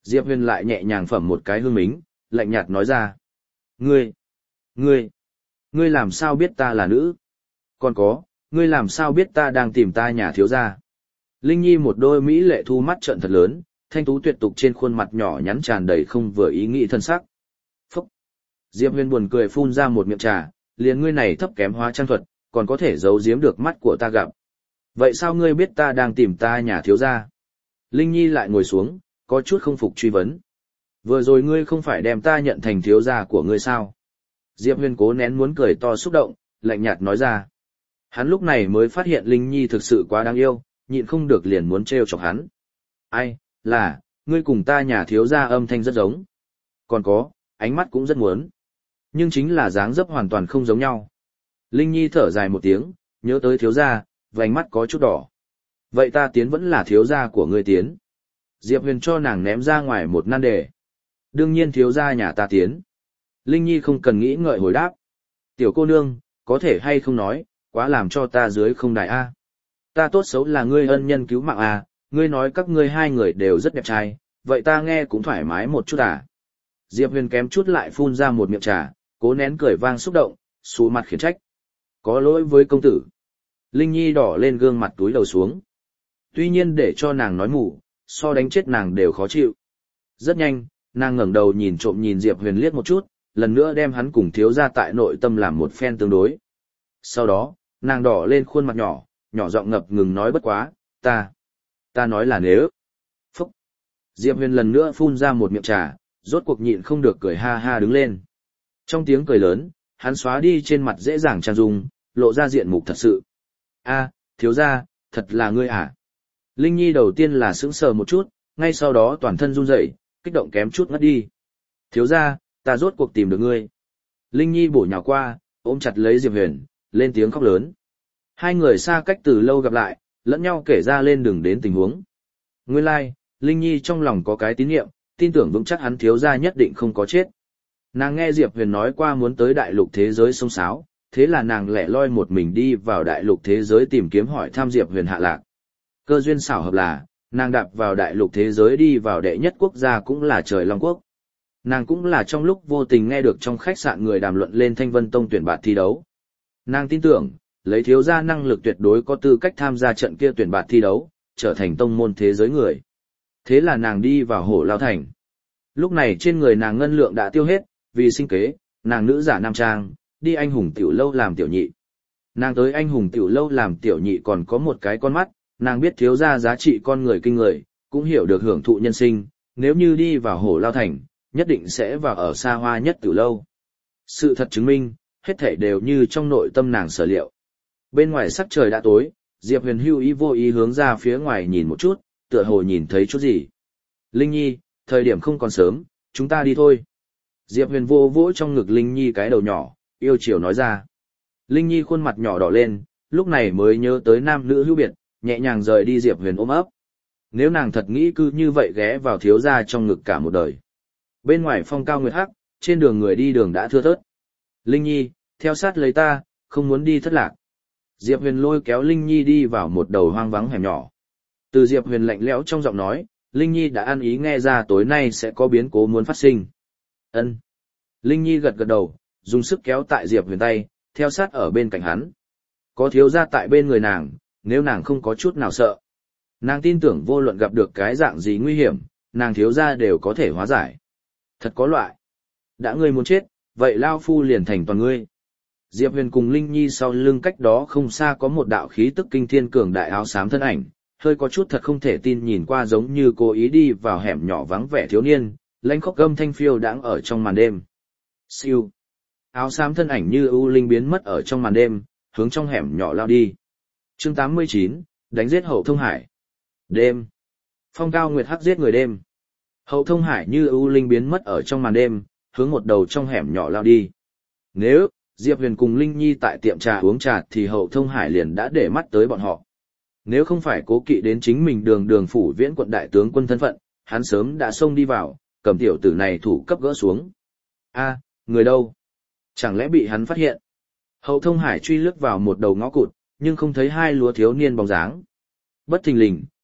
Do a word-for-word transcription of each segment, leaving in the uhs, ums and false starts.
Diệp Huyền lại nhẹ nhàng phẩm một cái hương mính, lạnh nhạt nói ra. Ngươi, ngươi, ngươi làm sao biết ta là nữ? Còn có, ngươi làm sao biết ta đang tìm ta nhà thiếu gia? Linh Nhi một đôi mỹ lệ thu mắt trợn thật lớn, thanh tú tuyệt tục trên khuôn mặt nhỏ nhắn tràn đầy không vừa ý nghĩ thân sắc. Phúc! Diệp Huyền buồn cười phun ra một miệng trà, liền ngươi này thấp kém hóa trang thuật, còn có thể giấu giếm được mắt của ta gặp. Vậy sao ngươi biết ta đang tìm ta nhà thiếu gia? Linh Nhi lại ngồi xuống, có chút không phục truy vấn. Vừa rồi ngươi không phải đem ta nhận thành thiếu gia của ngươi sao? Diệp Huyền cố nén muốn cười to xúc động, lạnh nhạt nói ra. Hắn lúc này mới phát hiện Linh Nhi thực sự quá đáng yêu, nhịn không được liền muốn trêu chọc hắn. Ai, là, ngươi cùng ta nhà thiếu gia âm thanh rất giống. Còn có, ánh mắt cũng rất muốn. Nhưng chính là dáng dấp hoàn toàn không giống nhau. Linh Nhi thở dài một tiếng, nhớ tới thiếu gia, và ánh mắt có chút đỏ. Vậy ta Tiến vẫn là thiếu gia của ngươi Tiến. Diệp Huyền cho nàng ném ra ngoài một nan đề. Đương nhiên thiếu gia nhà ta Tiến. Linh Nhi không cần nghĩ ngợi hồi đáp. Tiểu cô nương, có thể hay không nói, quá làm cho ta dưới không đài A. Ta tốt xấu là ngươi ân nhân cứu mạng A, ngươi nói các ngươi hai người đều rất đẹp trai, vậy ta nghe cũng thoải mái một chút à. Diệp Huyền kém chút lại phun ra một miệng trà, cố nén cười vang xúc động, xù mặt khiển trách. Có lỗi với công tử. Linh Nhi đỏ lên gương mặt túi đầu xuống. Tuy nhiên để cho nàng nói mù, so đánh chết nàng đều khó chịu. Rất nhanh, nàng ngẩng đầu nhìn trộm nhìn Diệp Huyền liếc một chút, lần nữa đem hắn cùng thiếu gia tại nội tâm làm một phen tương đối. Sau đó, nàng đỏ lên khuôn mặt nhỏ, nhỏ giọng ngập ngừng nói bất quá, ta, ta nói là nếu. Phúc. Diệp Huyền lần nữa phun ra một miệng trà, rốt cuộc nhịn không được cười ha ha đứng lên. Trong tiếng cười lớn, hắn xóa đi trên mặt dễ dàng trang dung, lộ ra diện mục thật sự. A, thiếu gia, thật là ngươi à? Linh Nhi đầu tiên là sững sờ một chút, ngay sau đó toàn thân run rẩy, kích động kém chút ngất đi. Thiếu gia, ta rốt cuộc tìm được ngươi. Linh Nhi bổ nhào qua, ôm chặt lấy Diệp Huyền, lên tiếng khóc lớn. Hai người xa cách từ lâu gặp lại, lẫn nhau kể ra lên đường đến tình huống. Nguyên lai, like, Linh Nhi trong lòng có cái tín niệm, tin tưởng vững chắc hắn thiếu gia nhất định không có chết. Nàng nghe Diệp Huyền nói qua muốn tới đại lục thế giới sông sáo, thế là nàng lẻ loi một mình đi vào đại lục thế giới tìm kiếm hỏi thăm Diệp Huyền hạ lạc. Cơ duyên xảo hợp là, nàng đạp vào đại lục thế giới đi vào đệ nhất quốc gia cũng là Trời Long Quốc. Nàng cũng là trong lúc vô tình nghe được trong khách sạn người đàm luận lên Thanh Vân Tông tuyển bạt thi đấu. Nàng tin tưởng, lấy thiếu gia năng lực tuyệt đối có tư cách tham gia trận kia tuyển bạt thi đấu, trở thành tông môn thế giới người. Thế là nàng đi vào Hổ Lao Thành. Lúc này trên người nàng ngân lượng đã tiêu hết, vì sinh kế, nàng nữ giả nam trang, đi anh hùng tiểu lâu làm tiểu nhị. Nàng tới anh hùng tiểu lâu làm tiểu nhị còn có một cái con mắt, nàng biết thiếu gia giá trị con người kinh người, cũng hiểu được hưởng thụ nhân sinh, nếu như đi vào Hổ Lao Thành, nhất định sẽ vào ở xa hoa nhất tiểu lâu. Sự thật chứng minh, hết thảy đều như trong nội tâm nàng sở liệu. Bên ngoài sắc trời đã tối, Diệp Huyền hưu ý vô ý hướng ra phía ngoài nhìn một chút, tựa hồ nhìn thấy chút gì. Linh Nhi, thời điểm không còn sớm, chúng ta đi thôi. Diệp Huyền vô vỗ trong ngực Linh Nhi cái đầu nhỏ, yêu chiều nói ra. Linh Nhi khuôn mặt nhỏ đỏ lên, lúc này mới nhớ tới nam nữ hữu biệt, nhẹ nhàng rời đi Diệp Huyền ôm ấp. Nếu nàng thật nghĩ cứ như vậy ghé vào thiếu gia trong ngực cả một đời. Bên ngoài phong cao nguyệt hắc, trên đường người đi đường đã thưa thớt. Linh Nhi, theo sát lấy ta, không muốn đi thất lạc. Diệp Huyền lôi kéo Linh Nhi đi vào một đầu hoang vắng hẻm nhỏ. Từ Diệp Huyền lạnh lẽo trong giọng nói, Linh Nhi đã ăn ý nghe ra tối nay sẽ có biến cố muốn phát sinh. Ân. Linh Nhi gật gật đầu, dùng sức kéo tại Diệp Huyền tay, theo sát ở bên cạnh hắn. Có thiếu gia tại bên người nàng, nếu nàng không có chút nào sợ. Nàng tin tưởng vô luận gặp được cái dạng gì nguy hiểm, nàng thiếu gia đều có thể hóa giải. Thật có loại. Đã ngươi muốn chết, vậy Lao Phu liền thành toàn ngươi. Diệp Huyền cùng Linh Nhi sau lưng cách đó không xa có một đạo khí tức kinh thiên cường đại áo xám thân ảnh, hơi có chút thật không thể tin nhìn qua giống như cố ý đi vào hẻm nhỏ vắng vẻ thiếu niên, lãnh khóc gâm thanh phiêu đãng ở trong màn đêm. Siêu. Áo xám thân ảnh như ưu linh biến mất ở trong màn đêm, hướng trong hẻm nhỏ lao đi. Chương tám mươi chín, đánh giết Hậu Thông Hải. Đêm. Phong cao nguyệt hắc giết người đêm. Hậu Thông Hải như ưu linh biến mất ở trong màn đêm, hướng một đầu trong hẻm nhỏ lao đi. Nếu Diệp Huyền cùng Linh Nhi tại tiệm trà uống trà thì Hậu Thông Hải liền đã để mắt tới bọn họ. Nếu không phải cố kỵ đến chính mình đường đường phủ viễn quận đại tướng quân thân phận, hắn sớm đã xông đi vào, cầm tiểu tử này thủ cấp gỡ xuống. A, người đâu? Chẳng lẽ bị hắn phát hiện? Hậu Thông Hải truy lướt vào một đầu ngõ cụt, nhưng không thấy hai lúa thiếu niên bóng dáng. Bất thình lình,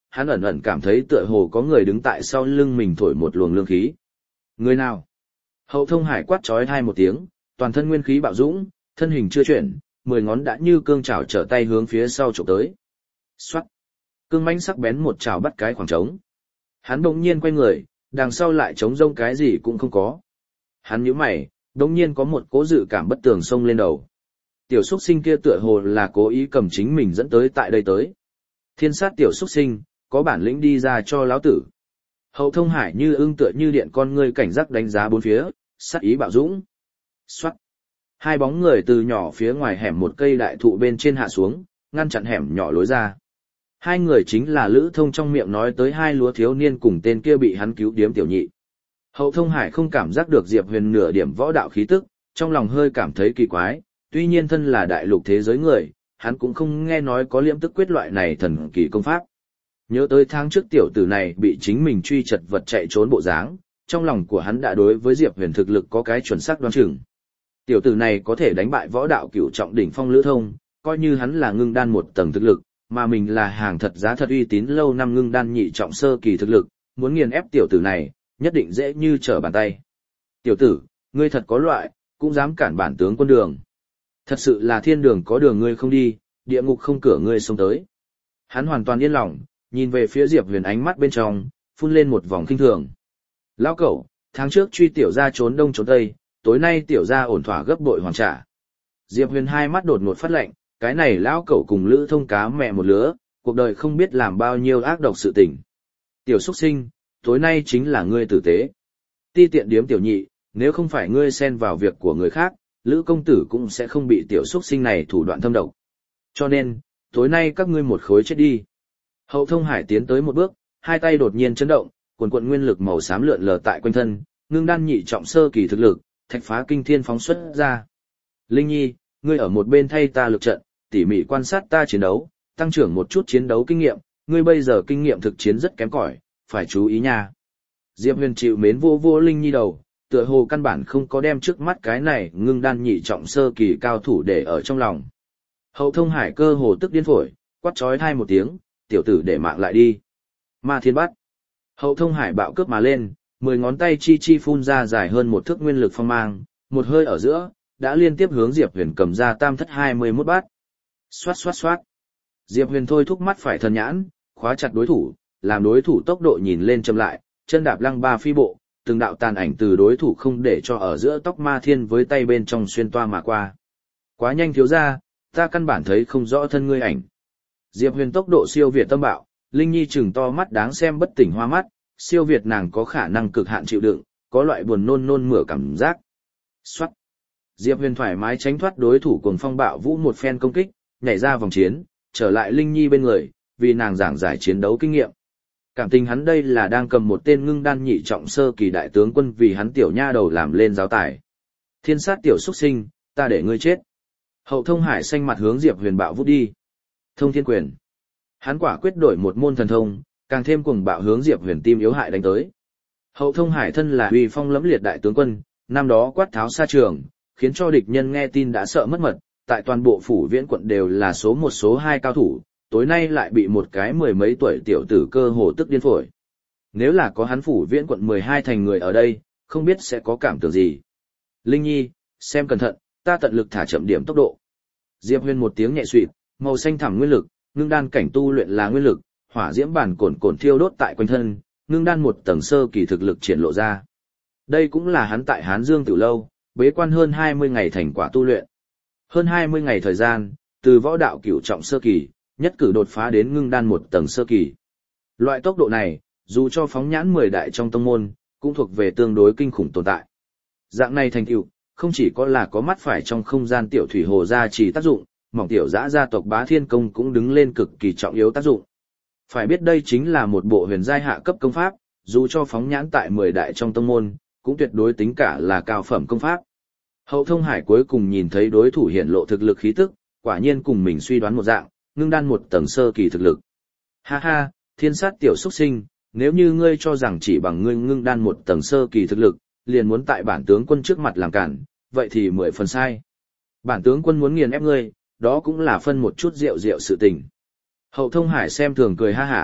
hắn ẩn ẩn cảm thấy tựa hồ có người đứng tại sau lưng mình thổi một luồng lương khí. Người nào? Hậu Thông Hải quát chói tai một tiếng, toàn thân nguyên khí bạo dũng, thân hình chưa chuyển, mười ngón đã như cương chảo trở tay hướng phía sau chụp tới. Xoát! Cương mãnh sắc bén một chảo bắt cái khoảng trống. Hắn đột nhiên quay người, đằng sau lại trống rông cái gì cũng không có. Hắn nhíu mày, đột nhiên có một cố dự cảm bất tường xông lên đầu. Tiểu xuất sinh kia tựa hồ là cố ý cầm chính mình dẫn tới tại đây tới. Thiên sát tiểu xuất sinh, có bản lĩnh đi ra cho lão tử. Hậu Thông Hải như ưng tựa như điện con ngươi cảnh giác đánh giá bốn phía, sát ý bạo dũng. Xoát! Hai bóng người từ nhỏ phía ngoài hẻm một cây đại thụ bên trên hạ xuống, ngăn chặn hẻm nhỏ lối ra. Hai người chính là Lữ Thông trong miệng nói tới hai lúa thiếu niên cùng tên kia bị hắn cứu điếm tiểu nhị. Hậu Thông Hải không cảm giác được Diệp Huyền nửa điểm võ đạo khí tức, trong lòng hơi cảm thấy kỳ quái, tuy nhiên thân là đại lục thế giới người, hắn cũng không nghe nói có liễm tức quyết loại này thần kỳ công pháp. Nhớ tới tháng trước tiểu tử này bị chính mình truy chật vật chạy trốn bộ dáng, trong lòng của hắn đã đối với Diệp Huyền thực lực có cái chuẩn xác đoán chừng. Tiểu tử này có thể đánh bại võ đạo cửu trọng đỉnh phong Lữ Thông, coi như hắn là ngưng đan một tầng thực lực, mà mình là hàng thật giá thật uy tín lâu năm ngưng đan nhị trọng sơ kỳ thực lực, muốn nghiền ép tiểu tử này, nhất định dễ như trở bàn tay. Tiểu tử, ngươi thật có loại, cũng dám cản bản tướng quân đường. Thật sự là thiên đường có đường ngươi không đi, địa ngục không cửa ngươi xông tới. Hắn hoàn toàn yên lòng, nhìn về phía Diệp Huyền ánh mắt bên trong, phun lên một vòng kinh thường. Lão cẩu, tháng trước truy tiểu gia trốn đông trốn tây, tối nay tiểu gia ổn thỏa gấp bội hoàn trả. Diệp Huyền hai mắt đột ngột phát lạnh, cái này lão cẩu cùng Lữ Thông cá mẹ một lứa, cuộc đời không biết làm bao nhiêu ác độc sự tình. Tiểu xuất sinh, tối nay chính là ngươi tử tế. Ti tiện điếm tiểu nhị, nếu không phải ngươi xen vào việc của người khác, Lữ công tử cũng sẽ không bị tiểu xuất sinh này thủ đoạn thâm độc. Cho nên, tối nay các ngươi một khối chết đi. Hậu Thông Hải tiến tới một bước, hai tay đột nhiên chấn động, quần quần nguyên lực màu xám lượn lờ tại quanh thân, ngưng đan nhị trọng sơ kỳ thực lực, thạch phá kinh thiên phóng xuất ra. Linh Nhi, ngươi ở một bên thay ta lực trận, tỉ mỉ quan sát ta chiến đấu, tăng trưởng một chút chiến đấu kinh nghiệm, ngươi bây giờ kinh nghiệm thực chiến rất kém cỏi, phải chú ý nha. Diệp Huyền chịu mến vô vô Linh Nhi đầu, tựa hồ căn bản không có đem trước mắt cái này ngưng đan nhị trọng sơ kỳ cao thủ để ở trong lòng. Hậu Thông Hải cơ hồ tức điên phổi, quát chói tai một tiếng, tiểu tử để mạng lại đi. Ma Thiên Bắt. Hậu Thông Hải bạo cướp mà lên, mười ngón tay chi chi phun ra dài hơn một thước nguyên lực phong mang, một hơi ở giữa, đã liên tiếp hướng Diệp Huyền cầm ra tam thất hai mươi mốt bát. Xoát xoát xoát. Diệp Huyền thôi thúc mắt phải thần nhãn, khóa chặt đối thủ, làm đối thủ tốc độ nhìn lên chậm lại, chân đạp lăng ba phi bộ, từng đạo tàn ảnh từ đối thủ không để cho ở giữa tóc Ma Thiên với tay bên trong xuyên toa mà qua. Quá nhanh thiếu ra, ta căn bản thấy không rõ thân ngươi ảnh. Diệp Huyền tốc độ siêu việt tâm bạo, Linh Nhi trừng to mắt đáng xem bất tỉnh hoa mắt, siêu việt nàng có khả năng cực hạn chịu đựng, có loại buồn nôn nôn mửa cảm giác. Xoát. Diệp Huyền thoải mái tránh thoát đối thủ cuồng phong bạo vũ một phen công kích, nhảy ra vòng chiến, trở lại Linh Nhi bên người, vì nàng giảng giải chiến đấu kinh nghiệm. Cảm tình hắn đây là đang cầm một tên ngưng đan nhị trọng sơ kỳ đại tướng quân vì hắn tiểu nha đầu làm lên giáo tài. Thiên sát tiểu xuất sinh, ta để ngươi chết. Hậu Thông Hải xanh mặt hướng Diệp Huyền bạo vút đi. Thông Thiên Quyền. Hắn quả quyết đổi một môn thần thông, càng thêm cuồng bạo hướng Diệp Huyền tim yếu hại đánh tới. Hậu Thông Hải thân là uy phong lẫm liệt đại tướng quân, năm đó quát tháo xa trường, khiến cho địch nhân nghe tin đã sợ mất mật, tại toàn bộ phủ Viễn quận đều là số một số hai cao thủ, tối nay lại bị một cái mười mấy tuổi tiểu tử cơ hồ tức điên phổi. Nếu là có hắn phủ Viễn quận mười hai thành người ở đây, không biết sẽ có cảm tưởng gì. Linh Nhi, xem cẩn thận, ta tận lực thả chậm điểm tốc độ. Diệp Huyền một tiếng nhẹ xuỵt, màu xanh thẳm nguyên lực, ngưng đan cảnh tu luyện là nguyên lực, hỏa diễm bản cồn cồn thiêu đốt tại quanh thân, ngưng đan một tầng sơ kỳ thực lực triển lộ ra. Đây cũng là hắn tại Hán Dương Tử Lâu, bế quan hơn hai mươi ngày thành quả tu luyện. Hơn hai mươi ngày thời gian, từ võ đạo cửu trọng sơ kỳ, nhất cử đột phá đến ngưng đan một tầng sơ kỳ. Loại tốc độ này, dù cho phóng nhãn mười đại trong tông môn, cũng thuộc về tương đối kinh khủng tồn tại. Dạng này thành tựu, không chỉ có là có mắt phải trong không gian tiểu thủy hồ gia trì tác dụng, mỏng tiểu dã gia tộc Bá Thiên Công cũng đứng lên cực kỳ trọng yếu tác dụng. Phải biết đây chính là một bộ huyền giai hạ cấp công pháp, dù cho phóng nhãn tại mười đại trong tông môn, cũng tuyệt đối tính cả là cao phẩm công pháp. Hậu Thông Hải cuối cùng nhìn thấy đối thủ hiện lộ thực lực khí tức, quả nhiên cùng mình suy đoán một dạng, ngưng đan một tầng sơ kỳ thực lực. Ha ha, thiên sát tiểu xuất sinh, nếu như ngươi cho rằng chỉ bằng ngươi ngưng đan một tầng sơ kỳ thực lực, liền muốn tại bản tướng quân trước mặt làm cản, vậy thì mười phần sai. Bản tướng quân muốn nghiền ép ngươi, đó cũng là phân một chút rượu rượu sự tình. Hậu Thông Hải xem thường cười ha hả,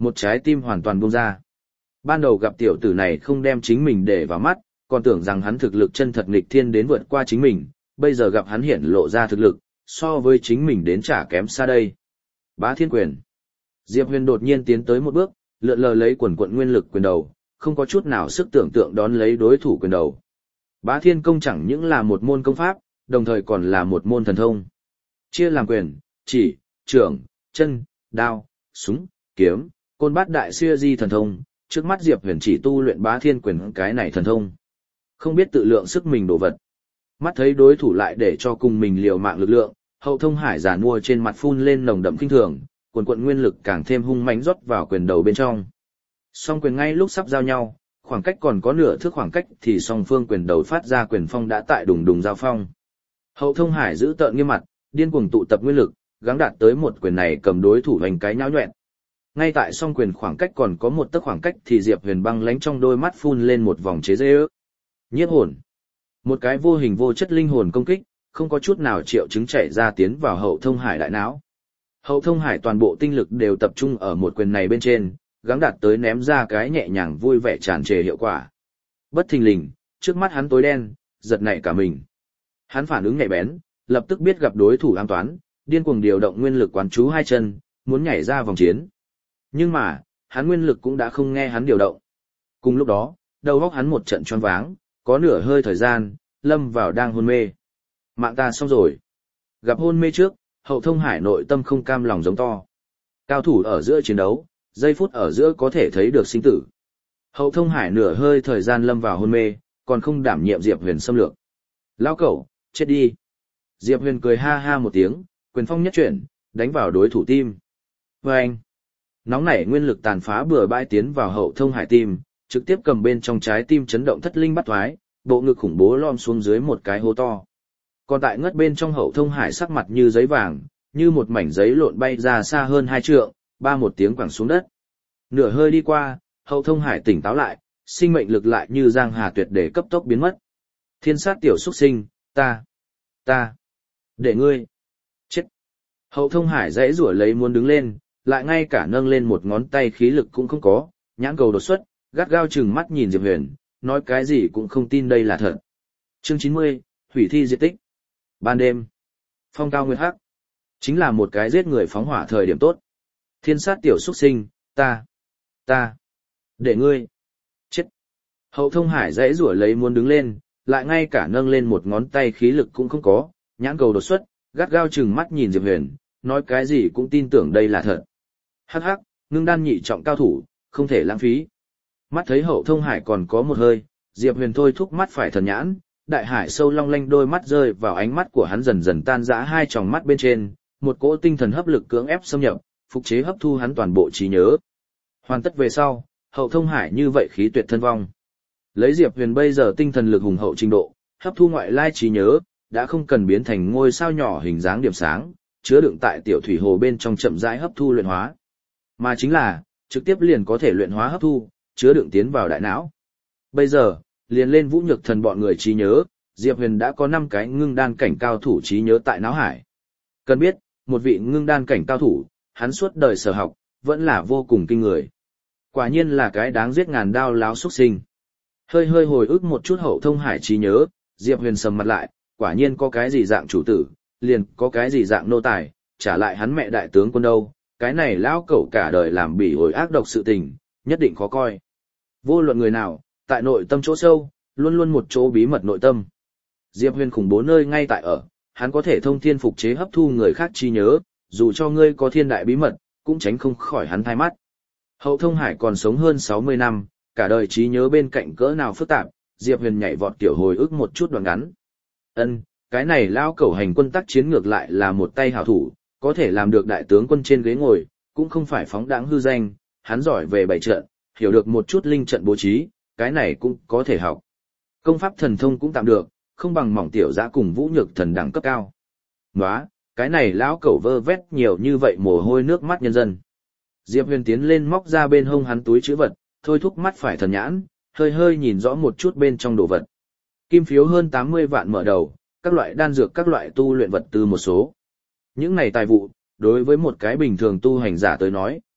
Một trái tim hoàn toàn buông ra. Ban đầu gặp tiểu tử này không đem chính mình để vào mắt, còn tưởng rằng hắn thực lực chân thật nghịch thiên đến vượt qua chính mình, bây giờ gặp hắn hiển lộ ra thực lực, so với chính mình đến chả kém xa đây. Bá Thiên Quyền. Diệp Huyền đột nhiên tiến tới một bước, lượn lờ lấy quần quận nguyên lực quyền đầu, không có chút nào sức tưởng tượng đón lấy đối thủ quyền đầu. Bá Thiên Công chẳng những là một môn công pháp, đồng thời còn là một môn thần thông. Chia làm quyền, chỉ, trưởng, chân, đao, súng, kiếm, côn bát đại siêu di thần thông, trước mắt Diệp Huyền chỉ tu luyện Bá Thiên Quyền cái này thần thông. Không biết tự lượng sức mình đổ vật. Mắt thấy đối thủ lại để cho cùng mình liều mạng lực lượng, Hậu Thông Hải giản mua trên mặt phun lên nồng đậm kinh thường, quần quận nguyên lực càng thêm hung mãnh rót vào quyền đầu bên trong. Song quyền ngay lúc sắp giao nhau, khoảng cách còn có nửa thước khoảng cách thì song phương quyền đầu phát ra quyền phong đã tại đùng đùng giao phong. Hậu Thông Hải giữ tợn nghiêm mặt, điên cuồng tụ tập nguyên lực, gắng đạt tới một quyền này cầm đối thủ hành cái nhão nhoẹn. Ngay tại song quyền khoảng cách còn có một tấc khoảng cách thì Diệp Huyền băng lánh trong đôi mắt phun lên một vòng chế giễu. Nhiếp hồn. Một cái vô hình vô chất linh hồn công kích, không có chút nào triệu chứng chạy ra tiến vào Hậu Thông Hải đại não. Hậu Thông Hải toàn bộ tinh lực đều tập trung ở một quyền này bên trên, gắng đạt tới ném ra cái nhẹ nhàng vui vẻ tràn trề hiệu quả. Bất thình lình, trước mắt hắn tối đen, giật nảy cả mình. Hắn phản ứng nhạy bén, lập tức biết gặp đối thủ an toán, điên cuồng điều động nguyên lực quán chú hai chân, muốn nhảy ra vòng chiến. Nhưng mà, hắn nguyên lực cũng đã không nghe hắn điều động. Cùng lúc đó, đầu óc hắn một trận choáng váng, có nửa hơi thời gian, lâm vào đang hôn mê. Mạng ta xong rồi. Gặp hôn mê trước, Hậu Thông Hải nội tâm không cam lòng giống to. Cao thủ ở giữa chiến đấu, giây phút ở giữa có thể thấy được sinh tử. Hậu Thông Hải nửa hơi thời gian lâm vào hôn mê, còn không đảm nhiệm Diệp Huyền xâm lược. Lao cẩu, chết đi. Diệp Huyền cười ha ha một tiếng, quyền phong nhất chuyển, đánh vào đối thủ tim. Vâng! Nóng nảy nguyên lực tàn phá bừa bãi tiến vào Hậu Thông Hải tim, trực tiếp cầm bên trong trái tim chấn động thất linh bắt thoái, bộ ngực khủng bố lom xuống dưới một cái hố to. Còn tại ngất bên trong Hậu Thông Hải sắc mặt như giấy vàng, như một mảnh giấy lộn bay ra xa hơn hai trượng, ba một tiếng quẳng xuống đất. Nửa hơi đi qua, Hậu Thông Hải tỉnh táo lại, sinh mệnh lực lại như giang hà tuyệt để cấp tốc biến mất. Thiên sát tiểu xuất sinh, ta, ta, để ngươi, chết. Hậu Thông Hải dãy rủa lấy muốn đứng lên, lại ngay cả nâng lên một ngón tay khí lực cũng không có, nhãn cầu đột xuất, gắt gao chừng mắt nhìn Diệp Huyền, nói cái gì cũng không tin đây là thật. Chương chín mươi, hủy thi diệt tích. Ban đêm, phong cao nguyệt hắc, chính là một cái giết người phóng hỏa thời điểm tốt. Thiên sát tiểu xuất sinh, ta, ta, để ngươi, chết. Hậu Thông Hải dãy rủa lấy muốn đứng lên, lại ngay cả nâng lên một ngón tay khí lực cũng không có, nhãn cầu đột xuất, gắt gao chừng mắt nhìn Diệp Huyền, nói cái gì cũng tin tưởng đây là thật. Hắc hắc, ngưng đan nhị trọng cao thủ, không thể lãng phí. Mắt thấy Hậu Thông Hải còn có một hơi, Diệp Huyền thôi thúc mắt phải thần nhãn, đại hải sâu long lanh đôi mắt rơi vào ánh mắt của hắn dần dần tan rã hai tròng mắt bên trên, một cỗ tinh thần hấp lực cưỡng ép xâm nhập, phục chế hấp thu hắn toàn bộ trí nhớ. Hoàn tất về sau, Hậu Thông Hải như vậy khí tuyệt thân vong. Lấy Diệp Huyền bây giờ tinh thần lực hùng hậu trình độ, hấp thu ngoại lai trí nhớ, đã không cần biến thành ngôi sao nhỏ hình dáng điểm sáng, chứa đựng tại tiểu thủy hồ bên trong chậm rãi hấp thu luyện hóa. Mà chính là, trực tiếp liền có thể luyện hóa hấp thu, chứa đựng tiến vào đại não. Bây giờ, liền lên Vũ Nhược Thần bọn người trí nhớ, Diệp Huyền đã có năm cái ngưng đan cảnh cao thủ trí nhớ tại não hải. Cần biết, một vị ngưng đan cảnh cao thủ, hắn suốt đời sở học, vẫn là vô cùng kinh người. Quả nhiên là cái đáng giết ngàn đao láo xuất sinh. Hơi hơi hồi ức một chút Hậu Thông Hải trí nhớ, Diệp Huyền sầm mặt lại, quả nhiên có cái gì dạng chủ tử, liền có cái gì dạng nô tài, trả lại hắn mẹ đại tướng quân đâu, cái này lão cẩu cả đời làm bỉ ổi ác độc sự tình, nhất định khó coi. Vô luận người nào, tại nội tâm chỗ sâu, luôn luôn một chỗ bí mật nội tâm. Diệp Huyền khủng bố nơi ngay tại ở, hắn có thể thông thiên phục chế hấp thu người khác trí nhớ, dù cho ngươi có thiên đại bí mật, cũng tránh không khỏi hắn thay mắt. Hậu Thông Hải còn sống hơn sáu mươi năm, cả đời trí nhớ bên cạnh cỡ nào phức tạp, Diệp Huyền nhảy vọt tiểu hồi ức một chút đoạn ngắn. Ân, cái này lão cẩu hành quân tác chiến ngược lại là một tay hảo thủ, có thể làm được đại tướng quân trên ghế ngồi, cũng không phải phóng đãng hư danh, hắn giỏi về bày trận, hiểu được một chút linh trận bố trí, cái này cũng có thể học. Công pháp thần thông cũng tạm được, không bằng mỏng tiểu dã cùng Vũ Nhược Thần đẳng cấp cao. Nóa, cái này lão cẩu vơ vét nhiều như vậy mồ hôi nước mắt nhân dân. Diệp Huyền tiến lên móc ra bên hông hắn túi trữ vật, thôi thúc mắt phải thần nhãn, hơi hơi nhìn rõ một chút bên trong đồ vật. Kim phiếu hơn tám mươi vạn mở đầu, các loại đan dược các loại tu luyện vật tư một số. Những này tài vụ, đối với một cái bình thường tu hành giả tới nói,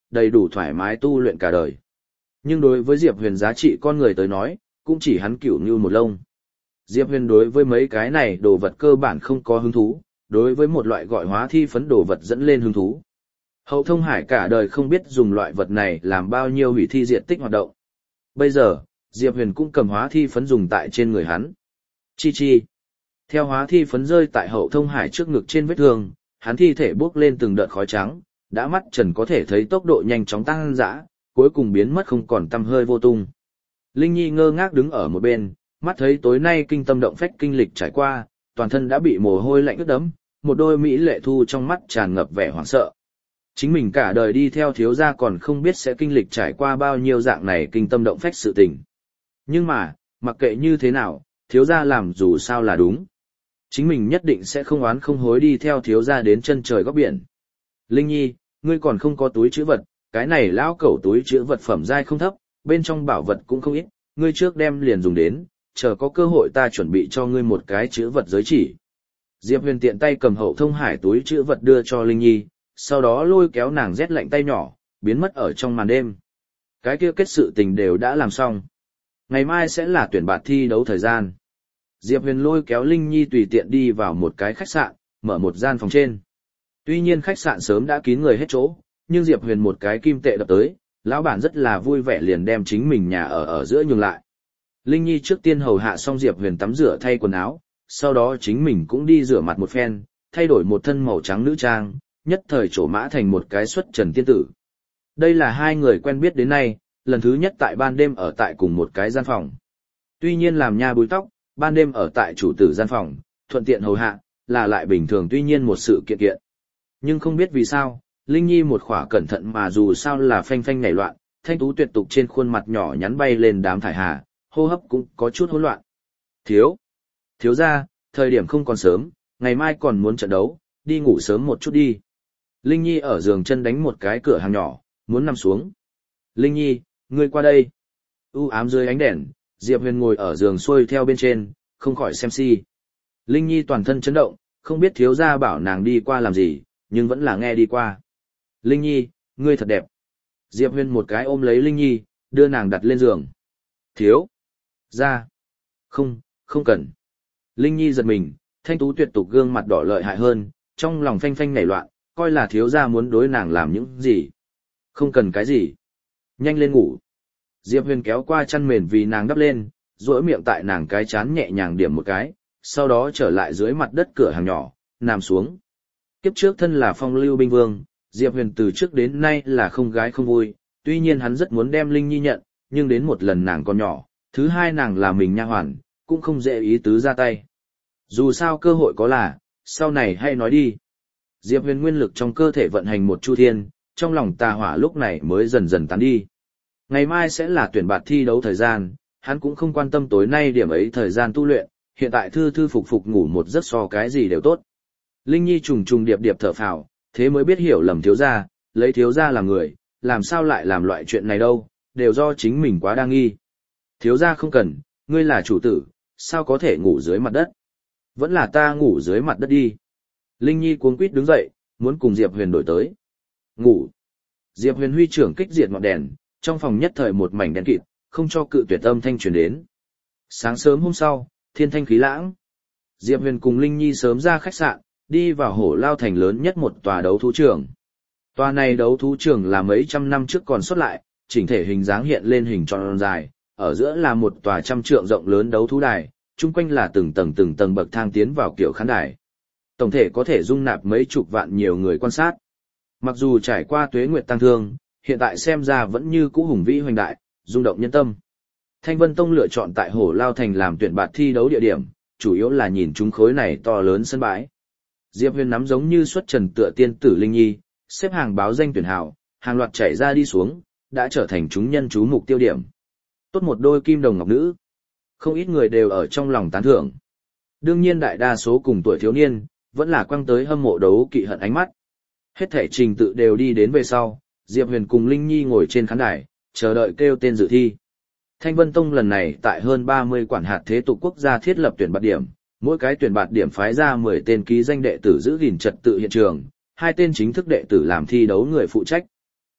đầy đủ thoải mái tu luyện cả đời. Nhưng đối với Diệp Huyền giá trị con người tới nói, cũng chỉ hắn cửu như một lông. Diệp Huyền đối với mấy cái này đồ vật cơ bản không có hứng thú, đối với một loại gọi hóa thi phấn đồ vật dẫn lên hứng thú. Hậu Thông Hải cả đời không biết dùng loại vật này làm bao nhiêu hủy thi diệt tích hoạt động. Bây giờ, Diệp Huyền cũng cầm hóa thi phấn dùng tại trên người hắn. Chi chi. Theo hóa thi phấn rơi tại Hậu Thông Hải trước ngực trên vết thương, hắn thi thể bốc lên từng đợt khói trắng, đã mắt trần có thể thấy tốc độ nhanh chóng tăng dã, cuối cùng biến mất không còn tăm hơi vô tung. Linh Nhi ngơ ngác đứng ở một bên, mắt thấy tối nay kinh tâm động phách kinh lịch trải qua, toàn thân đã bị mồ hôi lạnh ướt đẫm, một đôi mỹ lệ thu trong mắt tràn ngập vẻ hoảng sợ. Chính mình cả đời đi theo thiếu gia còn không biết sẽ kinh lịch trải qua bao nhiêu dạng này kinh tâm động phách sự tình. Nhưng mà, mặc kệ như thế nào, thiếu gia làm dù sao là đúng. Chính mình nhất định sẽ không oán không hối đi theo thiếu gia đến chân trời góc biển. Linh Nhi, ngươi còn không có túi trữ vật, cái này lão cẩu túi trữ vật phẩm giai không thấp, bên trong bảo vật cũng không ít, ngươi trước đem liền dùng đến, chờ có cơ hội ta chuẩn bị cho ngươi một cái trữ vật giới chỉ. Diệp Huyền tiện tay cầm Hậu Thông Hải túi trữ vật đưa cho Linh Nhi, sau đó lôi kéo nàng rét lạnh tay nhỏ, biến mất ở trong màn đêm. Cái kia kết sự tình đều đã làm xong. Ngày mai sẽ là tuyển bạt thi đấu thời gian. Diệp Huyền lôi kéo Linh Nhi tùy tiện đi vào một cái khách sạn, mở một gian phòng trên. Tuy nhiên khách sạn sớm đã kín người hết chỗ, nhưng Diệp Huyền một cái kim tệ đập tới, lão bản rất là vui vẻ liền đem chính mình nhà ở ở giữa nhường lại. Linh Nhi trước tiên hầu hạ xong Diệp Huyền tắm rửa thay quần áo, sau đó chính mình cũng đi rửa mặt một phen, thay đổi một thân màu trắng nữ trang, nhất thời trổ mã thành một cái xuất trần tiên tử. Đây là hai người quen biết đến nay, lần thứ nhất tại ban đêm ở tại cùng một cái gian phòng. Tuy nhiên làm nha búi tóc, ban đêm ở tại chủ tử gian phòng, thuận tiện hầu hạ, là lại bình thường tuy nhiên một sự kiện kiện. Nhưng không biết vì sao, Linh Nhi một khỏa cẩn thận mà dù sao là phanh phanh nảy loạn, thanh tú tuyệt tục trên khuôn mặt nhỏ nhắn bay lên đám thải hà, hô hấp cũng có chút hỗn loạn. Thiếu, thiếu ra, thời điểm không còn sớm, ngày mai còn muốn trận đấu, đi ngủ sớm một chút đi. Linh Nhi ở giường chân đánh một cái cửa hàng nhỏ, muốn nằm xuống. Linh Nhi, ngươi qua đây. U ám dưới ánh đèn, Diệp Huyền ngồi ở giường xuôi theo bên trên, không khỏi xem si. Linh Nhi toàn thân chấn động, không biết thiếu gia bảo nàng đi qua làm gì, nhưng vẫn là nghe đi qua. Linh Nhi, ngươi thật đẹp. Diệp Huyền một cái ôm lấy Linh Nhi, đưa nàng đặt lên giường. Thiếu. Ra. Không, không cần. Linh Nhi giật mình, thanh tú tuyệt tục gương mặt đỏ lợi hại hơn, trong lòng phanh phanh nảy loạn, coi là thiếu gia muốn đối nàng làm những gì. Không cần cái gì. Nhanh lên ngủ. Diệp Huyền kéo qua chăn mền vì nàng đắp lên, duỗi miệng tại nàng cái chán nhẹ nhàng điểm một cái, sau đó trở lại dưới mặt đất cửa hàng nhỏ, nằm xuống. Kiếp trước thân là phong lưu binh vương, Diệp Huyền từ trước đến nay là không gái không vui, tuy nhiên hắn rất muốn đem Linh Nhi nhận, nhưng đến một lần nàng còn nhỏ, thứ hai nàng là mình nha hoàn, cũng không dễ ý tứ ra tay. Dù sao cơ hội có là, sau này hay nói đi. Diệp Huyền nguyên lực trong cơ thể vận hành một chu thiên, trong lòng tà hỏa lúc này mới dần dần tán đi. Ngày mai sẽ là tuyển bạt thi đấu thời gian, hắn cũng không quan tâm tối nay điểm ấy thời gian tu luyện, hiện tại thư thư phục phục ngủ một giấc so cái gì đều tốt. Linh Nhi trùng trùng điệp điệp thở phào, thế mới biết hiểu lầm thiếu gia, lấy thiếu gia làm người, làm sao lại làm loại chuyện này đâu, đều do chính mình quá đa nghi. Thiếu gia không cần, ngươi là chủ tử, sao có thể ngủ dưới mặt đất? Vẫn là ta ngủ dưới mặt đất đi. Linh Nhi cuống quýt đứng dậy, muốn cùng Diệp Huyền đổi tới. Ngủ. Diệp Huyền huy trưởng kích diệt ngọn đèn, trong phòng nhất thời một mảnh đen kịt, không cho cự tuyệt âm thanh truyền đến. Sáng sớm hôm sau, thiên thanh khí lãng. Diệp Huyền cùng Linh Nhi sớm ra khách sạn, đi vào Hổ Lao thành lớn nhất một tòa đấu thú trường. Tòa này đấu thú trường là mấy trăm năm trước còn xuất lại, chỉnh thể hình dáng hiện lên hình tròn dài, ở giữa là một tòa trăm trượng rộng lớn đấu thú đài, chung quanh là từng tầng từng tầng bậc thang tiến vào kiểu khán đài. Tổng thể có thể dung nạp mấy chục vạn nhiều người quan sát. Mặc dù trải qua tuế nguyệt tăng thương, hiện tại xem ra vẫn như cũ hùng vĩ hoành đại, rung động nhân tâm. Thanh Vân Tông lựa chọn tại Hổ Lao thành làm tuyển bạt thi đấu địa điểm, chủ yếu là nhìn chúng khối này to lớn sân bãi. Diệp Huyền nắm giống như xuất trần tựa tiên tử Linh Nhi, xếp hàng báo danh tuyển hào, hàng loạt chảy ra đi xuống, đã trở thành chúng nhân chú mục tiêu điểm. Tốt một đôi kim đồng ngọc nữ. Không ít người đều ở trong lòng tán thưởng. Đương nhiên đại đa số cùng tuổi thiếu niên, vẫn là quăng tới hâm mộ đấu kỵ hận ánh mắt. Hết thể trình tự đều đi đến về sau, Diệp Huyền cùng Linh Nhi ngồi trên khán đài, chờ đợi kêu tên dự thi. Thanh Vân Tông lần này tại hơn ba mươi quản hạt thế tục quốc gia thiết lập tuyển bạt điểm, mỗi cái tuyển bạt điểm phái ra mười tên ký danh đệ tử giữ gìn trật tự hiện trường, hai tên chính thức đệ tử làm thi đấu người phụ trách.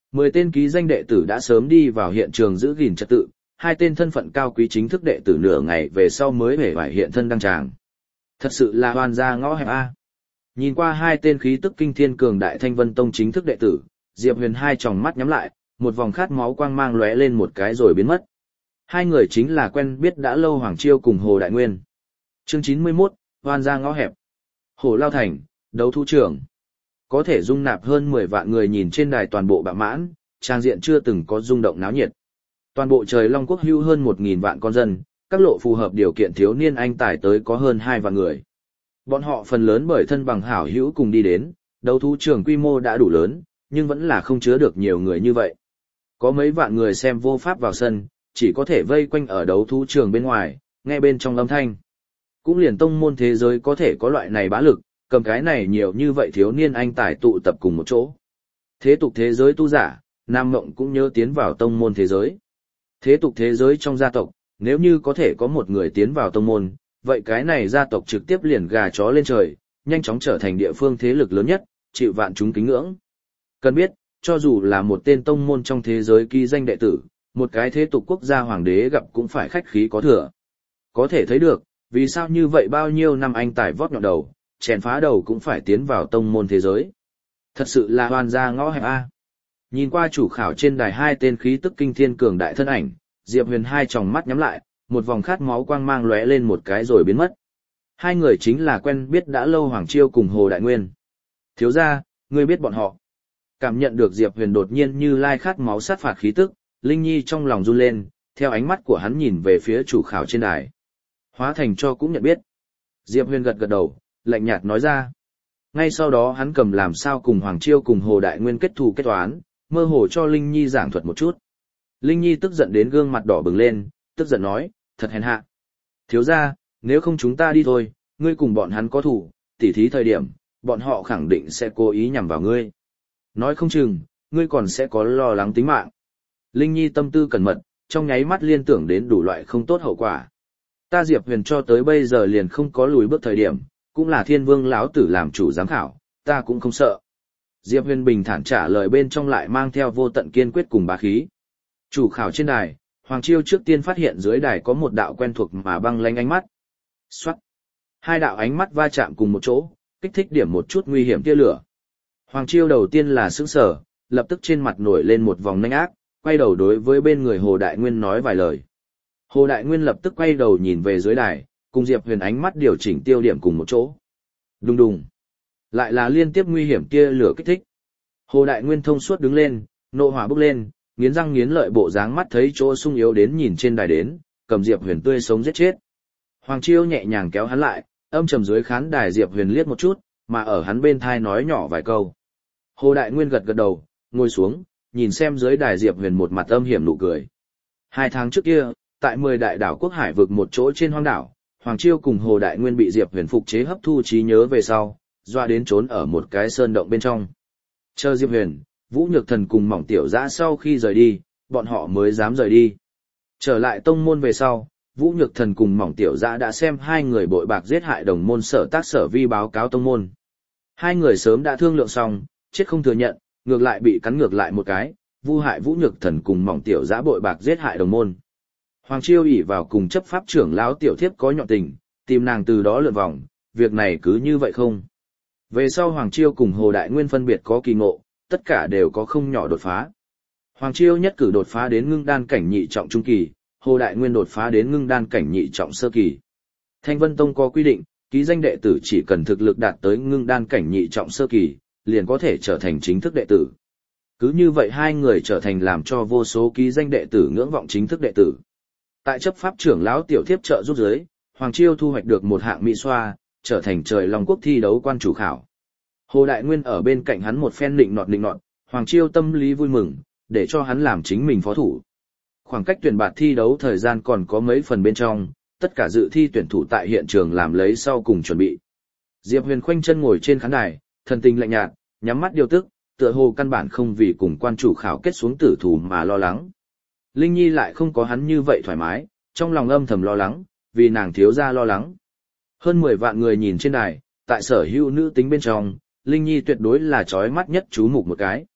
Mười tên ký danh đệ tử đã sớm đi vào hiện trường giữ gìn trật tự, hai tên thân phận cao quý chính thức đệ tử nửa ngày về sau mới hề vải hiện thân đăng tràng. Thật sự là hoàn gia ngõ hẹp A. Nhìn qua hai tên khí tức kinh thiên cường đại Thanh Vân Tông chính thức đệ tử, Diệp Huyền hai tròng mắt nhắm lại, một vòng khát máu quang mang lóe lên một cái rồi biến mất. Hai người chính là quen biết đã lâu Hoàng Chiêu cùng Hồ Đại Nguyên. Chương chín mươi mốt, Hoan gia ngõ hẹp. Hồ Lao Thành, đấu thú trường. Có thể dung nạp hơn mười vạn người nhìn trên đài toàn bộ bạ mãn, trang diện chưa từng có rung động náo nhiệt. Toàn bộ trời Long Quốc hưu hơn một nghìn vạn con dân, các lộ phù hợp điều kiện thiếu niên anh tài tới có hơn hai vạn người. Bọn họ phần lớn bởi thân bằng hảo hữu cùng đi đến, đấu thú trường quy mô đã đủ lớn, nhưng vẫn là không chứa được nhiều người như vậy. Có mấy vạn người xem vô pháp vào sân, chỉ có thể vây quanh ở đấu thú trường bên ngoài, nghe bên trong âm thanh. Cũng liền tông môn thế giới có thể có loại này bá lực, cầm cái này nhiều như vậy thiếu niên anh tài tụ tập cùng một chỗ. Thế tục thế giới tu giả, Nam Mộng cũng nhớ tiến vào tông môn thế giới. Thế tục thế giới trong gia tộc, nếu như có thể có một người tiến vào tông môn, vậy cái này gia tộc trực tiếp liền gà chó lên trời, nhanh chóng trở thành địa phương thế lực lớn nhất, chịu vạn chúng kính ngưỡng. Cần biết, cho dù là một tên tông môn trong thế giới ký danh đệ tử, một cái thế tục quốc gia hoàng đế gặp cũng phải khách khí có thừa. Có thể thấy được, vì sao như vậy bao nhiêu năm anh tài vót nhọn đầu, chèn phá đầu cũng phải tiến vào tông môn thế giới. Thật sự là hoàn gia ngõ hẹp A. Nhìn qua chủ khảo trên đài hai tên khí tức kinh thiên cường đại thân ảnh, Diệp Huyền hai tròng mắt nhắm lại, một vòng khát máu quang mang lóe lên một cái rồi biến mất. Hai người chính là quen biết đã lâu Hoàng Chiêu cùng Hồ Đại Nguyên. Thiếu gia, ngươi biết bọn họ. Cảm nhận được Diệp Huyền đột nhiên như lai khát máu sát phạt khí tức, Linh Nhi trong lòng run lên, theo ánh mắt của hắn nhìn về phía chủ khảo trên đài. Hóa thành cho cũng nhận biết. Diệp Huyền gật gật đầu, lạnh nhạt nói ra. Ngay sau đó hắn cầm làm sao cùng Hoàng Chiêu cùng Hồ Đại Nguyên kết thù kết toán, mơ hồ cho Linh Nhi giảng thuật một chút. Linh Nhi tức giận đến gương mặt đỏ bừng lên, tức giận nói, thật hèn hạ. Thiếu gia, nếu không chúng ta đi thôi, ngươi cùng bọn hắn có thủ, tỉ thí thời điểm, bọn họ khẳng định sẽ cố ý nhằm vào ngươi. Nói không chừng, ngươi còn sẽ có lo lắng tính mạng. Linh Nhi tâm tư cẩn mật, trong nháy mắt liên tưởng đến đủ loại không tốt hậu quả. Ta Diệp Huyền cho tới bây giờ liền không có lùi bước thời điểm, cũng là Thiên Vương lão tử làm chủ giám khảo, ta cũng không sợ. Diệp Huyền bình thản trả lời bên trong lại mang theo vô tận kiên quyết cùng bá khí. Chủ khảo trên đài, Hoàng Chiêu trước tiên phát hiện dưới đài có một đạo quen thuộc mà băng lanh ánh mắt. Xoát. Hai đạo ánh mắt va chạm cùng một chỗ, kích thích điểm một chút nguy hiểm tia lửa. Hoàng Chiêu đầu tiên là sững sờ, lập tức trên mặt nổi lên một vòng nanh ác, quay đầu đối với bên người Hồ Đại Nguyên nói vài lời. Hồ Đại Nguyên lập tức quay đầu nhìn về dưới đài, cùng Diệp Huyền ánh mắt điều chỉnh tiêu điểm cùng một chỗ. Đùng đùng. Lại là liên tiếp nguy hiểm tia lửa kích thích. Hồ Đại Nguyên thông suốt đứng lên, nộ hỏa bốc lên, nghiến răng nghiến lợi bộ dáng mắt thấy chỗ sung yếu đến nhìn trên đài đến, cầm Diệp Huyền tươi sống giết chết. Hoàng Chiêu nhẹ nhàng kéo hắn lại, âm trầm dưới khán đài Diệp Huyền liếc một chút, mà ở hắn bên thai nói nhỏ vài câu. Hồ Đại Nguyên gật gật đầu, ngồi xuống, nhìn xem dưới đài Diệp Huyền một mặt âm hiểm nụ cười. Hai tháng trước kia, tại mười đại đảo quốc hải vực một chỗ trên hoang đảo, Hoàng Chiêu cùng Hồ Đại Nguyên bị Diệp Huyền phục chế hấp thu trí nhớ về sau, doa đến trốn ở một cái sơn động bên trong. Chờ Diệp Huyền, Vũ Nhược Thần cùng Mỏng Tiểu Dã sau khi rời đi, bọn họ mới dám rời đi. Trở lại tông môn về sau, Vũ Nhược Thần cùng Mỏng Tiểu Dã đã xem hai người bội bạc giết hại đồng môn Sở Tác Sở Vi báo cáo tông môn. Hai người sớm đã thương lượng xong, chết không thừa nhận, ngược lại bị cắn ngược lại một cái, vu hại Vũ Nhược Thần cùng Mỏng Tiểu Dã bội bạc giết hại đồng môn. Hoàng Chiêu ỷ vào cùng chấp pháp trưởng lão tiểu thiếp có nhọn tình, tìm nàng từ đó lượn vòng, việc này cứ như vậy không. Về sau Hoàng Chiêu cùng Hồ Đại Nguyên phân biệt có kỳ ngộ, tất cả đều có không nhỏ đột phá. Hoàng Chiêu nhất cử đột phá đến ngưng đan cảnh nhị trọng trung kỳ, Hồ Đại Nguyên đột phá đến ngưng đan cảnh nhị trọng sơ kỳ. Thanh Vân Tông có quy định, ký danh đệ tử chỉ cần thực lực đạt tới ngưng đan cảnh nhị trọng sơ kỳ, liền có thể trở thành chính thức đệ tử. Cứ như vậy hai người trở thành làm cho vô số ký danh đệ tử ngưỡng vọng chính thức đệ tử. Tại chấp pháp trưởng lão tiểu thiếp trợ giúp giới, Hoàng Chiêu thu hoạch được một hạng mỹ xoa, trở thành trời Long Quốc thi đấu quan chủ khảo. Hồ Đại Nguyên ở bên cạnh hắn một phen nịnh nọt nịnh nọt, Hoàng Chiêu tâm lý vui mừng, để cho hắn làm chính mình phó thủ. Khoảng cách tuyển bạt thi đấu thời gian còn có mấy phần bên trong, tất cả dự thi tuyển thủ tại hiện trường làm lấy sau cùng chuẩn bị. Diệp Huyền khoanh chân ngồi trên khán đài, thần tình lạnh nhạt, nhắm mắt điều tức, tựa hồ căn bản không vì cùng quan chủ khảo kết xuống tử thủ mà lo lắng. Linh Nhi lại không có hắn như vậy thoải mái, trong lòng âm thầm lo lắng, vì nàng thiếu gia lo lắng. Hơn mười vạn người nhìn trên đài, tại sở hữu nữ tính bên trong, Linh Nhi tuyệt đối là chói mắt nhất chú mục một cái.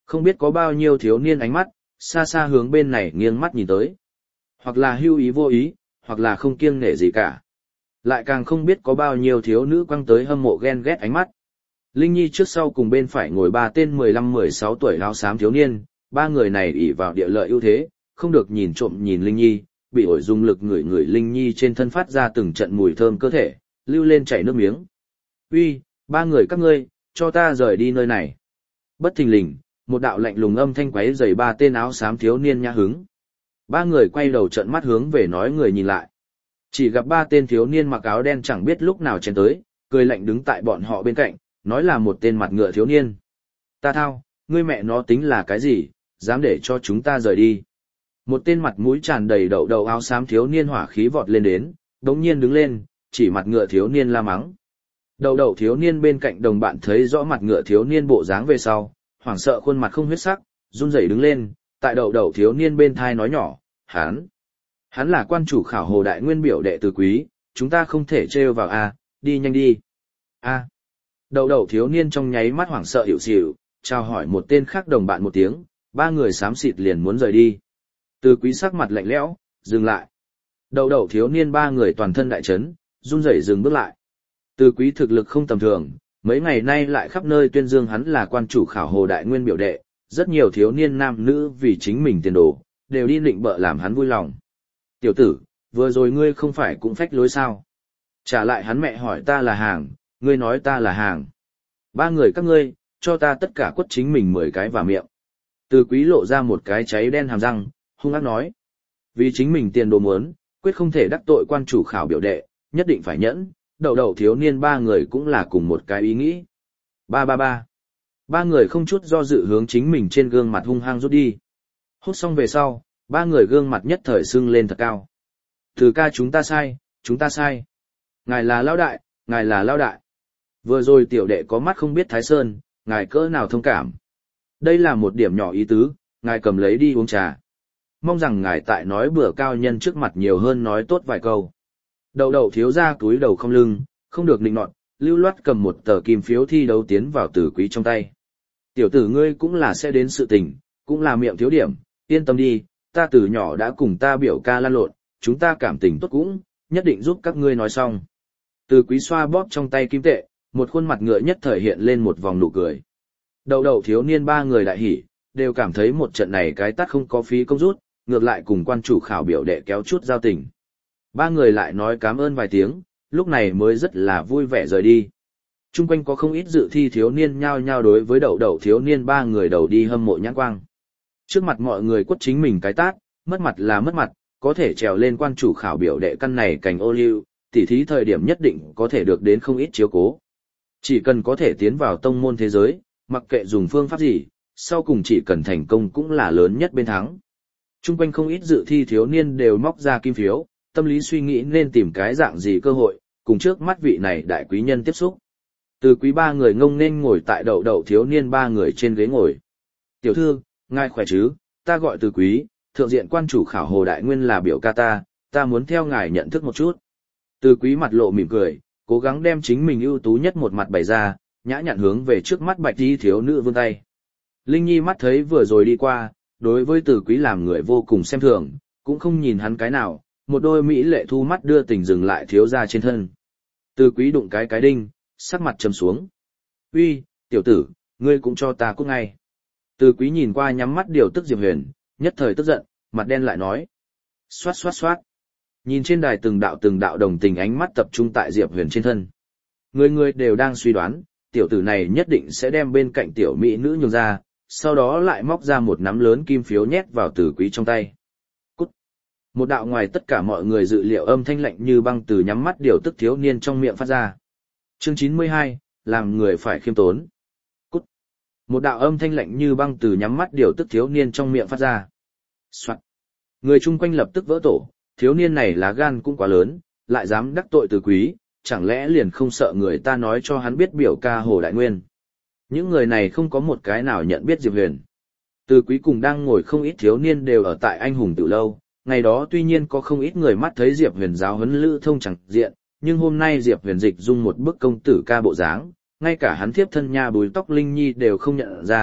Không biết có bao nhiêu thiếu niên ánh mắt, xa xa hướng bên này nghiêng mắt nhìn tới. Hoặc là hưu ý vô ý, hoặc là không kiêng nể gì cả. Lại càng không biết có bao nhiêu thiếu nữ quăng tới hâm mộ ghen ghét ánh mắt. Linh Nhi trước sau cùng bên phải ngồi ba tên mười lăm mười sáu tuổi áo xám thiếu niên, ba người này ỷ vào địa lợi ưu thế, không được nhìn trộm nhìn Linh Nhi, bị ổi dùng lực ngửi ngửi Linh Nhi trên thân phát ra từng trận mùi thơm cơ thể, lưu lên chảy nước miếng. Uy, ba người các ngươi, cho ta rời đi nơi này. Bất thình lình, một đạo lạnh lùng âm thanh quấy rầy ba tên áo xám thiếu niên nhã hứng. Ba người quay đầu trợn mắt hướng về nói người nhìn lại. Chỉ gặp ba tên thiếu niên mặc áo đen chẳng biết lúc nào chen tới, cười lạnh đứng tại bọn họ bên cạnh, nói là một tên mặt ngựa thiếu niên. Ta thao, ngươi mẹ nó tính là cái gì, dám để cho chúng ta rời đi. Một tên mặt mũi tràn đầy đậu đầu áo xám thiếu niên hỏa khí vọt lên đến, đống nhiên đứng lên, chỉ mặt ngựa thiếu niên la mắng. Đầu đầu thiếu niên bên cạnh đồng bạn thấy rõ mặt ngựa thiếu niên bộ dáng về sau, hoảng sợ khuôn mặt không huyết sắc, run rẩy đứng lên, tại đầu đầu thiếu niên bên thai nói nhỏ, hắn, hắn là quan chủ khảo Hồ Đại Nguyên biểu đệ Từ Quý, chúng ta không thể trêu vào a, đi nhanh đi. A. Đầu đầu thiếu niên trong nháy mắt hoảng sợ hiểu xỉu, chào hỏi một tên khác đồng bạn một tiếng, ba người xám xịt liền muốn rời đi. Từ Quý sắc mặt lạnh lẽo, dừng lại. Đầu đầu thiếu niên ba người toàn thân đại chấn, run rẩy dừng bước lại. Từ Quý thực lực không tầm thường, mấy ngày nay lại khắp nơi tuyên dương hắn là quan chủ khảo Hồ Đại Nguyên biểu đệ, rất nhiều thiếu niên nam nữ vì chính mình tiền đồ, đều đi nịnh bợ làm hắn vui lòng. Tiểu tử, vừa rồi ngươi không phải cũng phách lối sao? Trả lại hắn mẹ hỏi ta là hàng, ngươi nói ta là hàng. Ba người các ngươi, cho ta tất cả quất chính mình mười cái vào miệng. Từ Quý lộ ra một cái cháy đen hàm răng, hung ác nói. Vì chính mình tiền đồ muốn, quyết không thể đắc tội quan chủ khảo biểu đệ, nhất định phải nhẫn, đầu đầu thiếu niên ba người cũng là cùng một cái ý nghĩ. Ba ba ba. Ba người không chút do dự hướng chính mình trên gương mặt hung hăng rút đi. Hút xong về sau, ba người gương mặt nhất thời sưng lên thật cao. Từ ca chúng ta sai, chúng ta sai. Ngài là lao đại, ngài là lao đại. Vừa rồi tiểu đệ có mắt không biết Thái Sơn, ngài cỡ nào thông cảm. Đây là một điểm nhỏ ý tứ, ngài cầm lấy đi uống trà. Mong rằng ngài tại nói bữa cao nhân trước mặt nhiều hơn nói tốt vài câu. Đầu đầu thiếu ra túi đầu không lưng, không được nịnh nọt, lưu loát cầm một tờ kim phiếu thi đấu tiến vào Từ Quý trong tay. Tiểu tử ngươi cũng là sẽ đến sự tình, cũng là miệng thiếu điểm, yên tâm đi, ta từ nhỏ đã cùng ta biểu ca lan lộn, chúng ta cảm tình tốt cũng, nhất định giúp các ngươi nói xong. Từ Quý xoa bóp trong tay kim tệ, một khuôn mặt ngựa nhất thời hiện lên một vòng nụ cười. Đầu đầu thiếu niên ba người đại hỉ, đều cảm thấy một trận này cái tắt không có phí công rút, ngược lại cùng quan chủ khảo biểu đệ kéo chút giao tình. Ba người lại nói cảm ơn vài tiếng, lúc này mới rất là vui vẻ rời đi. Trung quanh có không ít dự thi thiếu niên nhao nhao đối với đầu đầu thiếu niên ba người đầu đi hâm mộ nhãn quang. Trước mặt mọi người quất chính mình cái tát, mất mặt là mất mặt, có thể trèo lên quan chủ khảo biểu đệ căn này cành ô liu, tỉ thí thời điểm nhất định có thể được đến không ít chiếu cố. Chỉ cần có thể tiến vào tông môn thế giới, mặc kệ dùng phương pháp gì, sau cùng chỉ cần thành công cũng là lớn nhất bên thắng. Trung quanh không ít dự thi thiếu niên đều móc ra kim phiếu, tâm lý suy nghĩ nên tìm cái dạng gì cơ hội, cùng trước mắt vị này đại quý nhân tiếp xúc. Từ Quý ba người ngông nên ngồi tại đậu đậu thiếu niên ba người trên ghế ngồi. Tiểu thư, ngài khỏe chứ, ta gọi Từ Quý, thượng diện quan chủ khảo Hồ Đại Nguyên là biểu ca ta, ta muốn theo ngài nhận thức một chút. Từ Quý mặt lộ mỉm cười, cố gắng đem chính mình ưu tú nhất một mặt bày ra, nhã nhặn hướng về trước mắt bạch y thiếu nữ vươn tay. Linh Nhi mắt thấy vừa rồi đi qua, đối với Từ Quý làm người vô cùng xem thường, cũng không nhìn hắn cái nào, một đôi mỹ lệ thu mắt đưa tình dừng lại thiếu ra trên thân. Từ Quý đụng cái cái đinh, sắc mặt trầm xuống. Uy, tiểu tử, ngươi cũng cho ta cút ngay. Từ Quý nhìn qua nhắm mắt điều tức Diệp Huyền, nhất thời tức giận, mặt đen lại nói. Xoát xoát xoát. Nhìn trên đài từng đạo từng đạo đồng tình ánh mắt tập trung tại Diệp Huyền trên thân. Người người đều đang suy đoán, tiểu tử này nhất định sẽ đem bên cạnh tiểu mỹ nữ nhường ra, sau đó lại móc ra một nắm lớn kim phiếu nhét vào Từ Quý trong tay. Cút. Một đạo ngoài tất cả mọi người dự liệu âm thanh lạnh như băng từ nhắm mắt điều tức thiếu niên trong miệng phát ra. Chương chín mươi hai, làm người phải khiêm tốn. Cút. Một đạo âm thanh lạnh như băng từ nhắm mắt điều tức thiếu niên trong miệng phát ra. Soạn. Người chung quanh lập tức vỡ tổ, thiếu niên này lá gan cũng quá lớn, lại dám đắc tội Từ Quý, chẳng lẽ liền không sợ người ta nói cho hắn biết biểu ca Hồ Đại Nguyên. Những người này không có một cái nào nhận biết Diệp Huyền. Từ Quý cùng đang ngồi không ít thiếu niên đều ở tại anh hùng tiểu lâu, ngày đó tuy nhiên có không ít người mắt thấy Diệp Huyền giáo huấn Lữ Thông chẳng diện, nhưng hôm nay Diệp Huyền dịch dung một bức công tử ca bộ dáng, ngay cả hắn thiếp thân nha bùi tóc Linh Nhi đều không nhận ra,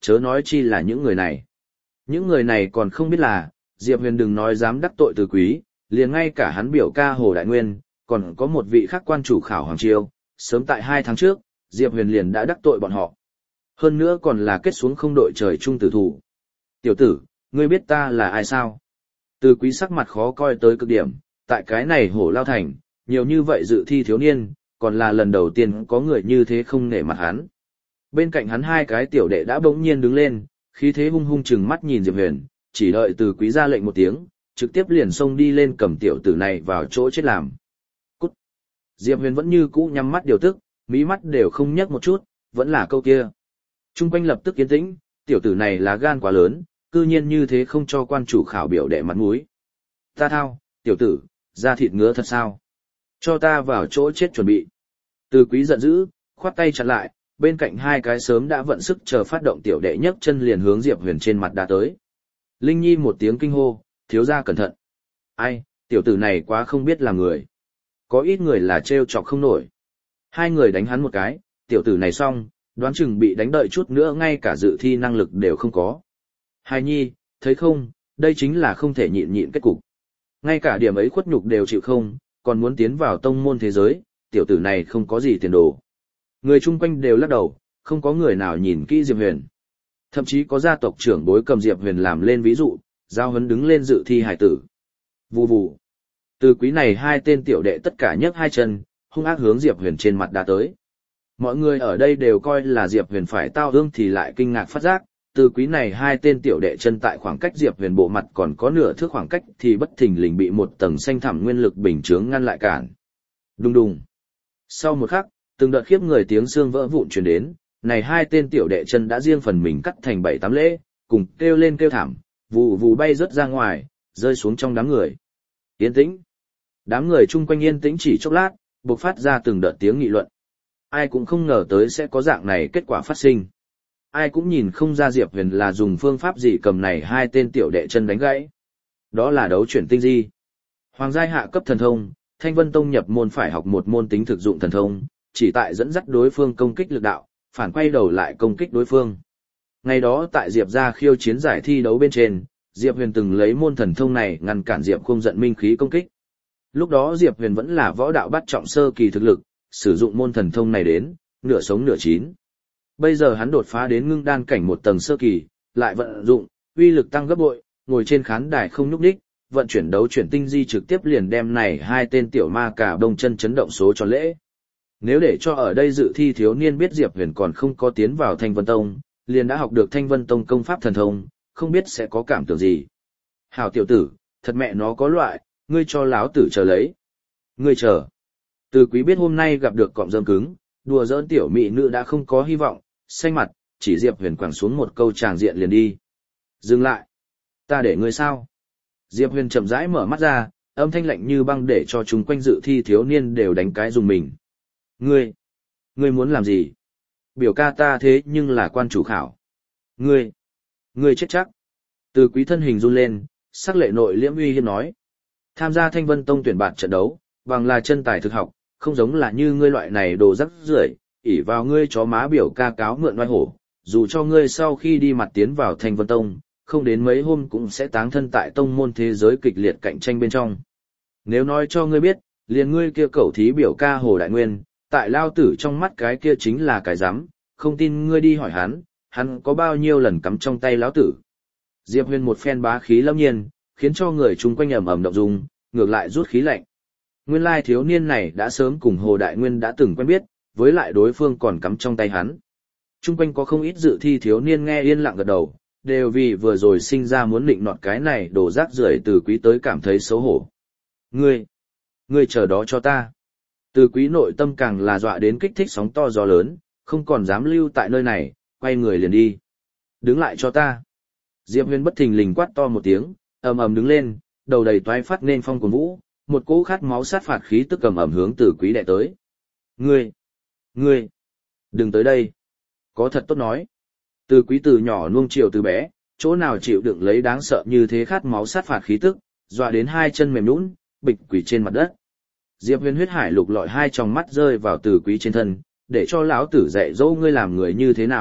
chớ nói chi là những người này. Những người này còn không biết là, Diệp Huyền đừng nói dám đắc tội Từ Quý, liền ngay cả hắn biểu ca Hồ Đại Nguyên, còn có một vị khác quan chủ khảo Hoàng Chiêu, sớm tại hai tháng trước, Diệp Huyền liền đã đắc tội bọn họ. Hơn nữa còn là kết xuống không đội trời chung tử thủ. Tiểu tử, ngươi biết ta là ai sao? Từ Quý sắc mặt khó coi tới cực điểm, tại cái này Hổ Lao Thành, nhiều như vậy dự thi thiếu niên, còn là lần đầu tiên có người như thế không nể mặt hắn. Bên cạnh hắn hai cái tiểu đệ đã bỗng nhiên đứng lên, khí thế hung hung chừng mắt nhìn Diệp Huyền, chỉ đợi Từ Quý ra lệnh một tiếng, trực tiếp liền xông đi lên cầm tiểu tử này vào chỗ chết làm. Cút! Diệp Huyền vẫn như cũ nhắm mắt điều tức, mí mắt đều không nhấc một chút, vẫn là câu kia. Trung quanh lập tức yên tĩnh, tiểu tử này là gan quá lớn, cư nhiên như thế không cho quan chủ khảo biểu đệ mặt mũi. Ta thao, tiểu tử, da thịt ngứa thật sao? Cho ta vào chỗ chết chuẩn bị. Từ Quý giận dữ, khoát tay chặn lại, bên cạnh hai cái sớm đã vận sức chờ phát động tiểu đệ nhấc chân liền hướng Diệp Huyền trên mặt đã tới. Linh Nhi một tiếng kinh hô, thiếu gia cẩn thận. Ai, tiểu tử này quá không biết làm người. Có ít người là trêu chọc không nổi. Hai người đánh hắn một cái, tiểu tử này xong, đoán chừng bị đánh đợi chút nữa ngay cả dự thi năng lực đều không có. Hài Nhi, thấy không, đây chính là không thể nhịn nhịn kết cục. Ngay cả điểm ấy khuất nhục đều chịu không, còn muốn tiến vào tông môn thế giới, tiểu tử này không có gì tiền đồ. Người chung quanh đều lắc đầu, không có người nào nhìn kỹ Diệp Huyền. Thậm chí có gia tộc trưởng bối cầm Diệp Huyền làm lên ví dụ, giao hấn đứng lên dự thi hải tử. Vù vù. Từ Quý này hai tên tiểu đệ tất cả nhấc hai chân, hung ác hướng Diệp Huyền trên mặt đã tới. Mọi người ở đây đều coi là Diệp Huyền phải tao ương thì lại kinh ngạc phát giác, Từ Quý này hai tên tiểu đệ chân tại khoảng cách Diệp Huyền bộ mặt còn có nửa thước khoảng cách thì bất thình lình bị một tầng xanh thẳm nguyên lực bình chướng ngăn lại cản. Đùng đùng. Sau một khắc, từng đợt khiếp người tiếng xương vỡ vụn truyền đến, này hai tên tiểu đệ chân đã riêng phần mình cắt thành bảy tám lễ, cùng kêu lên kêu thảm, vù vù bay rớt ra ngoài, rơi xuống trong đám người. Yên tĩnh. Đám người chung quanh yên tĩnh chỉ chốc lát, bộc phát ra từng đợt tiếng nghị luận. Ai cũng không ngờ tới sẽ có dạng này kết quả phát sinh. Ai cũng nhìn không ra Diệp Huyền là dùng phương pháp gì cầm này hai tên tiểu đệ chân đánh gãy. Đó là đấu chuyển tinh di. Hoàng giai hạ cấp thần thông, Thanh Vân Tông nhập môn phải học một môn tính thực dụng thần thông, chỉ tại dẫn dắt đối phương công kích lực đạo, phản quay đầu lại công kích đối phương. Ngày đó tại Diệp gia khiêu chiến giải thi đấu bên trên, Diệp Huyền từng lấy môn thần thông này ngăn cản Diệp Không giận minh khí công kích. Lúc đó Diệp Huyền vẫn là võ đạo bát trọng sơ kỳ thực lực, sử dụng môn thần thông này đến, nửa sống nửa chín. Bây giờ hắn đột phá đến ngưng đan cảnh một tầng sơ kỳ, lại vận dụng, uy lực tăng gấp bội, ngồi trên khán đài không nhúc nhích, vận chuyển đấu chuyển tinh di trực tiếp liền đem này hai tên tiểu ma cả đông chân chấn động số cho lễ. Nếu để cho ở đây dự thi thiếu niên biết Diệp Huyền còn không có tiến vào Thanh Vân Tông, liền đã học được Thanh Vân Tông công pháp thần thông, không biết sẽ có cảm tưởng gì. Hảo tiểu tử, thật mẹ nó có loại, ngươi cho láo tử chờ lấy. Ngươi chờ. Từ Quý biết hôm nay gặp được cọm rơm cứng, đùa giỡn tiểu mỹ nữ đã không có hy vọng, xanh mặt, chỉ Diệp Huyền quẳng xuống một câu tràng diện liền đi. Dừng lại. Ta để ngươi sao? Diệp Huyền chậm rãi mở mắt ra, âm thanh lạnh như băng để cho chúng quanh dự thi thiếu niên đều đánh cái dùng mình. Ngươi, ngươi muốn làm gì? Biểu ca ta thế nhưng là quan chủ khảo. Ngươi, ngươi chết chắc. Từ Quý thân hình run lên, sắc lệ nội liễm uy hiếp nói. Tham gia Thanh Vân Tông tuyển bạt trận đấu, bằng là chân tài thực học, không giống là như ngươi loại này đồ rắc rưởi, ỷ vào ngươi chó má biểu ca cáo mượn oai hổ, dù cho ngươi sau khi đi mặt tiến vào Thanh Vân Tông, không đến mấy hôm cũng sẽ táng thân tại tông môn thế giới kịch liệt cạnh tranh bên trong. Nếu nói cho ngươi biết, liền ngươi kia cẩu thí biểu ca Hồ Đại Nguyên, tại lao tử trong mắt cái kia chính là cái rắm, không tin ngươi đi hỏi hắn, hắn có bao nhiêu lần cắm trong tay lão tử. Diệp Huyền một phen bá khí lâm nhiên, khiến cho người chung quanh ầm ầm động dung, ngược lại rút khí lạnh. Nguyên lai thiếu niên này đã sớm cùng Hồ Đại Nguyên đã từng quen biết, với lại đối phương còn cắm trong tay hắn. Chung quanh có không ít dự thi thiếu niên nghe yên lặng gật đầu, đều vì vừa rồi sinh ra muốn định nọt cái này đổ rác rưởi Từ Quý tới cảm thấy xấu hổ. Ngươi, ngươi chờ đó cho ta. Từ Quý nội tâm càng là dọa đến kích thích sóng to gió lớn, không còn dám lưu tại nơi này, quay người liền đi. Đứng lại cho ta. Diệp Huyền bất thình lình quát to một tiếng, ầm ầm đứng lên, đầu đầy toái phát nên phong cuồng vũ, một cỗ khát máu sát phạt khí tức cầm ẩm hướng Từ Quý đệ tới. Ngươi, ngươi, đừng tới đây. Có thật tốt nói. Từ Quý từ nhỏ nuông chiều từ bé, chỗ nào chịu đựng lấy đáng sợ như thế khát máu sát phạt khí tức, dọa đến hai chân mềm nhũn, bịch quỷ trên mặt đất. Diệp Huyền huyết hải lục lọi hai tròng mắt rơi vào Từ Quý trên thân, để cho lão tử dạy dỗ ngươi làm người như thế nào,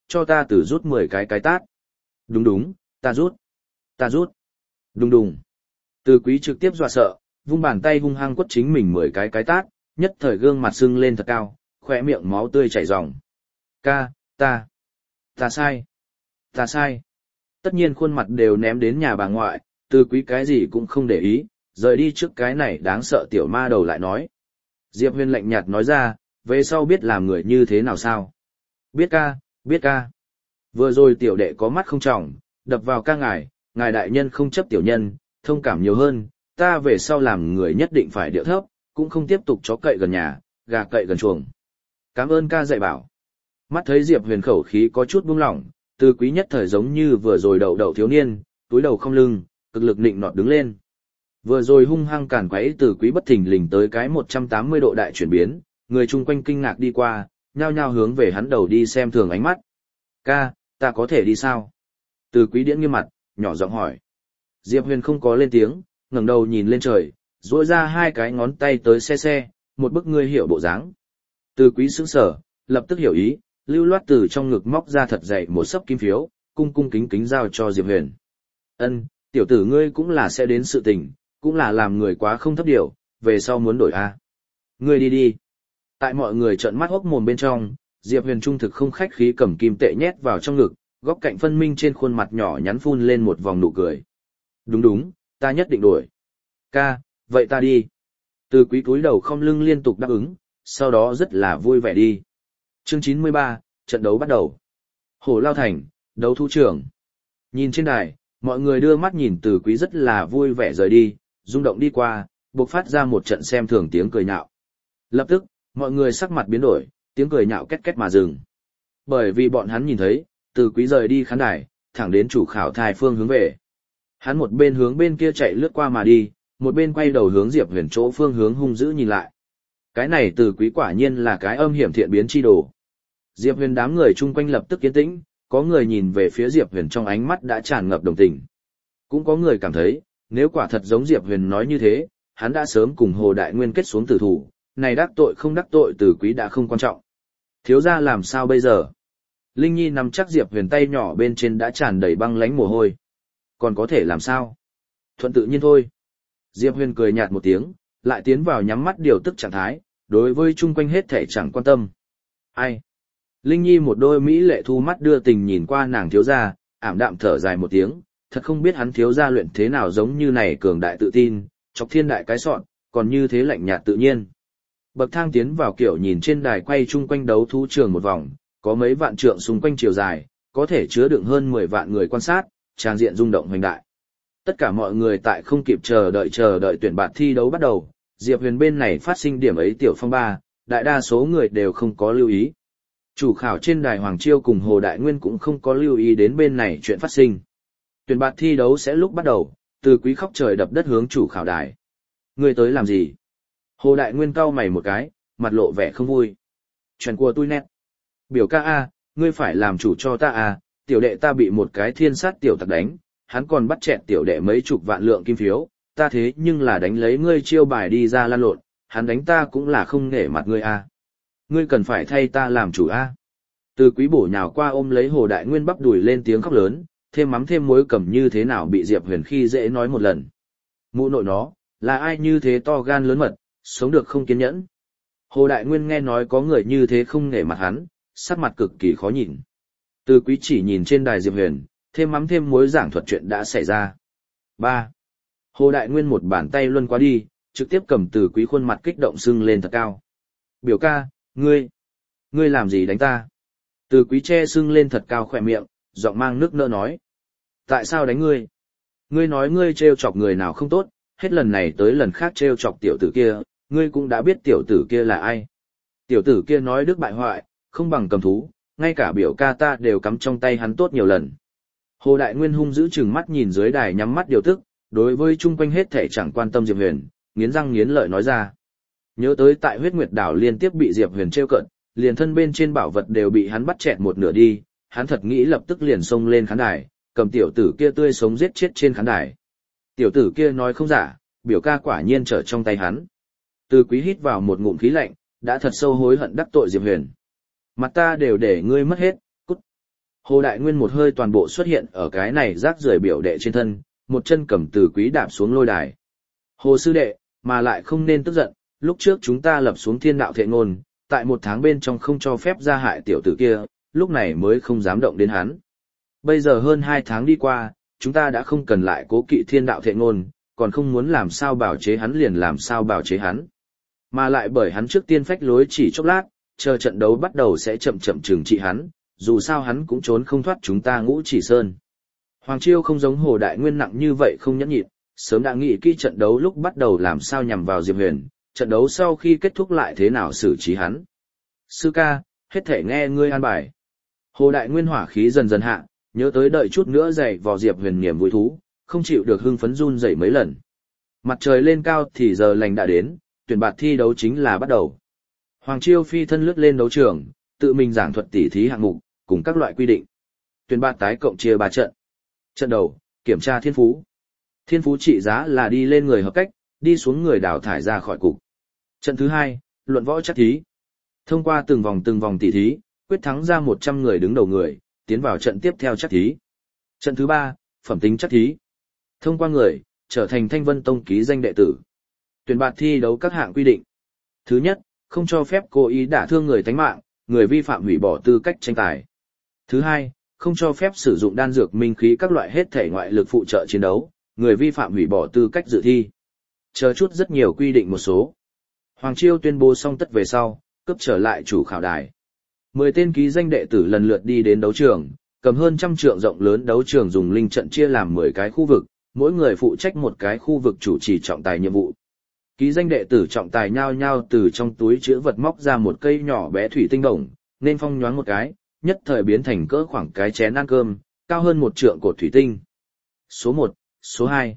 cho ta từ rút mười cái cái tát. Đúng đúng, ta rút. Ta rút. Đùng đùng. Từ quý trực tiếp dọa sợ, vung bàn tay hung hăng quất chính mình mười cái cái tát, nhất thời gương mặt sưng lên thật cao, khỏe miệng máu tươi chảy ròng. Ca, ta, ta sai, ta sai. Tất nhiên khuôn mặt đều ném đến nhà bà ngoại, từ quý cái gì cũng không để ý, rời đi trước cái này đáng sợ tiểu ma đầu lại nói. Diệp Huyền lạnh nhạt nói ra, về sau biết làm người như thế nào sao? Biết ca, biết ca. Vừa rồi tiểu đệ có mắt không trọng, đập vào ca ngài, ngài đại nhân không chấp tiểu nhân, thông cảm nhiều hơn, ta về sau làm người nhất định phải điệu thấp, cũng không tiếp tục chó cậy gần nhà, gà cậy gần chuồng. Cảm ơn ca dạy bảo. Mắt thấy Diệp Huyền khẩu khí có chút buông lỏng, Từ quý nhất thời giống như vừa rồi đậu đậu thiếu niên, túi đầu không lưng, cực lực nịnh nọt đứng lên. Vừa rồi hung hăng càn quấy Từ quý bất thình lình tới cái một trăm tám mươi độ đại chuyển biến, người chung quanh kinh ngạc đi qua, nhao nhao hướng về hắn đầu đi xem thường ánh mắt. Ca, ta có thể đi sao? Từ quý điễn nghiêm mặt, nhỏ giọng hỏi. Diệp Huyền không có lên tiếng, ngẩng đầu nhìn lên trời, duỗi ra hai cái ngón tay tới xe xe, một bức ngươi hiểu bộ dáng. Từ quý sững sở, lập tức hiểu ý, lưu loát từ trong ngực móc ra thật dày một sấp kim phiếu, cung cung kính kính giao cho Diệp Huyền. Ân, tiểu tử ngươi cũng là sẽ đến sự tình, cũng là làm người quá không thấp điều, về sau muốn đổi a. Ngươi đi đi. Tại mọi người trợn mắt hốc mồm bên trong, Diệp Huyền trung thực không khách khí cầm kim tệ nhét vào trong ngực, góc cạnh phân minh trên khuôn mặt nhỏ nhắn phun lên một vòng nụ cười. Đúng đúng, ta nhất định đổi. Ca, vậy ta đi. Từ quý cúi đầu không lưng liên tục đáp ứng, sau đó rất là vui vẻ đi. Chương chín mươi ba, trận đấu bắt đầu. Hổ Lao Thành, đấu thu trường. Nhìn trên đài, mọi người đưa mắt nhìn Từ quý rất là vui vẻ rời đi, rung động đi qua, bộc phát ra một trận xem thường tiếng cười nhạo. Lập tức, mọi người sắc mặt biến đổi, tiếng cười nhạo két két mà dừng. Bởi vì bọn hắn nhìn thấy, Từ quý rời đi khán đài, thẳng đến chủ khảo thai phương hướng về. Hắn một bên hướng bên kia chạy lướt qua mà đi, một bên quay đầu hướng Diệp Huyền chỗ phương hướng hung dữ nhìn lại. Cái này Từ quý quả nhiên là cái âm hiểm thiện biến chi đồ. Diệp Huyền đám người chung quanh lập tức yên tĩnh, có người nhìn về phía Diệp Huyền trong ánh mắt đã tràn ngập đồng tình. Cũng có người cảm thấy, nếu quả thật giống Diệp Huyền nói như thế, hắn đã sớm cùng Hồ Đại Nguyên kết xuống tử thủ, này đắc tội không đắc tội Từ quý đã không quan trọng. Thiếu gia làm sao bây giờ? Linh Nhi nằm chắc Diệp Huyền tay nhỏ bên trên đã tràn đầy băng lánh mồ hôi. Còn có thể làm sao? Thuận tự nhiên thôi. Diệp Huyền cười nhạt một tiếng, lại tiến vào nhắm mắt điều tức trạng thái, đối với chung quanh hết thể chẳng quan tâm. Ai? Linh Nhi một đôi mỹ lệ thu mắt đưa tình nhìn qua nàng thiếu gia, ảm đạm thở dài một tiếng, thật không biết hắn thiếu gia luyện thế nào giống như này cường đại tự tin, chọc thiên đại cái sọn, còn như thế lạnh nhạt tự nhiên. Bậc thang tiến vào kiểu nhìn trên đài quay chung quanh đấu thú trường một vòng, có mấy vạn trượng xung quanh chiều dài, có thể chứa đựng hơn mười vạn người quan sát, tràng diện rung động hoành đại. Tất cả mọi người tại không kịp chờ đợi chờ đợi tuyển bạt thi đấu bắt đầu, Diệp Huyền bên này phát sinh điểm ấy tiểu phong ba, đại đa số người đều không có lưu ý. Chủ khảo trên đài Hoàng Chiêu cùng Hồ Đại Nguyên cũng không có lưu ý đến bên này chuyện phát sinh. Tuyển bạt thi đấu sẽ lúc bắt đầu, Từ quý khóc trời đập đất hướng chủ khảo đài. Ngươi tới làm gì? Hồ Đại Nguyên cau mày một cái, mặt lộ vẻ không vui. Chuyện của tôi nét. Biểu ca a, ngươi phải làm chủ cho ta a, tiểu đệ ta bị một cái thiên sát tiểu tặc đánh, hắn còn bắt chẹt tiểu đệ mấy chục vạn lượng kim phiếu, ta thế nhưng là đánh lấy ngươi chiêu bài đi ra lan lộn, hắn đánh ta cũng là không nể mặt ngươi a. Ngươi cần phải thay ta làm chủ a. Từ quý bổ nhào qua ôm lấy Hồ Đại Nguyên bắp đùi lên tiếng khóc lớn, thêm mắm thêm muối cầm như thế nào bị Diệp Huyền khi dễ nói một lần. Mụ nội nó, là ai như thế to gan lớn mật, sống được không kiên nhẫn. Hồ Đại Nguyên nghe nói có người như thế không nể mặt hắn, sắc mặt cực kỳ khó nhìn. Từ quý chỉ nhìn trên đài Diệp Huyền, thêm mắm thêm muối giảng thuật chuyện đã xảy ra. ba. Hồ Đại Nguyên một bàn tay luân qua đi, trực tiếp cầm Từ quý khuôn mặt kích động sưng lên thật cao. Biểu ca, ngươi, ngươi làm gì đánh ta? Từ quý che sưng lên thật cao khỏe miệng, giọng mang nước nỡ nói. Tại sao đánh ngươi? Ngươi nói ngươi trêu chọc người nào không tốt, hết lần này tới lần khác trêu chọc tiểu tử kia, ngươi cũng đã biết tiểu tử kia là ai. Tiểu tử kia nói đức bại hoại, không bằng cầm thú, ngay cả biểu ca ta đều cắm trong tay hắn tốt nhiều lần. Hồ Đại Nguyên hung dữ chừng mắt nhìn dưới đài nhắm mắt điều tức, đối với chung quanh hết thể chẳng quan tâm Diệp Huyền, nghiến răng nghiến lợi nói ra. Nhớ tới tại Huyết Nguyệt Đảo liên tiếp bị Diệp Huyền trêu cợt, liền thân bên trên bảo vật đều bị hắn bắt chẹt một nửa đi, hắn thật nghĩ lập tức liền xông lên khán đài, cầm tiểu tử kia tươi sống giết chết trên khán đài. Tiểu tử kia nói không giả, biểu ca quả nhiên trở trong tay hắn. Từ quý hít vào một ngụm khí lạnh, đã thật sâu hối hận đắc tội Diệp Huyền. Mặt ta đều để ngươi mất hết, cút. Hồ Đại Nguyên một hơi toàn bộ xuất hiện ở cái này rác rưởi biểu đệ trên thân, một chân cầm từ quý đạp xuống lôi đài. Hồ sư đệ, mà lại không nên tức giận, lúc trước chúng ta lập xuống thiên đạo thệ ngôn, tại một tháng bên trong không cho phép gia hại tiểu tử kia, lúc này mới không dám động đến hắn. Bây giờ hơn hai tháng đi qua, chúng ta đã không cần lại cố kỵ thiên đạo thệ ngôn, còn không muốn làm sao bảo chế hắn liền làm sao bảo chế hắn. Mà lại bởi hắn trước tiên phách lối chỉ chốc lát, chờ trận đấu bắt đầu sẽ chậm chậm trừng trị hắn, dù sao hắn cũng trốn không thoát chúng ta Ngũ Chỉ Sơn. Hoàng Chiêu không giống Hồ Đại Nguyên nặng như vậy không nhẫn nhịn, sớm đã nghĩ kỹ trận đấu lúc bắt đầu làm sao nhằm vào Diệp Huyền, trận đấu sau khi kết thúc lại thế nào xử trí hắn. Sư ca, hết thể nghe ngươi an bài. Hồ Đại Nguyên hỏa khí dần dần hạ, nhớ tới đợi chút nữa dậy vào Diệp Huyền niềm vui thú, không chịu được hưng phấn run rẩy mấy lần. Mặt trời lên cao thì giờ lành đã đến, tuyển bạt thi đấu chính là bắt đầu. Hoàng Chiêu phi thân lướt lên đấu trường, tự mình giảng thuật tỉ thí hạng mục, cùng các loại quy định. Tuyển bạt tái cộng chia ba trận. Trận đầu, kiểm tra thiên phú. Thiên phú trị giá là đi lên người hợp cách, đi xuống người đào thải ra khỏi cục. Trận thứ hai, luận võ chắc thí. Thông qua từng vòng từng vòng tỉ thí, quyết thắng ra một trăm người đứng đầu người, tiến vào trận tiếp theo chắc thí. Trận thứ ba, phẩm tính chắc thí. Thông qua người, trở thành Thanh Vân Tông ký danh đệ tử. Tuyển bạt thi đấu các hạng quy định. Thứ nhất, không cho phép cố ý đả thương người tánh mạng, người vi phạm hủy bỏ tư cách tranh tài. Thứ hai, không cho phép sử dụng đan dược minh khí các loại hết thể ngoại lực phụ trợ chiến đấu, người vi phạm hủy bỏ tư cách dự thi. Chờ chút rất nhiều quy định một số. Hoàng Chiêu tuyên bố xong tất về sau, cấp trở lại chủ khảo đài. Mười tên ký danh đệ tử lần lượt đi đến đấu trường, cầm hơn trăm trượng rộng lớn đấu trường dùng linh trận chia làm mười cái khu vực, mỗi người phụ trách một cái khu vực chủ trì trọng tài nhiệm vụ. Ký danh đệ tử trọng tài nhao nhao từ trong túi chứa vật móc ra một cây nhỏ bé thủy tinh đồng, nên phong nhoáng một cái, nhất thời biến thành cỡ khoảng cái chén ăn cơm, cao hơn một trượng cột thủy tinh. Số một, số hai,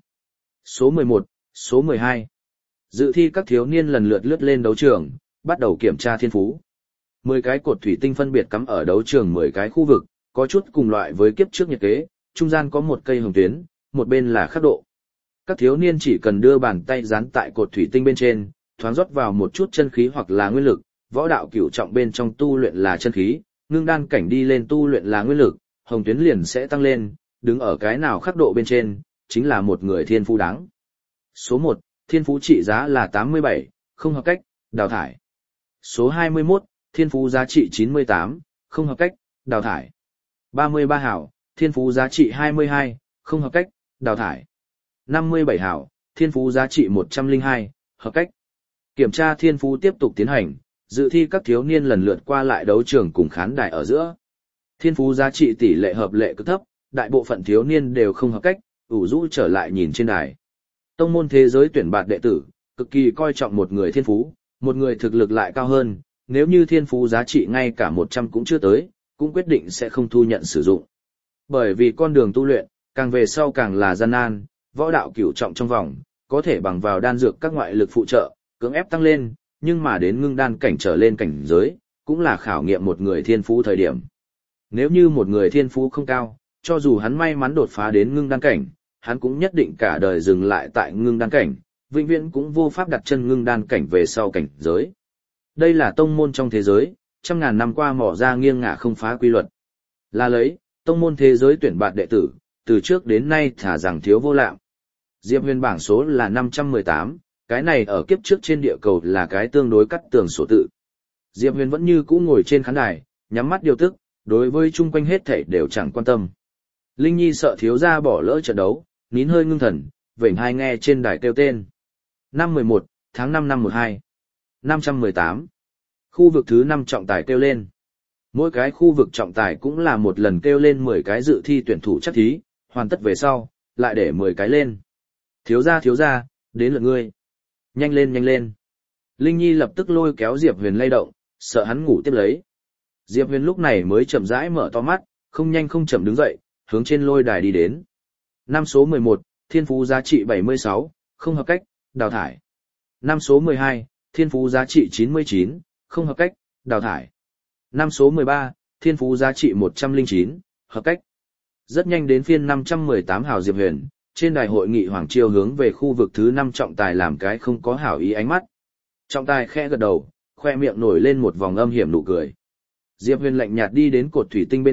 số mười một, số mười hai. Dự thi các thiếu niên lần lượt lướt lên đấu trường, bắt đầu kiểm tra thiên phú. mười cái cột thủy tinh phân biệt cắm ở đấu trường mười cái khu vực, có chút cùng loại với kiếp trước nhiệt kế, trung gian có một cây hồng tuyến, một bên là khắc độ. Các thiếu niên chỉ cần đưa bàn tay dán tại cột thủy tinh bên trên, thoáng rót vào một chút chân khí hoặc là nguyên lực, võ đạo cửu trọng bên trong tu luyện là chân khí, ngưng đan cảnh đi lên tu luyện là nguyên lực, hồng tuyến liền sẽ tăng lên, đứng ở cái nào khắc độ bên trên, chính là một người thiên phú đáng. Số một, thiên phú trị giá là tám mươi bảy, không hợp cách, đào thải. Số hai mươi mốt, thiên phú giá trị chín mươi tám, không hợp cách, đào thải. ba mươi ba hảo, thiên phú giá trị hai mươi hai, không hợp cách, đào thải. năm mươi bảy hảo, thiên phú giá trị một trăm lẻ hai, hợp cách. Kiểm tra thiên phú tiếp tục tiến hành, dự thi các thiếu niên lần lượt qua lại đấu trường cùng khán đài ở giữa. Thiên phú giá trị tỷ lệ hợp lệ cực thấp, đại bộ phận thiếu niên đều không hợp cách, ủ rũ trở lại nhìn trên đài. Tông môn thế giới tuyển bạt đệ tử, cực kỳ coi trọng một người thiên phú, một người thực lực lại cao hơn, nếu như thiên phú giá trị ngay cả một trăm cũng chưa tới, cũng quyết định sẽ không thu nhận sử dụng. Bởi vì con đường tu luyện, càng về sau càng là gian nan, võ đạo cửu trọng trong vòng, có thể bằng vào đan dược các ngoại lực phụ trợ, cưỡng ép tăng lên, nhưng mà đến ngưng đan cảnh trở lên cảnh giới, cũng là khảo nghiệm một người thiên phú thời điểm. Nếu như một người thiên phú không cao, cho dù hắn may mắn đột phá đến ngưng đan cảnh, hắn cũng nhất định cả đời dừng lại tại ngưng đan cảnh, vĩnh viễn cũng vô pháp đặt chân ngưng đan cảnh về sau cảnh giới. Đây là tông môn trong thế giới, trăm ngàn năm qua mỏ ra nghiêng ngả không phá quy luật. Là lấy, tông môn thế giới tuyển bạt đệ tử, từ trước đến nay thả rằng thiếu vô lạm. Diệp Huyền bảng số là năm trăm mười tám, cái này ở kiếp trước trên địa cầu là cái tương đối cắt tường sổ tự. Diệp Huyền vẫn như cũ ngồi trên khán đài, nhắm mắt điều tức, đối với chung quanh hết thảy đều chẳng quan tâm. Linh Nhi sợ thiếu gia bỏ lỡ trận đấu, nín hơi ngưng thần, vểnh hai nghe trên đài kêu tên. Năm mười một, tháng năm năm mười hai. năm trăm mười tám. Khu vực thứ năm trọng tài kêu lên. Mỗi cái khu vực trọng tài cũng là một lần kêu lên mười cái dự thi tuyển thủ chắc thí, hoàn tất về sau, lại để mười cái lên. Thiếu gia thiếu gia, đến lượt ngươi. Nhanh lên nhanh lên. Linh Nhi lập tức lôi kéo Diệp Huyền lay động, sợ hắn ngủ tiếp lấy. Diệp Huyền lúc này mới chậm rãi mở to mắt, không nhanh không chậm đứng dậy, hướng trên lôi đài đi đến. Năm số mười một, thiên phú giá trị bảy mươi sáu, không hợp cách, đào thải. Năm số mười hai, thiên phú giá trị chín mươi chín, không hợp cách, đào thải. Năm số mười ba, thiên phú giá trị một trăm lẻ chín, hợp cách. Rất nhanh đến phiên năm trăm mười tám hào Diệp Huyền, trên đài hội nghị Hoàng Chiêu hướng về khu vực thứ năm trọng tài làm cái không có hảo ý ánh mắt. Trọng tài khẽ gật đầu, khoe miệng nổi lên một vòng âm hiểm nụ cười. Diệp Huyền lạnh nhạt đi đến cột thủy tinh bên cạnh,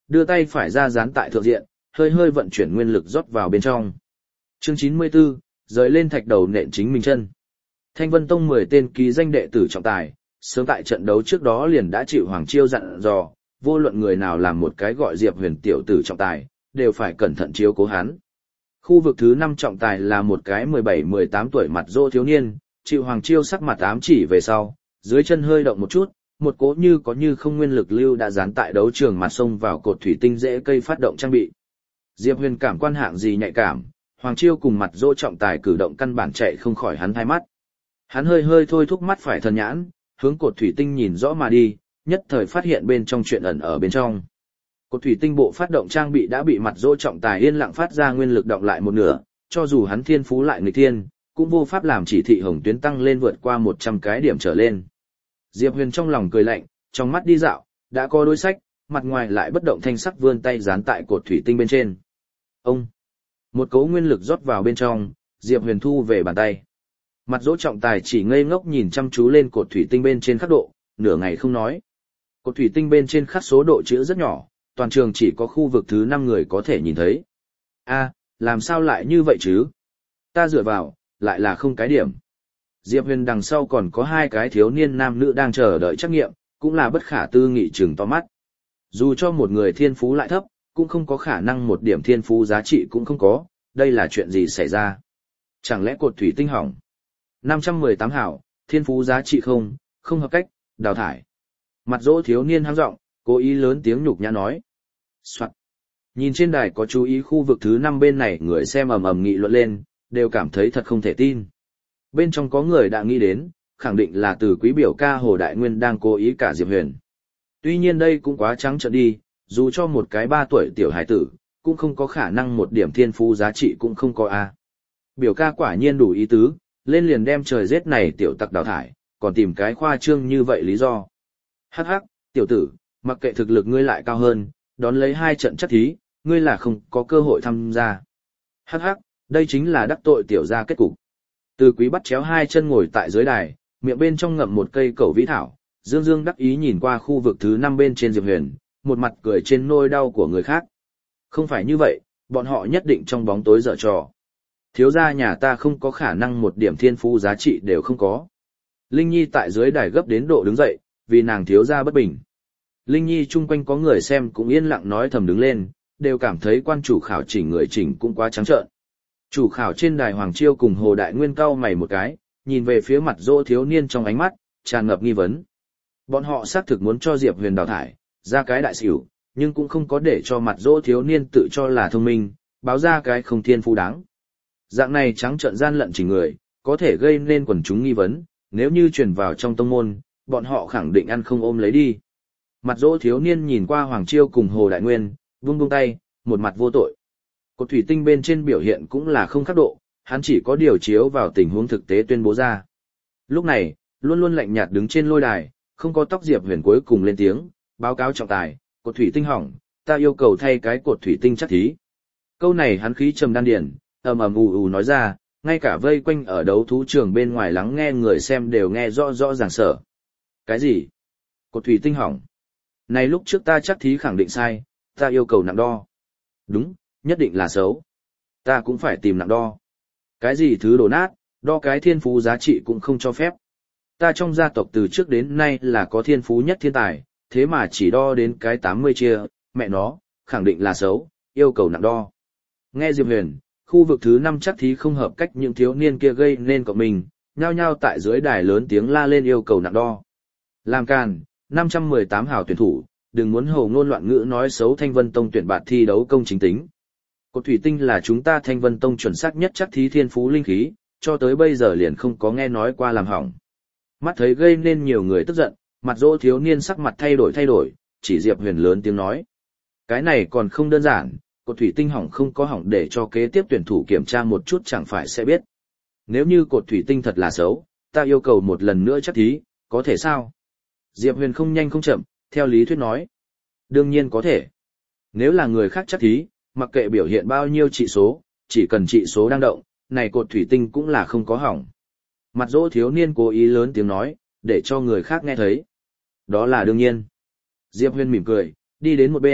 đưa tay phải ra dán tại thượng diện, hơi hơi vận chuyển nguyên lực rót vào bên trong. Chương chín mươi tư, rời lên thạch đầu nện chính mình chân. Thanh Vân Tông mười tên ký danh đệ tử trọng tài, sớm tại trận đấu trước đó liền đã chịu Hoàng Chiêu dặn dò, vô luận người nào làm một cái gọi Diệp Huyền tiểu tử trọng tài, đều phải cẩn thận chiếu cố hắn. Khu vực thứ năm trọng tài là một cái mười bảy mười tám tuổi mặt rô thiếu niên, chịu Hoàng Chiêu sắc mặt ám chỉ về sau, dưới chân hơi động một chút, một cỗ như có như không nguyên lực lưu đã dán tại đấu trường mặt sông vào cột thủy tinh dễ cây phát động trang bị. Diệp Huyền cảm quan hạng gì nhạy cảm, Hoàng Chiêu cùng mặt rô trọng tài cử động căn bản chạy không khỏi hắn hai mắt. Hắn hơi hơi thôi thúc mắt phải thần nhãn, hướng cột thủy tinh nhìn rõ mà đi, nhất thời phát hiện bên trong chuyện ẩn ở bên trong. Cột thủy tinh bộ phát động trang bị đã bị mặt rô trọng tài yên lặng phát ra nguyên lực động lại một nửa, cho dù hắn thiên phú lại nghịch thiên, cũng vô pháp làm chỉ thị hồng tuyến tăng lên vượt qua một trăm cái điểm trở lên. Diệp Huyền trong lòng cười lạnh, trong mắt đi dạo, đã có đối sách, mặt ngoài lại bất động thanh sắc vươn tay dán tại cột thủy tinh bên trên. Ông! Một cấu nguyên lực rót vào bên trong, Diệp Huyền thu về bàn tay. Mặt dỗ trọng tài chỉ ngây ngốc nhìn chăm chú lên cột thủy tinh bên trên khắc độ, nửa ngày không nói. Cột thủy tinh bên trên khắc số độ chữ rất nhỏ, toàn trường chỉ có khu vực thứ năm người có thể nhìn thấy. A, làm sao lại như vậy chứ? Ta dựa vào, lại là không cái điểm. Diệp Huyền đằng sau còn có hai cái thiếu niên nam nữ đang chờ đợi trắc nghiệm, cũng là bất khả tư nghị trừng to mắt. Dù cho một người thiên phú lại thấp, cũng không có khả năng một điểm thiên phú giá trị cũng không có, đây là chuyện gì xảy ra? Chẳng lẽ cột thủy tinh hỏng? năm trăm mười tám hảo, thiên phú giá trị không, không hợp cách, đào thải. Mặt dỗ thiếu niên hăng giọng, cố ý lớn tiếng nhục nhã nói. Soạn. Nhìn trên đài có chú ý khu vực thứ năm bên này người xem ầm ầm nghị luận lên, đều cảm thấy thật không thể tin. Bên trong có người đã nghĩ đến, khẳng định là từ quý biểu ca Hồ Đại Nguyên đang cố ý cả Diệp Huyền. Tuy nhiên đây cũng quá trắng trợn đi, dù cho một cái ba tuổi tiểu hải tử, cũng không có khả năng một điểm thiên phú giá trị cũng không có a. Biểu ca quả nhiên đủ ý tứ, lên liền đem trời giết này tiểu tặc đào thải, còn tìm cái khoa trương như vậy lý do. Hắc hắc, tiểu tử, mặc kệ thực lực ngươi lại cao hơn, đón lấy hai trận chắc thí, ngươi là không có cơ hội tham gia. Hắc hắc, đây chính là đắc tội tiểu gia kết cục. Từ quý bắt chéo hai chân ngồi tại dưới đài, miệng bên trong ngậm một cây cẩu vĩ thảo, dương dương đắc ý nhìn qua khu vực thứ năm bên trên Diệp Huyền, một mặt cười trên nôi đau của người khác. Không phải như vậy, bọn họ nhất định trong bóng tối giở trò. Thiếu gia nhà ta không có khả năng một điểm thiên phú giá trị đều không có. Linh Nhi tại dưới đài gấp đến độ đứng dậy, vì nàng thiếu gia bất bình. Linh Nhi chung quanh có người xem cũng yên lặng nói thầm đứng lên, đều cảm thấy quan chủ khảo chỉnh người chỉnh cũng quá trắng trợn. Chủ khảo trên đài Hoàng Chiêu cùng Hồ Đại Nguyên cau mày một cái, nhìn về phía mặt dỗ thiếu niên trong ánh mắt, tràn ngập nghi vấn. Bọn họ xác thực muốn cho Diệp Huyền đào thải, ra cái đại xỉu, nhưng cũng không có để cho mặt dỗ thiếu niên tự cho là thông minh, báo ra cái không thiên phú đáng. Dạng này trắng trợn gian lận chỉnh người, có thể gây nên quần chúng nghi vấn, nếu như truyền vào trong tông môn, bọn họ khẳng định ăn không ôm lấy đi. Mặt dỗ thiếu niên nhìn qua Hoàng Chiêu cùng Hồ Đại Nguyên, vung vung tay, một mặt vô tội. Cột thủy tinh bên trên biểu hiện cũng là không khắc độ, hắn chỉ có điều chiếu vào tình huống thực tế tuyên bố ra. Lúc này, luôn luôn lạnh nhạt đứng trên lôi đài, không có tóc Diệp Huyền cuối cùng lên tiếng, báo cáo trọng tài, cột thủy tinh hỏng, ta yêu cầu thay cái cột thủy tinh chắc thí. Câu này hắn khí trầm đan điển, ầm ầm ù ù nói ra, ngay cả vây quanh ở đấu thú trường bên ngoài lắng nghe người xem đều nghe rõ rõ ràng sở. Cái gì? Cột thủy tinh hỏng. Này lúc trước ta chắc thí khẳng định sai, ta yêu cầu nặng đo. Đúng, nhất định là xấu. Ta cũng phải tìm nặng đo. Cái gì thứ đổ nát, đo cái thiên phú giá trị cũng không cho phép. Ta trong gia tộc từ trước đến nay là có thiên phú nhất thiên tài, thế mà chỉ đo đến cái tám mươi chia, mẹ nó, khẳng định là xấu, yêu cầu nặng đo. Nghe Diệp Huyền, khu vực thứ năm chắc thí không hợp cách những thiếu niên kia gây nên cộng mình, nhao nhao tại dưới đài lớn tiếng la lên yêu cầu nặng đo. Làm càn, năm trăm mười tám hào tuyển thủ, đừng muốn hồ ngôn loạn ngữ nói xấu Thanh Vân Tông tuyển bạt thi đấu công chính tính. Cột thủy tinh là chúng ta Thanh Vân Tông chuẩn xác nhất chắc thí thiên phú linh khí, cho tới bây giờ liền không có nghe nói qua làm hỏng. Mắt thấy gây nên nhiều người tức giận, mặt dỗ thiếu niên sắc mặt thay đổi thay đổi, chỉ Diệp Huyền lớn tiếng nói. Cái này còn không đơn giản, cột thủy tinh hỏng không có hỏng để cho kế tiếp tuyển thủ kiểm tra một chút chẳng phải sẽ biết. Nếu như cột thủy tinh thật là xấu, ta yêu cầu một lần nữa chắc thí, có thể sao? Diệp Huyền không nhanh không chậm, theo lý thuyết nói. Đương nhiên có thể. Nếu là người khác chắc thí, mặc kệ biểu hiện bao nhiêu trị số, chỉ cần trị số đang động, này cột thủy tinh cũng là không có hỏng. Mặt dỗ thiếu niên cố ý lớn tiếng nói, để cho người khác nghe thấy. Đó là đương nhiên. Diệp Huyền mỉm cười, đi đến một bên,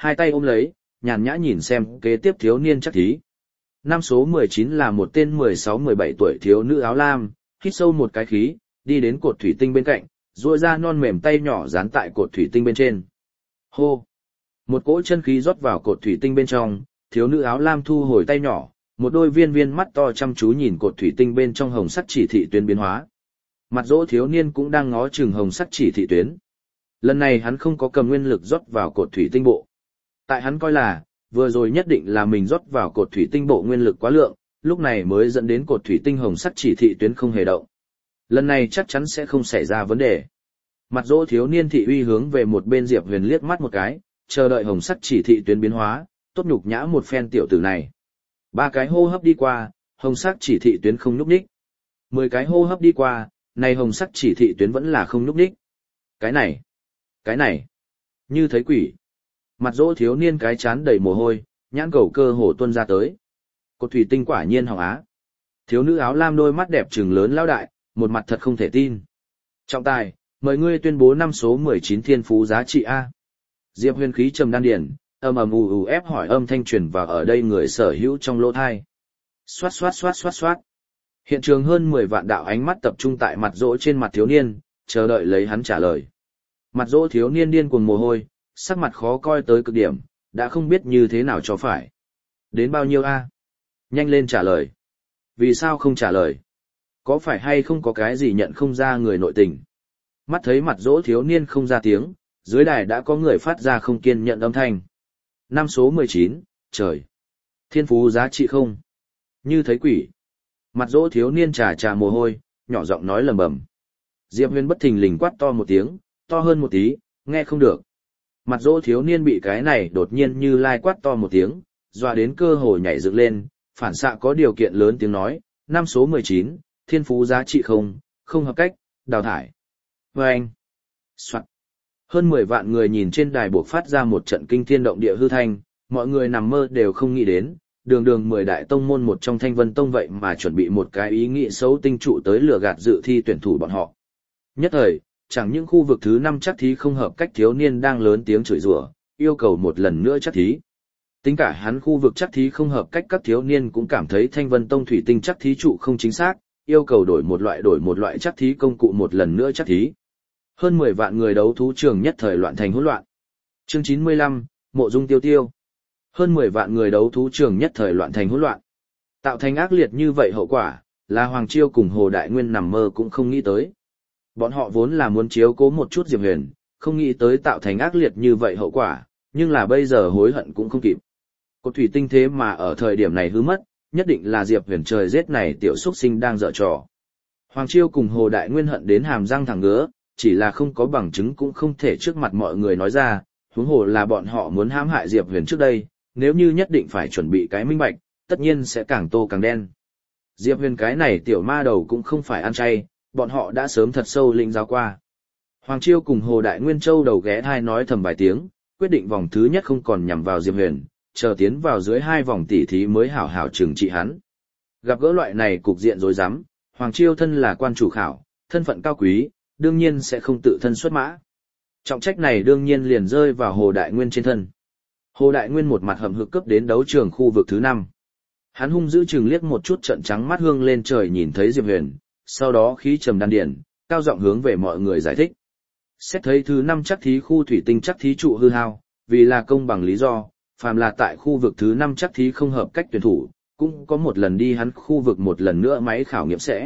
hai tay ôm lấy, nhàn nhã nhìn xem kế tiếp thiếu niên chắc thí. Năm số mười chín là một tên mười sáu mười bảy tuổi thiếu nữ áo lam, hít sâu một cái khí, đi đến cột thủy tinh bên cạnh, duỗi ra non mềm tay nhỏ dán tại cột thủy tinh bên trên. Hô! Một cỗ chân khí rót vào cột thủy tinh bên trong, thiếu nữ áo lam thu hồi tay nhỏ, một đôi viên viên mắt to chăm chú nhìn cột thủy tinh bên trong hồng sắc chỉ thị tuyến biến hóa. Mặt dỗ thiếu niên cũng đang ngó chừng hồng sắc chỉ thị tuyến. Lần này hắn không có cầm nguyên lực rót vào cột thủy tinh bộ. Tại hắn coi là, vừa rồi nhất định là mình rót vào cột thủy tinh bộ nguyên lực quá lượng, lúc này mới dẫn đến cột thủy tinh hồng sắc chỉ thị tuyến không hề động. Lần này chắc chắn sẽ không xảy ra vấn đề. Mặt dỗ thiếu niên thị uy hướng về một bên Diệp Huyền liếc mắt một cái, chờ đợi hồng sắc chỉ thị tuyến biến hóa, tốt nhục nhã một phen tiểu tử này. Ba cái hô hấp đi qua, hồng sắc chỉ thị tuyến không nhúc nhích. Mười cái hô hấp đi qua, này hồng sắc chỉ thị tuyến vẫn là không nhúc nhích. Cái này, cái này, như thấy quỷ. Mặt dỗ thiếu niên cái chán đầy mồ hôi, nhãn cầu cơ hồ tuôn ra tới. Cột thủy tinh quả nhiên hỏng á. Thiếu nữ áo lam đôi mắt đẹp trừng lớn lao đại, một mặt thật không thể tin. Trọng tài, mời ngươi tuyên bố năm số mười chín thiên phú giá trị A. Diệp Huyền khí trầm đan điển, ầm ầm ù ù ép hỏi âm thanh truyền vào ở đây người sở hữu trong lỗ thai. Xoát xoát xoát xoát xoát. Hiện trường hơn mười vạn đạo ánh mắt tập trung tại mặt dỗ trên mặt thiếu niên, chờ đợi lấy hắn trả lời. Mặt dỗ thiếu niên điên cuồng mồ hôi, sắc mặt khó coi tới cực điểm, đã không biết như thế nào cho phải. Đến bao nhiêu A? Nhanh lên trả lời. Vì sao không trả lời? Có phải hay không có cái gì nhận không ra người nội tình? Mắt thấy mặt dỗ thiếu niên không ra tiếng, dưới đài đã có người phát ra không kiên nhận âm thanh. Năm số mười chín, trời. Thiên phú giá trị không? Như thấy quỷ. Mặt dỗ thiếu niên trà trà mồ hôi, nhỏ giọng nói lầm bầm. Diệp Huyền bất thình lình quát to một tiếng, to hơn một tí, nghe không được. Mặt dỗ thiếu niên bị cái này đột nhiên như lai quát to một tiếng, dọa đến cơ hồ nhảy dựng lên, phản xạ có điều kiện lớn tiếng nói, năm số mười chín, thiên phú giá trị không, không hợp cách, đào thải. Và anh. Soạn. Hơn mười vạn người nhìn trên đài buộc phát ra một trận kinh thiên động địa hư thanh, mọi người nằm mơ đều không nghĩ đến, đường đường mười đại tông môn một trong Thanh Vân Tông vậy mà chuẩn bị một cái ý nghĩ xấu tinh trụ tới lừa gạt dự thi tuyển thủ bọn họ. Nhất thời, chẳng những khu vực thứ năm chắc thí không hợp cách thiếu niên đang lớn tiếng chửi rủa, yêu cầu một lần nữa chắc thí. Tính cả hắn khu vực chắc thí không hợp cách các thiếu niên cũng cảm thấy Thanh Vân Tông thủy tinh chắc thí trụ không chính xác, yêu cầu đổi một loại đổi một loại chắc thí công cụ một lần nữa chắc thí. Hơn mười vạn người đấu thú trường nhất thời loạn thành hỗn loạn. Chương chín mươi lăm, Mộ Dung Tiêu Tiêu. Hơn mười vạn người đấu thú trường nhất thời loạn thành hỗn loạn. Tạo thành ác liệt như vậy hậu quả, là Hoàng Chiêu cùng Hồ Đại Nguyên nằm mơ cũng không nghĩ tới. Bọn họ vốn là muốn chiếu cố một chút Diệp Huyền, không nghĩ tới tạo thành ác liệt như vậy hậu quả, nhưng là bây giờ hối hận cũng không kịp. Cột thủy tinh thế mà ở thời điểm này hư mất, nhất định là Diệp Huyền trời giết này tiểu xuất sinh đang dở trò. Hoàng Chiêu cùng Hồ Đại Nguyên hận đến hàm răng thẳng ngứa, chỉ là không có bằng chứng cũng không thể trước mặt mọi người nói ra, huống hồ là bọn họ muốn hãm hại Diệp Huyền trước đây, nếu như nhất định phải chuẩn bị cái minh bạch, tất nhiên sẽ càng tô càng đen. Diệp Huyền cái này tiểu ma đầu cũng không phải ăn chay, bọn họ đã sớm thật sâu lĩnh giáo qua. Hoàng Chiêu cùng Hồ Đại Nguyên Châu đầu ghé thai nói thầm vài tiếng, quyết định vòng thứ nhất không còn nhằm vào Diệp Huyền, chờ tiến vào dưới hai vòng tỉ thí mới hảo hảo trừng trị hắn. Gặp gỡ loại này cục diện rối rắm, Hoàng Chiêu thân là quan chủ khảo, thân phận cao quý, đương nhiên sẽ không tự thân xuất mã. Trọng trách này đương nhiên liền rơi vào Hồ Đại Nguyên trên thân. Hồ Đại Nguyên một mặt hậm hực cấp đến đấu trường khu vực thứ năm. Hắn hung dữ chừng liếc một chút trận trắng mắt hương lên trời nhìn thấy Diệp Huyền, sau đó khí trầm đan điển, cao giọng hướng về mọi người giải thích. Xét thấy thứ năm chắc thí khu thủy tinh chắc thí trụ hư hao, vì là công bằng lý do, phàm là tại khu vực thứ năm chắc thí không hợp cách tuyển thủ, cũng có một lần đi hắn khu vực một lần nữa máy khảo nghiệm sẽ.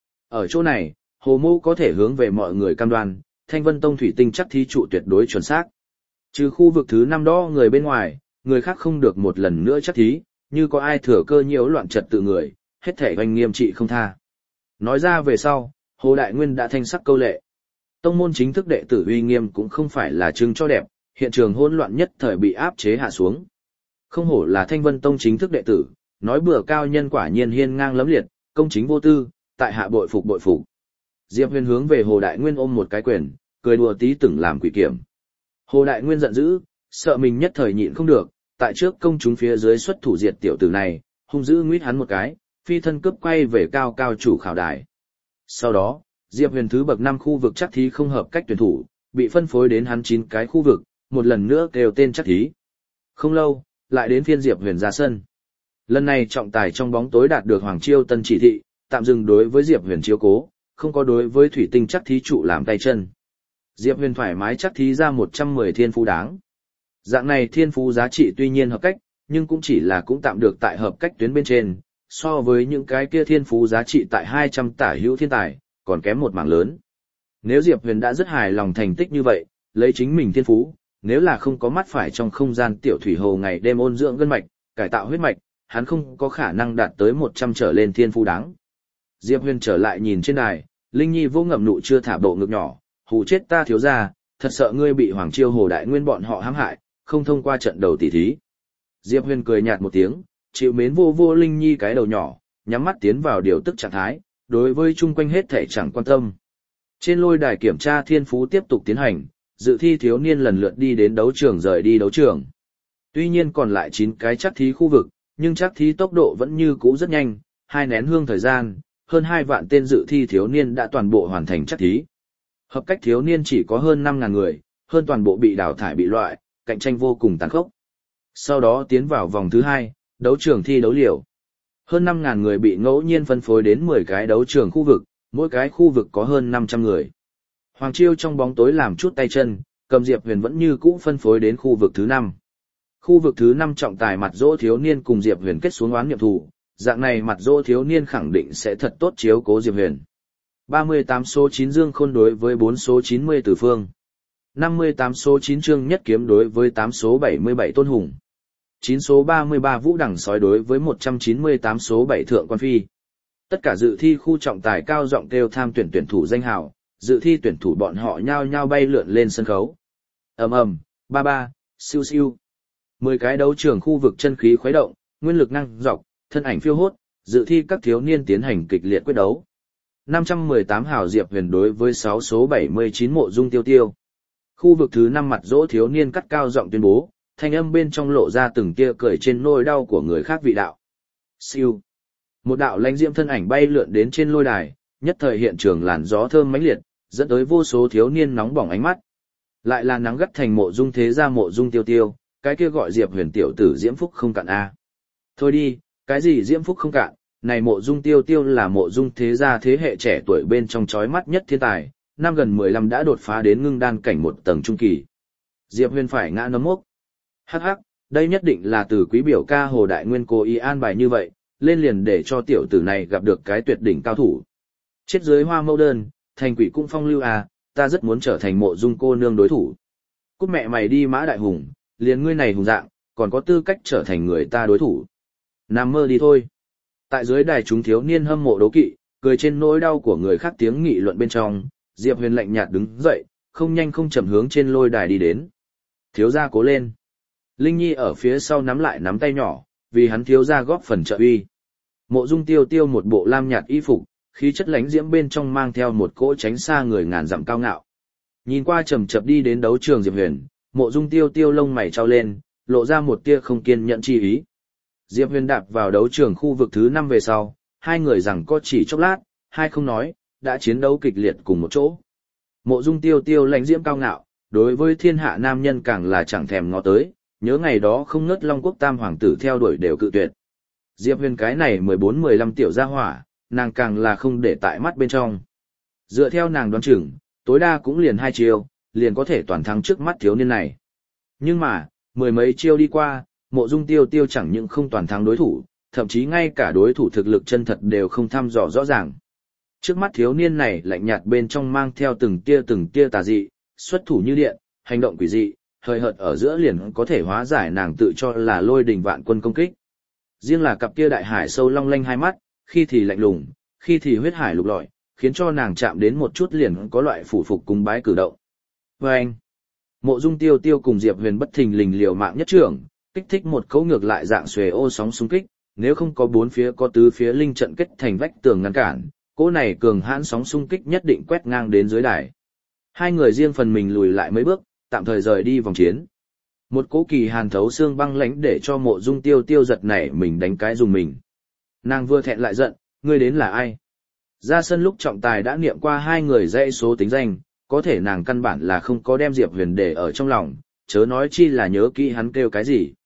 Ở chỗ này, Hồ Mô có thể hướng về mọi người cam đoan, Thanh Vân Tông thủy tinh chắc thí trụ tuyệt đối chuẩn xác. Trừ khu vực thứ năm đó người bên ngoài, người khác không được một lần nữa chắc thí, như có ai thừa cơ nhiễu loạn trật tự người, hết thể oanh nghiêm trị không tha. Nói ra về sau, Hồ Đại Nguyên đã thanh sắc câu lệ. Tông môn chính thức đệ tử uy nghiêm cũng không phải là trưng cho đẹp, hiện trường hỗn loạn nhất thời bị áp chế hạ xuống. Không hổ là Thanh Vân Tông chính thức đệ tử, nói bừa cao nhân quả nhiên hiên ngang lẫm liệt, công chính vô tư, tại hạ bội phục bội phục. Diệp Huyền hướng về Hồ Đại Nguyên ôm một cái quyền, cười đùa tí từng làm quỷ kiểm. Hồ Đại Nguyên giận dữ, sợ mình nhất thời nhịn không được, tại trước công chúng phía dưới xuất thủ diệt tiểu tử này, hung dữ nguyết hắn một cái, phi thân cướp quay về cao cao chủ khảo đài. Sau đó, Diệp Huyền thứ bậc năm khu vực chắc thí không hợp cách tuyển thủ, bị phân phối đến hắn chín cái khu vực, một lần nữa kêu tên chắc thí. Không lâu, lại đến phiên Diệp Huyền ra sân. Lần này trọng tài trong bóng tối đạt được Hoàng Chiêu Tân chỉ thị, tạm dừng đối với Diệp Huyền chiếu cố, không có đối với thủy tinh chắc thí trụ làm tay chân. Diệp Huyền thoải mái chắc thí ra một trăm mười thiên phú đáng. Dạng này thiên phú giá trị tuy nhiên hợp cách, nhưng cũng chỉ là cũng tạm được tại hợp cách tuyến bên trên, so với những cái kia thiên phú giá trị tại hai trăm tả hữu thiên tài, còn kém một mảng lớn. Nếu Diệp Huyền đã rất hài lòng thành tích như vậy, lấy chính mình thiên phú, nếu là không có mắt phải trong không gian tiểu thủy hồ ngày đêm ôn dưỡng gân mạch, cải tạo huyết mạch, hắn không có khả năng đạt tới một trăm trở lên thiên phú đáng. Diệp Huyền trở lại nhìn trên đài, Linh Nhi vô ngậm nụ chưa thả bộ ngực nhỏ, hù chết ta thiếu gia, thật sợ ngươi bị Hoàng Chiêu Hồ Đại Nguyên bọn họ hãm hại, không thông qua trận đầu tỷ thí. Diệp Huyền cười nhạt một tiếng, chịu mến vô vô Linh Nhi cái đầu nhỏ, nhắm mắt tiến vào điều tức trạng thái, đối với chung quanh hết thể chẳng quan tâm. Trên lôi đài kiểm tra thiên phú tiếp tục tiến hành, dự thi thiếu niên lần lượt đi đến đấu trường rời đi đấu trường. Tuy nhiên còn lại chín cái chắc thí khu vực, nhưng chắc thí tốc độ vẫn như cũ rất nhanh, hai nén hương thời gian, hơn hai vạn tên dự thi thiếu niên đã toàn bộ hoàn thành chắc thí. Hợp cách thiếu niên chỉ có hơn năm ngàn người, hơn toàn bộ bị đào thải bị loại, cạnh tranh vô cùng tàn khốc. Sau đó tiến vào vòng thứ hai, đấu trường thi đấu liều. Hơn năm ngàn người bị ngẫu nhiên phân phối đến mười cái đấu trường khu vực, mỗi cái khu vực có hơn năm trăm người. Hoàng Chiêu trong bóng tối làm chút tay chân, cầm Diệp Huyền vẫn như cũ phân phối đến khu vực thứ năm. Khu vực thứ năm trọng tài mặt dỗ thiếu niên cùng Diệp Huyền kết xuống oán nghiệm thù, dạng này mặt dỗ thiếu niên khẳng định sẽ thật tốt chiếu cố Diệp Huyền. ba mươi tám số chín Dương Khôn đối với bốn số chín mươi Từ Phương. năm mươi tám số chín Trương Nhất Kiếm đối với tám số bảy mươi bảy Tôn Hùng. chín số ba mươi ba Vũ Đẳng Sói đối với một trăm chín mươi tám số bảy Thượng Quan Phi. Tất cả dự thi khu trọng tài cao giọng kêu tham tuyển tuyển thủ danh hào, dự thi tuyển thủ bọn họ nhao nhao bay lượn lên sân khấu. Ầm ầm, ba ba, siêu siêu. Mười cái đấu trường khu vực chân khí khuấy động, nguyên lực năng dọc, thân ảnh phiêu hốt, dự thi các thiếu niên tiến hành kịch liệt quyết đấu. năm trăm mười tám hào Diệp Huyền đối với sáu số bảy mươi chín Mộ Dung Tiêu Tiêu. Khu vực thứ năm mặt dỗ thiếu niên cắt cao giọng tuyên bố, thanh âm bên trong lộ ra từng tia cười trên nỗi đau của người khác vị đạo. Siêu. Một đạo lãnh diễm thân ảnh bay lượn đến trên lôi đài, nhất thời hiện trường làn gió thơm mãnh liệt, dẫn tới vô số thiếu niên nóng bỏng ánh mắt. Lại là nắng gắt thành Mộ Dung thế gia Mộ Dung Tiêu Tiêu, cái kia gọi Diệp Huyền tiểu tử diễm phúc không cạn a. Thôi đi, cái gì diễm phúc không cạn, này Mộ Dung Tiêu Tiêu là Mộ Dung thế gia thế hệ trẻ tuổi bên trong chói mắt nhất thiên tài, năm gần mười lăm đã đột phá đến ngưng đan cảnh một tầng trung kỳ. Diệp Huyền phải ngã nấm mốc. Hắc hắc, đây nhất định là từ quý biểu ca Hồ Đại Nguyên cố ý an bài như vậy, lên liền để cho tiểu tử này gặp được cái tuyệt đỉnh cao thủ. Chết dưới hoa mẫu đơn, thành quỷ cung phong lưu à, ta rất muốn trở thành Mộ Dung cô nương đối thủ. Cút mẹ mày đi Mã Đại Hùng, liền ngươi này hùng dạng, còn có tư cách trở thành người ta đối thủ. Nằm mơ đi thôi. Tại dưới đài chúng thiếu niên hâm mộ đố kỵ, cười trên nỗi đau của người khác tiếng nghị luận bên trong, Diệp Huyền lạnh nhạt đứng dậy, không nhanh không chậm hướng trên lôi đài đi đến. Thiếu gia cố lên. Linh Nhi ở phía sau nắm lại nắm tay nhỏ, vì hắn thiếu gia góp phần trợ uy. Mộ Dung Tiêu Tiêu một bộ lam nhạt y phục, khí chất lánh diễm bên trong mang theo một cỗ tránh xa người ngàn dặm cao ngạo. Nhìn qua chậm chậm đi đến đấu trường Diệp Huyền, Mộ Dung Tiêu Tiêu lông mày trao lên, lộ ra một tia không kiên nhẫn chi ý. Diệp Huyền đạp vào đấu trường khu vực thứ năm về sau, hai người rằng có chỉ chốc lát, hai không nói, đã chiến đấu kịch liệt cùng một chỗ. Mộ Dung Tiêu Tiêu lãnh diễm cao ngạo, đối với thiên hạ nam nhân càng là chẳng thèm ngó tới, nhớ ngày đó không ngớt Long Quốc Tam hoàng tử theo đuổi đều cự tuyệt. Diệp Huyền cái này mười bốn mười lăm tiểu gia hỏa, nàng càng là không để tại mắt bên trong. Dựa theo nàng đoán chừng, tối đa cũng liền hai chiêu, liền có thể toàn thắng trước mắt thiếu niên này. Nhưng mà, mười mấy chiêu đi qua, Mộ Dung Tiêu Tiêu chẳng những không toàn thắng đối thủ, thậm chí ngay cả đối thủ thực lực chân thật đều không thăm dò rõ ràng. Trước mắt thiếu niên này lạnh nhạt bên trong mang theo từng tia từng tia tà dị, xuất thủ như điện, hành động quỷ dị, hơi hợt ở giữa liền có thể hóa giải nàng tự cho là lôi đình vạn quân công kích. Riêng là cặp kia đại hải sâu long lanh hai mắt, khi thì lạnh lùng, khi thì huyết hải lục lọi, khiến cho nàng chạm đến một chút liền có loại phủ phục cung bái cử động. Và anh, Mộ Dung Tiêu Tiêu cùng Diệp Huyền bất thình lình liều mạng nhất trưởng, kích thích một cấu ngược lại dạng xuề ô sóng xung kích, nếu không có bốn phía có tứ phía linh trận kết thành vách tường ngăn cản, cỗ này cường hãn sóng xung kích nhất định quét ngang đến dưới đài. Hai người riêng phần mình lùi lại mấy bước, tạm thời rời đi vòng chiến. Một cỗ kỳ hàn thấu xương băng lãnh để cho Mộ Dung Tiêu Tiêu giật nảy mình đánh cái dùng mình. Nàng vừa thẹn lại giận, ngươi đến là ai? Ra sân lúc trọng tài đã niệm qua hai người dãy số tính danh, có thể nàng căn bản là không có đem Diệp Huyền để ở trong lòng, chớ nói chi là nhớ kỹ hắn kêu cái gì.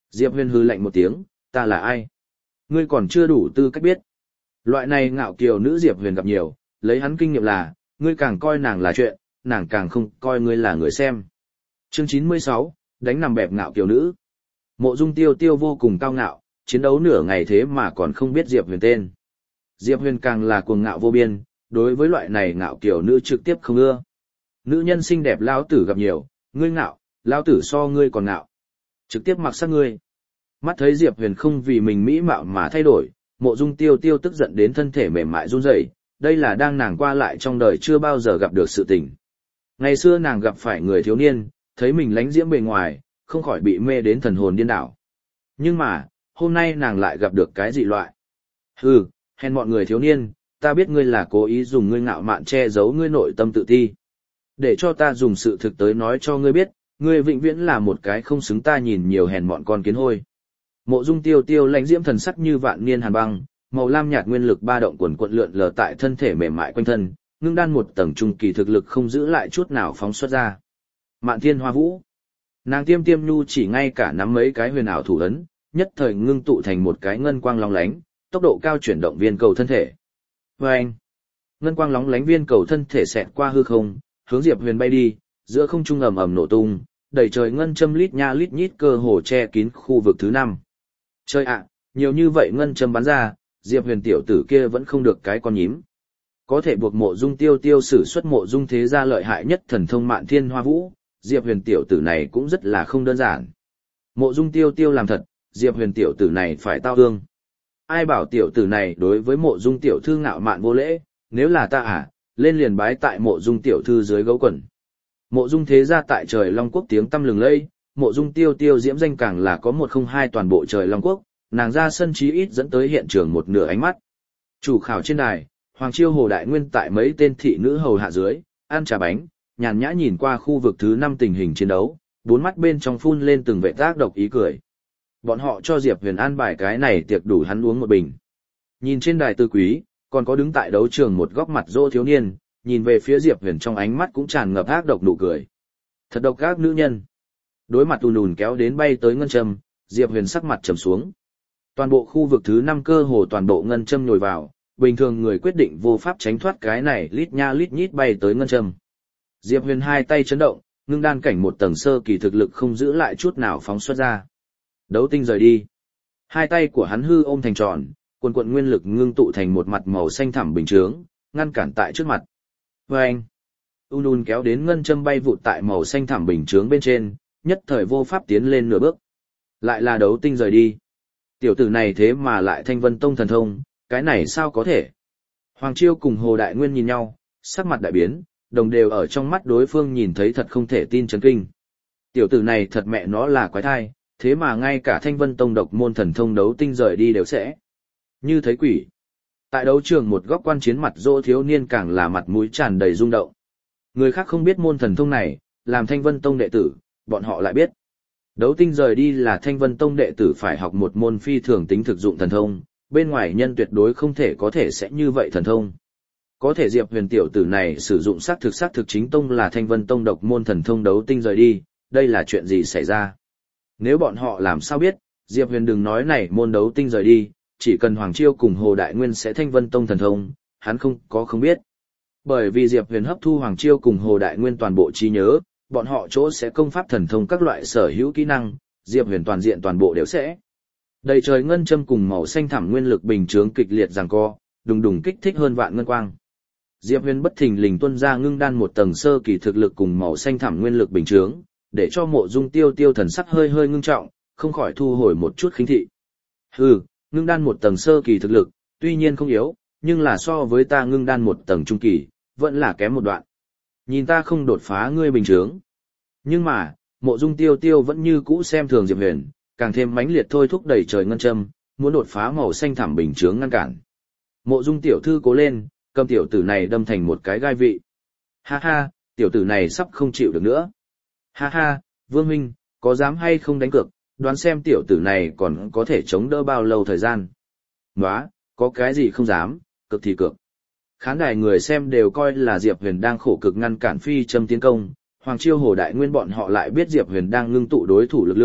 Diệp Huyền hừ lạnh một tiếng, ta là ai? Ngươi còn chưa đủ tư cách biết. Loại này ngạo kiều nữ Diệp Huyền gặp nhiều, lấy hắn kinh nghiệm là, ngươi càng coi nàng là chuyện, nàng càng không coi ngươi là người xem. Chương chín mươi sáu, đánh nằm bẹp ngạo kiều nữ. Mộ Dung Tiêu Tiêu vô cùng cao ngạo, chiến đấu nửa ngày thế mà còn không biết Diệp Huyền tên. Diệp Huyền càng là cuồng ngạo vô biên, đối với loại này ngạo kiều nữ trực tiếp không ưa. Nữ nhân xinh đẹp lão tử gặp nhiều, ngươi ngạo, lão tử so ngươi còn ngạo. Trực tiếp mặc sát ngươi. Mắt thấy Diệp Huyền không vì mình mỹ mạo mà thay đổi, Mộ Dung Tiêu Tiêu tức giận đến thân thể mềm mại run rẩy, đây là đang nàng qua lại trong đời chưa bao giờ gặp được sự tình. Ngày xưa nàng gặp phải người thiếu niên, thấy mình lánh diễm bề ngoài, không khỏi bị mê đến thần hồn điên đảo. Nhưng mà, hôm nay nàng lại gặp được cái dị loại. Hừ, hèn mọi người thiếu niên, ta biết ngươi là cố ý dùng ngươi ngạo mạn che giấu ngươi nội tâm tự ti. Để cho ta dùng sự thực tới nói cho ngươi biết, ngươi vĩnh viễn là một cái không xứng ta nhìn nhiều hèn mọn con kiến hôi. Mộ Dung Tiêu Tiêu lãnh diễm thần sắc như vạn niên hàn băng, màu lam nhạt nguyên lực ba động quần quận lượn lờ tại thân thể mềm mại quanh thân, ngưng đan một tầng trung kỳ thực lực không giữ lại chút nào phóng xuất ra. Mạn Thiên Hoa Vũ, nàng tiêm tiêm nhu chỉ ngay cả nắm mấy cái huyền ảo thủ ấn, nhất thời ngưng tụ thành một cái ngân quang long lánh, tốc độ cao chuyển động viên cầu thân thể. Vâng! Ngân quang lóng lánh viên cầu thân thể xẹt qua hư không, hướng Diệp Huyền bay đi, giữa không trung ầm ầm nổ tung, đầy trời ngân châm lít nha lít nhít cơ hồ che kín khu vực thứ năm. Trời ạ, nhiều như vậy ngân châm bắn ra, Diệp Huyền tiểu tử kia vẫn không được cái con nhím. Có thể buộc Mộ Dung Tiêu Tiêu sử xuất Mộ Dung thế gia lợi hại nhất thần thông Mạn Thiên Hoa Vũ, Diệp Huyền tiểu tử này cũng rất là không đơn giản. Mộ Dung Tiêu Tiêu làm thật, Diệp Huyền tiểu tử này phải tao ương. Ai bảo tiểu tử này đối với Mộ Dung tiểu thư ngạo mạn vô lễ, nếu là ta à, lên liền bái tại Mộ Dung tiểu thư dưới gấu quần. Mộ Dung thế gia tại trời Long Quốc tiếng tăm lừng lẫy, Mộ Dung Tiêu Tiêu diễm danh càng là có một không hai toàn bộ trời Long Quốc, nàng ra sân chí ít dẫn tới hiện trường một nửa ánh mắt. Chủ khảo trên đài, Hoàng Chiêu Hồ Đại Nguyên tại mấy tên thị nữ hầu hạ dưới, ăn trà bánh, nhàn nhã nhìn qua khu vực thứ năm tình hình chiến đấu, bốn mắt bên trong phun lên từng vệ tác độc ý cười. Bọn họ cho Diệp Huyền an bài cái này tiệc đủ hắn uống một bình. Nhìn trên đài tư quý, còn có đứng tại đấu trường một góc mặt dỗ thiếu niên, nhìn về phía Diệp Huyền trong ánh mắt cũng tràn ngập ác độc nụ cười. Thật độc ác nữ nhân. Đối mặt ùn ùn kéo đến bay tới ngân châm, Diệp Huyền sắc mặt trầm xuống. Toàn bộ khu vực thứ năm cơ hồ toàn bộ ngân châm nhồi vào, bình thường người quyết định vô pháp tránh thoát cái này lít nha lít nhít bay tới ngân châm. Diệp Huyền hai tay chấn động, ngưng đan cảnh một tầng sơ kỳ thực lực không giữ lại chút nào phóng xuất ra. Đấu tinh rời đi. Hai tay của hắn hư ôm thành tròn, quần quận nguyên lực ngưng tụ thành một mặt màu xanh thẳm bình chướng, ngăn cản tại trước mặt. Vâng! Un un kéo đến ngân châm bay vụt tại màu xanh thẳm bình chướng bên trên, nhất thời vô pháp tiến lên nửa bước. Lại là đấu tinh rời đi. Tiểu tử này thế mà lại Thanh Vân Tông thần thông, cái này sao có thể? Hoàng Chiêu cùng Hồ Đại Nguyên nhìn nhau, sắc mặt đại biến, đồng đều ở trong mắt đối phương nhìn thấy thật không thể tin chấn kinh. Tiểu tử này thật mẹ nó là quái thai, thế mà ngay cả Thanh Vân Tông độc môn thần thông đấu tinh rời đi đều sẽ như thấy quỷ. Tại đấu trường một góc quan chiến mặt dỗ thiếu niên càng là mặt mũi tràn đầy rung động. Người khác không biết môn thần thông này, làm Thanh Vân Tông đệ tử, bọn họ lại biết. Đấu tinh rời đi là Thanh Vân Tông đệ tử phải học một môn phi thường tính thực dụng thần thông, bên ngoài nhân tuyệt đối không thể có thể sẽ như vậy thần thông. Có thể Diệp Huyền tiểu tử này sử dụng xác thực xác thực chính tông là Thanh Vân Tông độc môn thần thông đấu tinh rời đi, đây là chuyện gì xảy ra? Nếu bọn họ làm sao biết, Diệp Huyền đừng nói này môn đấu tinh rời đi, chỉ cần Hoàng Chiêu cùng Hồ Đại Nguyên sẽ Thanh Vân Tông thần thông, hắn không có không biết. Bởi vì Diệp Huyền hấp thu Hoàng Chiêu cùng Hồ Đại Nguyên toàn bộ trí nhớ, bọn họ chỗ sẽ công pháp thần thông các loại sở hữu kỹ năng, Diệp Huyền toàn diện toàn bộ đều sẽ. Đầy trời ngân châm cùng màu xanh thẳm nguyên lực bình chướng kịch liệt giằng co, đùng đùng kích thích hơn vạn ngân quang. Diệp Huyền bất thình lình tuôn ra ngưng đan một tầng sơ kỳ thực lực cùng màu xanh thẳm nguyên lực bình chướng, để cho Mộ Dung Tiêu Tiêu thần sắc hơi hơi ngưng trọng, không khỏi thu hồi một chút khinh thị. Hừ, ngưng đan một tầng sơ kỳ thực lực, tuy nhiên không yếu, nhưng là so với ta ngưng đan một tầng trung kỳ, vẫn là kém một đoạn. Nhìn ta không đột phá ngươi bình chướng. Nhưng mà, Mộ Dung Tiêu Tiêu vẫn như cũ xem thường Diệp Huyền, càng thêm mãnh liệt thôi thúc đẩy trời ngân châm, muốn đột phá màu xanh thẳm bình chướng ngăn cản. Mộ Dung tiểu thư cố lên, cầm tiểu tử này đâm thành một cái gai vị. Ha ha, tiểu tử này sắp không chịu được nữa. Ha ha, Vương Minh, có dám hay không đánh cược, đoán xem tiểu tử này còn có thể chống đỡ bao lâu thời gian. Nóa, có cái gì không dám, cực thì cực. Khán đài người xem đều coi là Diệp Huyền đang khổ cực ngăn cản phi châm tiến công, Hoàng Chiêu Hồ Đại Nguyên bọn họ lại biết Diệp Huyền đang ngưng tụ đối thủ lực lượng,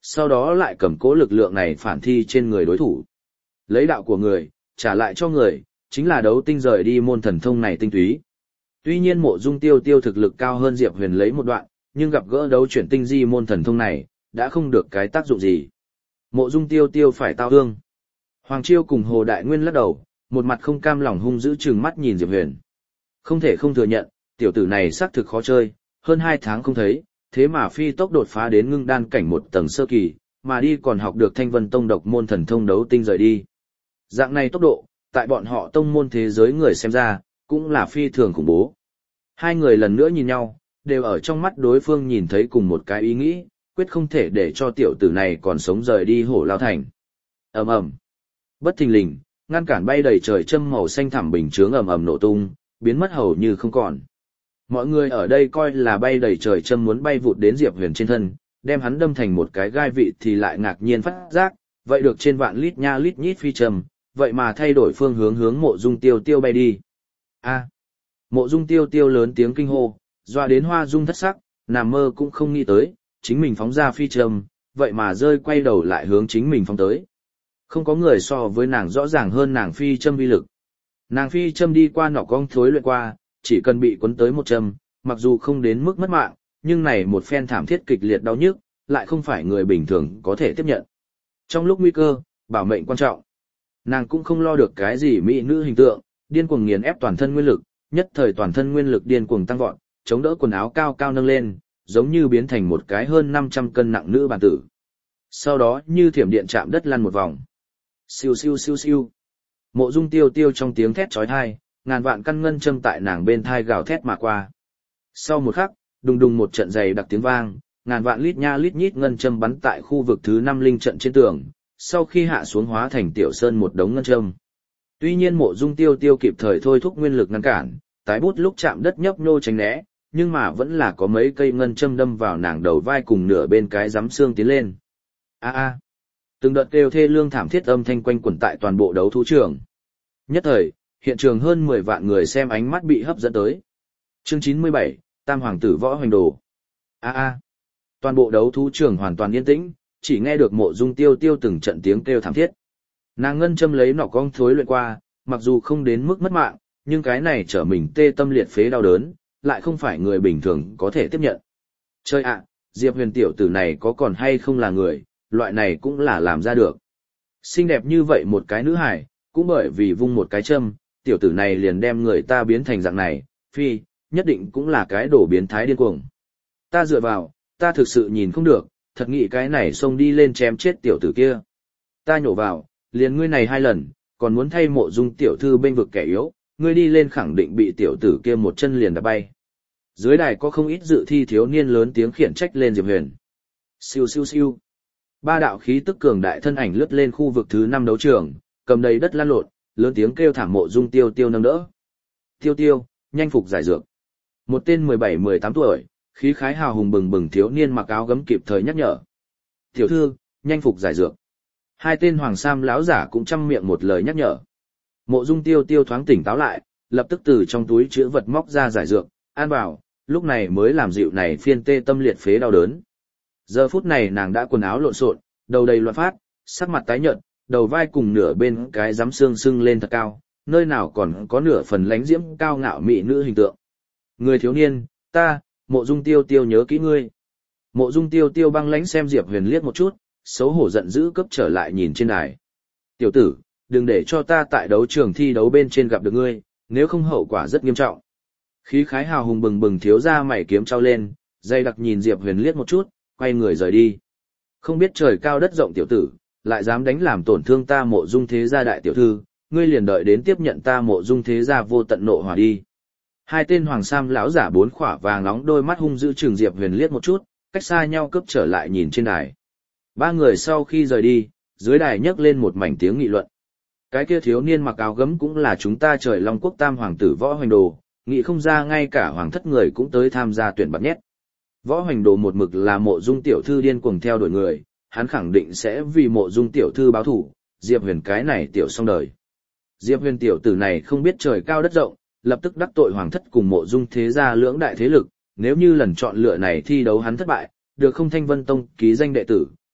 sau đó lại cầm cố lực lượng này phản thi trên người đối thủ. Lấy đạo của người, trả lại cho người, chính là đấu tinh rời đi môn thần thông này tinh túy. Tuy nhiên Mộ Dung Tiêu Tiêu thực lực cao hơn Diệp Huyền lấy một đoạn, nhưng gặp gỡ đấu chuyển tinh di môn thần thông này, đã không được cái tác dụng gì. Mộ Dung Tiêu Tiêu phải tao hương. Hoàng Chiêu cùng Hồ Đại Nguyên lắc đầu, một mặt không cam lòng hung dữ trừng mắt nhìn Diệp Huyền. Không thể không thừa nhận, tiểu tử này xác thực khó chơi, hơn hai tháng không thấy, thế mà phi tốc đột phá đến ngưng đan cảnh một tầng sơ kỳ, mà đi còn học được Thanh Vân Tông độc môn thần thông đấu tinh rời đi. Dạng này tốc độ, tại bọn họ tông môn thế giới người xem ra, cũng là phi thường khủng bố. Hai người lần nữa nhìn nhau, đều ở trong mắt đối phương nhìn thấy cùng một cái ý nghĩ, quyết không thể để cho tiểu tử này còn sống rời đi Hổ Lao Thành. Ầm ầm. Bất thình lình, ngăn cản bay đầy trời châm màu xanh thẳm bình chướng ầm ầm nổ tung, biến mất hầu như không còn. Mọi người ở đây coi là bay đầy trời châm muốn bay vụt đến Diệp Huyền trên thân, đem hắn đâm thành một cái gai vị thì lại ngạc nhiên phát giác, vậy được trên vạn lít nha lít nhít phi châm, vậy mà thay đổi phương hướng hướng Mộ Dung Tiêu Tiêu bay đi. A. Mộ Dung Tiêu Tiêu lớn tiếng kinh hô, doa đến hoa dung thất sắc, nằm mơ cũng không nghĩ tới, chính mình phóng ra phi châm, vậy mà rơi quay đầu lại hướng chính mình phóng tới. Không có người so với nàng rõ ràng hơn nàng phi châm vi lực. Nàng phi châm đi qua nỏ cong thối luyện qua, chỉ cần bị cuốn tới một châm, mặc dù không đến mức mất mạng, nhưng này một phen thảm thiết kịch liệt đau nhức, lại không phải người bình thường có thể tiếp nhận. Trong lúc nguy cơ, bảo mệnh quan trọng. Nàng cũng không lo được cái gì mỹ nữ hình tượng, điên cuồng nghiền ép toàn thân nguyên lực, nhất thời toàn thân nguyên lực điên cuồng tăng vọt, chống đỡ quần áo cao cao nâng lên, giống như biến thành một cái hơn năm trăm cân nặng nữ bản tử. Sau đó như thiểm điện chạm đất lăn một vòng. Siêu siêu siêu siêu. Mộ Dung Tiêu Tiêu trong tiếng thét chói tai, ngàn vạn căn ngân châm tại nàng bên thai gào thét mà qua. Sau một khắc, đùng đùng một trận dày đặc tiếng vang, ngàn vạn lít nha lít nhít ngân châm bắn tại khu vực thứ năm linh trận trên tường, sau khi hạ xuống hóa thành tiểu sơn một đống ngân châm. Tuy nhiên Mộ Dung Tiêu Tiêu kịp thời thôi thúc nguyên lực ngăn cản, tái bút lúc chạm đất nhấp nhô tránh né, nhưng mà vẫn là có mấy cây ngân châm đâm vào nàng đầu vai cùng nửa bên cái giám xương tiến lên. A a. Từng đợt kêu thê lương thảm thiết âm thanh quanh quẩn tại toàn bộ đấu thú trường. Nhất thời, hiện trường hơn mười vạn người xem ánh mắt bị hấp dẫn tới. Chương chín mươi bảy, Tam Hoàng tử Võ Hoành Đồ. A a. Toàn bộ đấu thú trường hoàn toàn yên tĩnh, chỉ nghe được Mộ Dung Tiêu Tiêu từng trận tiếng kêu thảm thiết. Nàng ngân châm lấy nỏ cong thối luyện qua, mặc dù không đến mức mất mạng, nhưng cái này trở mình tê tâm liệt phế đau đớn, lại không phải người bình thường có thể tiếp nhận. Chơi ạ, Diệp Huyền tiểu tử này có còn hay không là người, loại này cũng là làm ra được. Xinh đẹp như vậy một cái nữ hài, cũng bởi vì vung một cái châm, tiểu tử này liền đem người ta biến thành dạng này, phi, nhất định cũng là cái đổ biến thái điên cuồng. Ta dựa vào, ta thực sự nhìn không được, thật nghĩ cái này xông đi lên chém chết tiểu tử kia. Ta nhổ vào, liền ngươi này hai lần, còn muốn thay Mộ Dung tiểu thư bên vực kẻ yếu, ngươi đi lên khẳng định bị tiểu tử kia một chân liền đạp bay. Dưới đài có không ít dự thi thiếu niên lớn tiếng khiển trách lên Diệp Huyền. Siêu siêu siêu. Ba đạo khí tức cường đại thân ảnh lướt lên khu vực thứ năm đấu trường, cầm đầy đất lăn lộn, lớn tiếng kêu thảm Mộ Dung Tiêu Tiêu nâng đỡ. Tiêu Tiêu, nhanh phục giải dược. Một tên mười bảy mười tám tuổi, khí khái hào hùng bừng bừng thiếu niên mặc áo gấm kịp thời nhắc nhở. Tiểu thư, nhanh phục giải dược. Hai tên hoàng sam lão giả cũng chăm miệng một lời nhắc nhở. Mộ Dung Tiêu Tiêu thoáng tỉnh táo lại, lập tức từ trong túi chứa vật móc ra giải dược, an bảo, lúc này mới làm dịu này phiên tê tâm liệt phế đau đớn. Giờ phút này nàng đã quần áo lộn xộn, đầu đầy loạn phát, sắc mặt tái nhợt, đầu vai cùng nửa bên cái giám xương sưng lên thật cao, nơi nào còn có nửa phần lánh diễm cao ngạo mỹ nữ hình tượng. Người thiếu niên, ta, Mộ Dung Tiêu Tiêu nhớ kỹ ngươi. Mộ Dung Tiêu Tiêu băng lãnh xem Diệp Huyền liếc một chút, xấu hổ giận dữ cấp trở lại nhìn trên đài. Tiểu tử, đừng để cho ta tại đấu trường thi đấu bên trên gặp được ngươi, nếu không hậu quả rất nghiêm trọng. Khí khái hào hùng bừng bừng thiếu ra mày kiếm trao lên, dây đặc nhìn Diệp Huyền liếc một chút, quay người rời đi. Không biết trời cao đất rộng tiểu tử, lại dám đánh làm tổn thương ta Mộ Dung thế gia đại tiểu thư, ngươi liền đợi đến tiếp nhận ta Mộ Dung thế gia vô tận nộ hỏa đi. Hai tên hoàng sam lão giả bốn khỏa vàng nóng đôi mắt hung dữ trừng Diệp Huyền liếc một chút, cách xa nhau cướp trở lại nhìn trên đài. Ba người sau khi rời đi, dưới đài nhấc lên một mảnh tiếng nghị luận. Cái kia thiếu niên mặc áo gấm cũng là chúng ta Trời Long quốc Tam Hoàng tử Võ Hoành Đồ, nghĩ không ra ngay cả hoàng thất người cũng tới tham gia tuyển bạt nhét. Võ Hoành Đồ một mực là Mộ Dung tiểu thư điên cuồng theo đuổi người, hắn khẳng định sẽ vì Mộ Dung tiểu thư báo thủ, Diệp Huyền cái này tiểu xong đời. Diệp Huyền tiểu tử này không biết trời cao đất rộng, lập tức đắc tội hoàng thất cùng Mộ Dung thế gia lưỡng đại thế lực, nếu như lần chọn lựa này thi đấu hắn thất bại, được không Thanh Vân Tông ký danh đệ tử,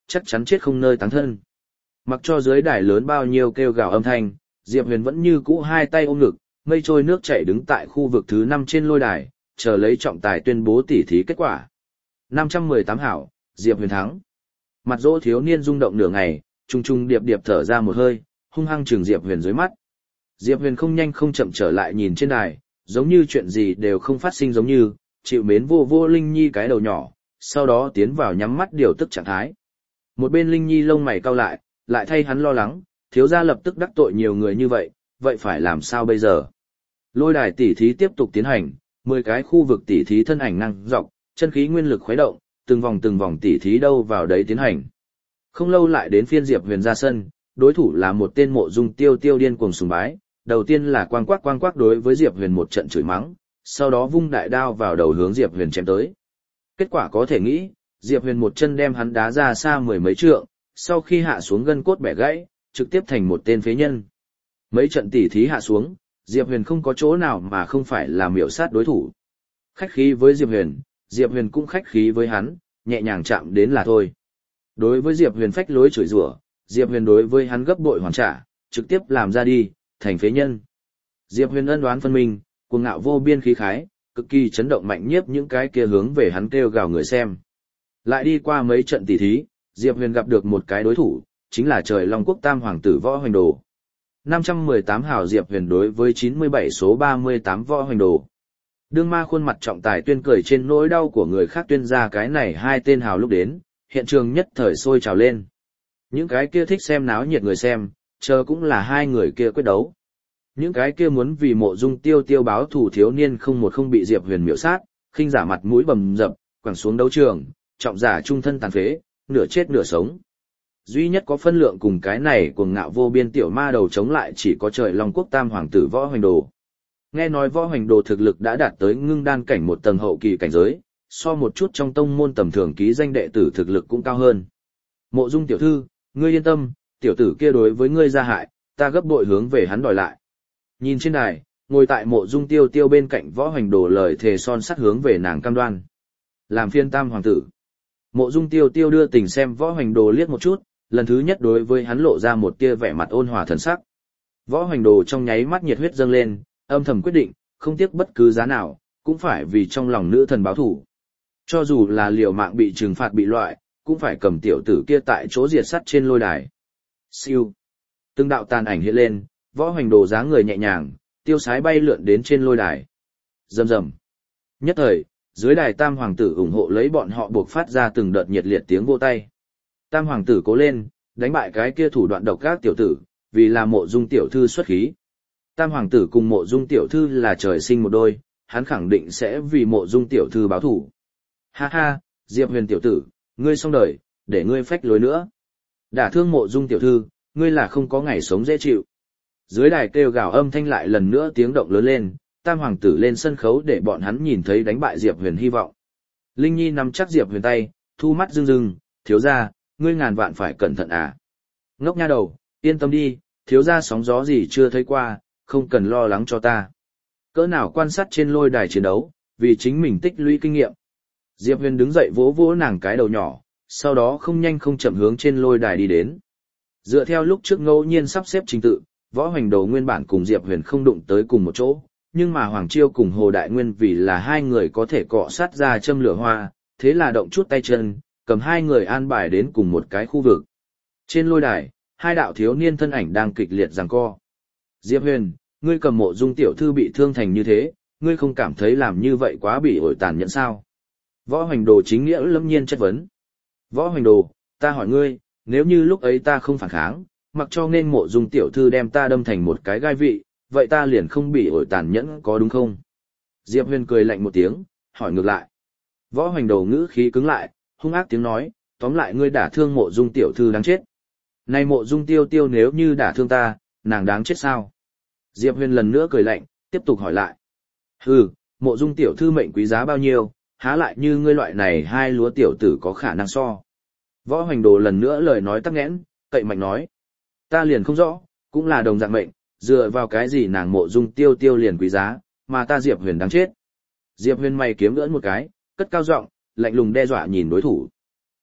chắc chắn chết không nơi táng thân. Mặc cho dưới đài lớn bao nhiêu kêu gào âm thanh, Diệp Huyền vẫn như cũ hai tay ôm ngực, mây trôi nước chảy đứng tại khu vực thứ năm trên lôi đài, chờ lấy trọng tài tuyên bố tỉ thí kết quả. năm trăm mười tám hảo, Diệp Huyền thắng. Mặt Dỗ thiếu niên rung động nửa ngày, trung trung điệp điệp thở ra một hơi, hung hăng trừng Diệp Huyền dưới mắt. Diệp Huyền không nhanh không chậm trở lại nhìn trên đài, giống như chuyện gì đều không phát sinh giống như, chịu mến vô vô Linh Nhi cái đầu nhỏ, sau đó tiến vào nhắm mắt điều tức trạng thái. Một bên Linh Nhi lông mày cau lại, lại thay hắn lo lắng, thiếu gia lập tức đắc tội nhiều người như vậy, vậy phải làm sao bây giờ? Lôi đài tỉ thí tiếp tục tiến hành, mười cái khu vực tỉ thí thân ảnh năng dọc, chân khí nguyên lực khuấy động, từng vòng từng vòng tỉ thí đâu vào đấy tiến hành. Không lâu lại đến phiên Diệp Huyền ra sân, đối thủ là một tên Mộ Dung Tiêu Tiêu điên cuồng sùng bái, đầu tiên là quang quắc quang quắc đối với Diệp Huyền một trận chửi mắng, sau đó vung đại đao vào đầu hướng Diệp Huyền chém tới. Kết quả có thể nghĩ, Diệp Huyền một chân đem hắn đá ra xa mười mấy trượng, sau khi hạ xuống gân cốt bẻ gãy, trực tiếp thành một tên phế nhân. Mấy trận tỉ thí hạ xuống, Diệp Huyền không có chỗ nào mà không phải là miểu sát đối thủ. Khách khí với Diệp Huyền, Diệp Huyền cũng khách khí với hắn, nhẹ nhàng chạm đến là thôi. Đối với Diệp Huyền phách lối chửi rủa, Diệp Huyền đối với hắn gấp bội hoàn trả, trực tiếp làm ra đi, thành phế nhân. Diệp Huyền ân đoán phân minh, cuồng ngạo vô biên khí khái, cực kỳ chấn động mạnh nhiếp những cái kia hướng về hắn kêu gào người xem. Lại đi qua mấy trận tỉ thí, Diệp Huyền gặp được một cái đối thủ, chính là Trời Long Quốc Tam Hoàng tử Võ Hoành Đồ. năm trăm mười tám hào Diệp Huyền đối với chín mươi bảy số ba mươi tám Võ Hoành Đồ. Đương ma khuôn mặt trọng tài tuyên cười trên nỗi đau của người khác tuyên ra cái này hai tên hào lúc đến, hiện trường nhất thời sôi trào lên. Những cái kia thích xem náo nhiệt người xem, chờ cũng là hai người kia quyết đấu. Những cái kia muốn vì Mộ Dung Tiêu Tiêu báo thù thiếu niên không một không bị Diệp Huyền miểu sát, khinh giả mặt mũi bầm dập, quẳng xuống đấu trường, trọng giả trung thân tàn phế, nửa chết nửa sống. Duy nhất có phân lượng cùng cái này cuồng ngạo vô biên tiểu ma đầu chống lại chỉ có Trời Long Quốc Tam Hoàng tử Võ Hoành Đồ. Nghe nói Võ Hoành Đồ thực lực đã đạt tới ngưng đan cảnh một tầng hậu kỳ cảnh giới, so một chút trong tông môn tầm thường ký danh đệ tử thực lực cũng cao hơn. Mộ Dung tiểu thư, ngươi yên tâm, tiểu tử kia đối với ngươi ra hại, ta gấp bội hướng về hắn đòi lại. Nhìn trên đài, ngồi tại Mộ Dung Tiêu Tiêu bên cạnh Võ Hoành Đồ lời thề son sắt hướng về nàng cam đoan. Làm phiên Tam Hoàng tử. Mộ Dung Tiêu Tiêu đưa tình xem Võ Hoành Đồ liếc một chút, lần thứ nhất đối với hắn lộ ra một tia vẻ mặt ôn hòa thần sắc. Võ Hoành Đồ trong nháy mắt nhiệt huyết dâng lên, âm thầm quyết định, không tiếc bất cứ giá nào, cũng phải vì trong lòng nữ thần báo thủ. Cho dù là liều mạng bị trừng phạt bị loại, cũng phải cầm tiểu tử kia tại chỗ diệt sắt trên lôi đài. Siêu. Từng đạo tàn ảnh hiện lên, Võ Hoành Đồ dáng người nhẹ nhàng, tiêu sái bay lượn đến trên lôi đài. Rầm rầm. Nhất thời, dưới đài Tam Hoàng tử ủng hộ lấy bọn họ buộc phát ra từng đợt nhiệt liệt tiếng vỗ tay. Tam Hoàng tử cố lên, đánh bại cái kia thủ đoạn độc ác tiểu tử, vì là Mộ Dung tiểu thư xuất khí. Tam Hoàng tử cùng Mộ Dung tiểu thư là trời sinh một đôi, hắn khẳng định sẽ vì Mộ Dung tiểu thư báo thủ. Ha ha, Diệp Huyền tiểu tử, ngươi xong đời, để ngươi phách lối nữa. Đả thương Mộ Dung tiểu thư, ngươi là không có ngày sống dễ chịu. Dưới đài kêu gào âm thanh lại lần nữa tiếng động lớn lên, Tam Hoàng tử lên sân khấu để bọn hắn nhìn thấy đánh bại Diệp Huyền hy vọng. Linh Nhi nắm chắc Diệp Huyền tay, thu mắt rưng rưng, thiếu gia, ngươi ngàn vạn phải cẩn thận à. Ngốc nha đầu, yên tâm đi, thiếu gia sóng gió gì chưa thấy qua, không cần lo lắng cho ta. Cỡ nào quan sát trên lôi đài chiến đấu, vì chính mình tích lũy kinh nghiệm. Diệp Huyền đứng dậy vỗ vỗ nàng cái đầu nhỏ, sau đó không nhanh không chậm hướng trên lôi đài đi đến. Dựa theo lúc trước ngẫu nhiên sắp xếp trình tự, Võ Hoành Đồ nguyên bản cùng Diệp Huyền không đụng tới cùng một chỗ, nhưng mà Hoàng Chiêu cùng Hồ Đại Nguyên vì là hai người có thể cọ sát ra châm lửa hoa, thế là động chút tay chân, cầm hai người an bài đến cùng một cái khu vực. Trên lôi đài, hai đạo thiếu niên thân ảnh đang kịch liệt giằng co. Diệp Huyền, ngươi cầm Mộ Dung tiểu thư bị thương thành như thế, ngươi không cảm thấy làm như vậy quá bị ổi tàn nhẫn sao? Võ Hoành Đồ chính nghĩa lâm nhiên chất vấn. Võ Hoành Đồ, ta hỏi ngươi, nếu như lúc ấy ta không phản kháng, mặc cho nên Mộ Dung tiểu thư đem ta đâm thành một cái gai vị, vậy ta liền không bị ổi tàn nhẫn có đúng không? Diệp Huyền cười lạnh một tiếng, hỏi ngược lại. Võ Hoành Đồ ngữ khí cứng lại, hung ác tiếng nói, tóm lại ngươi đả thương Mộ Dung tiểu thư đáng chết. Này Mộ Dung tiêu tiêu nếu như đả thương ta, nàng đáng chết sao? Diệp Huyền lần nữa cười lạnh, tiếp tục hỏi lại. Hừ, Mộ Dung tiểu thư mệnh quý giá bao nhiêu, há lại như ngươi loại này hai lúa tiểu tử có khả năng so. Võ Hoành Đồ lần nữa lời nói tắc nghẽn, cậy mạnh nói. Ta liền không rõ, cũng là đồng dạng mệnh, dựa vào cái gì nàng Mộ Dung tiêu tiêu liền quý giá, mà ta Diệp Huyền đáng chết. Diệp Huyền mày kiếm lưỡn một cái, cất cao giọng, lạnh lùng đe dọa nhìn đối thủ.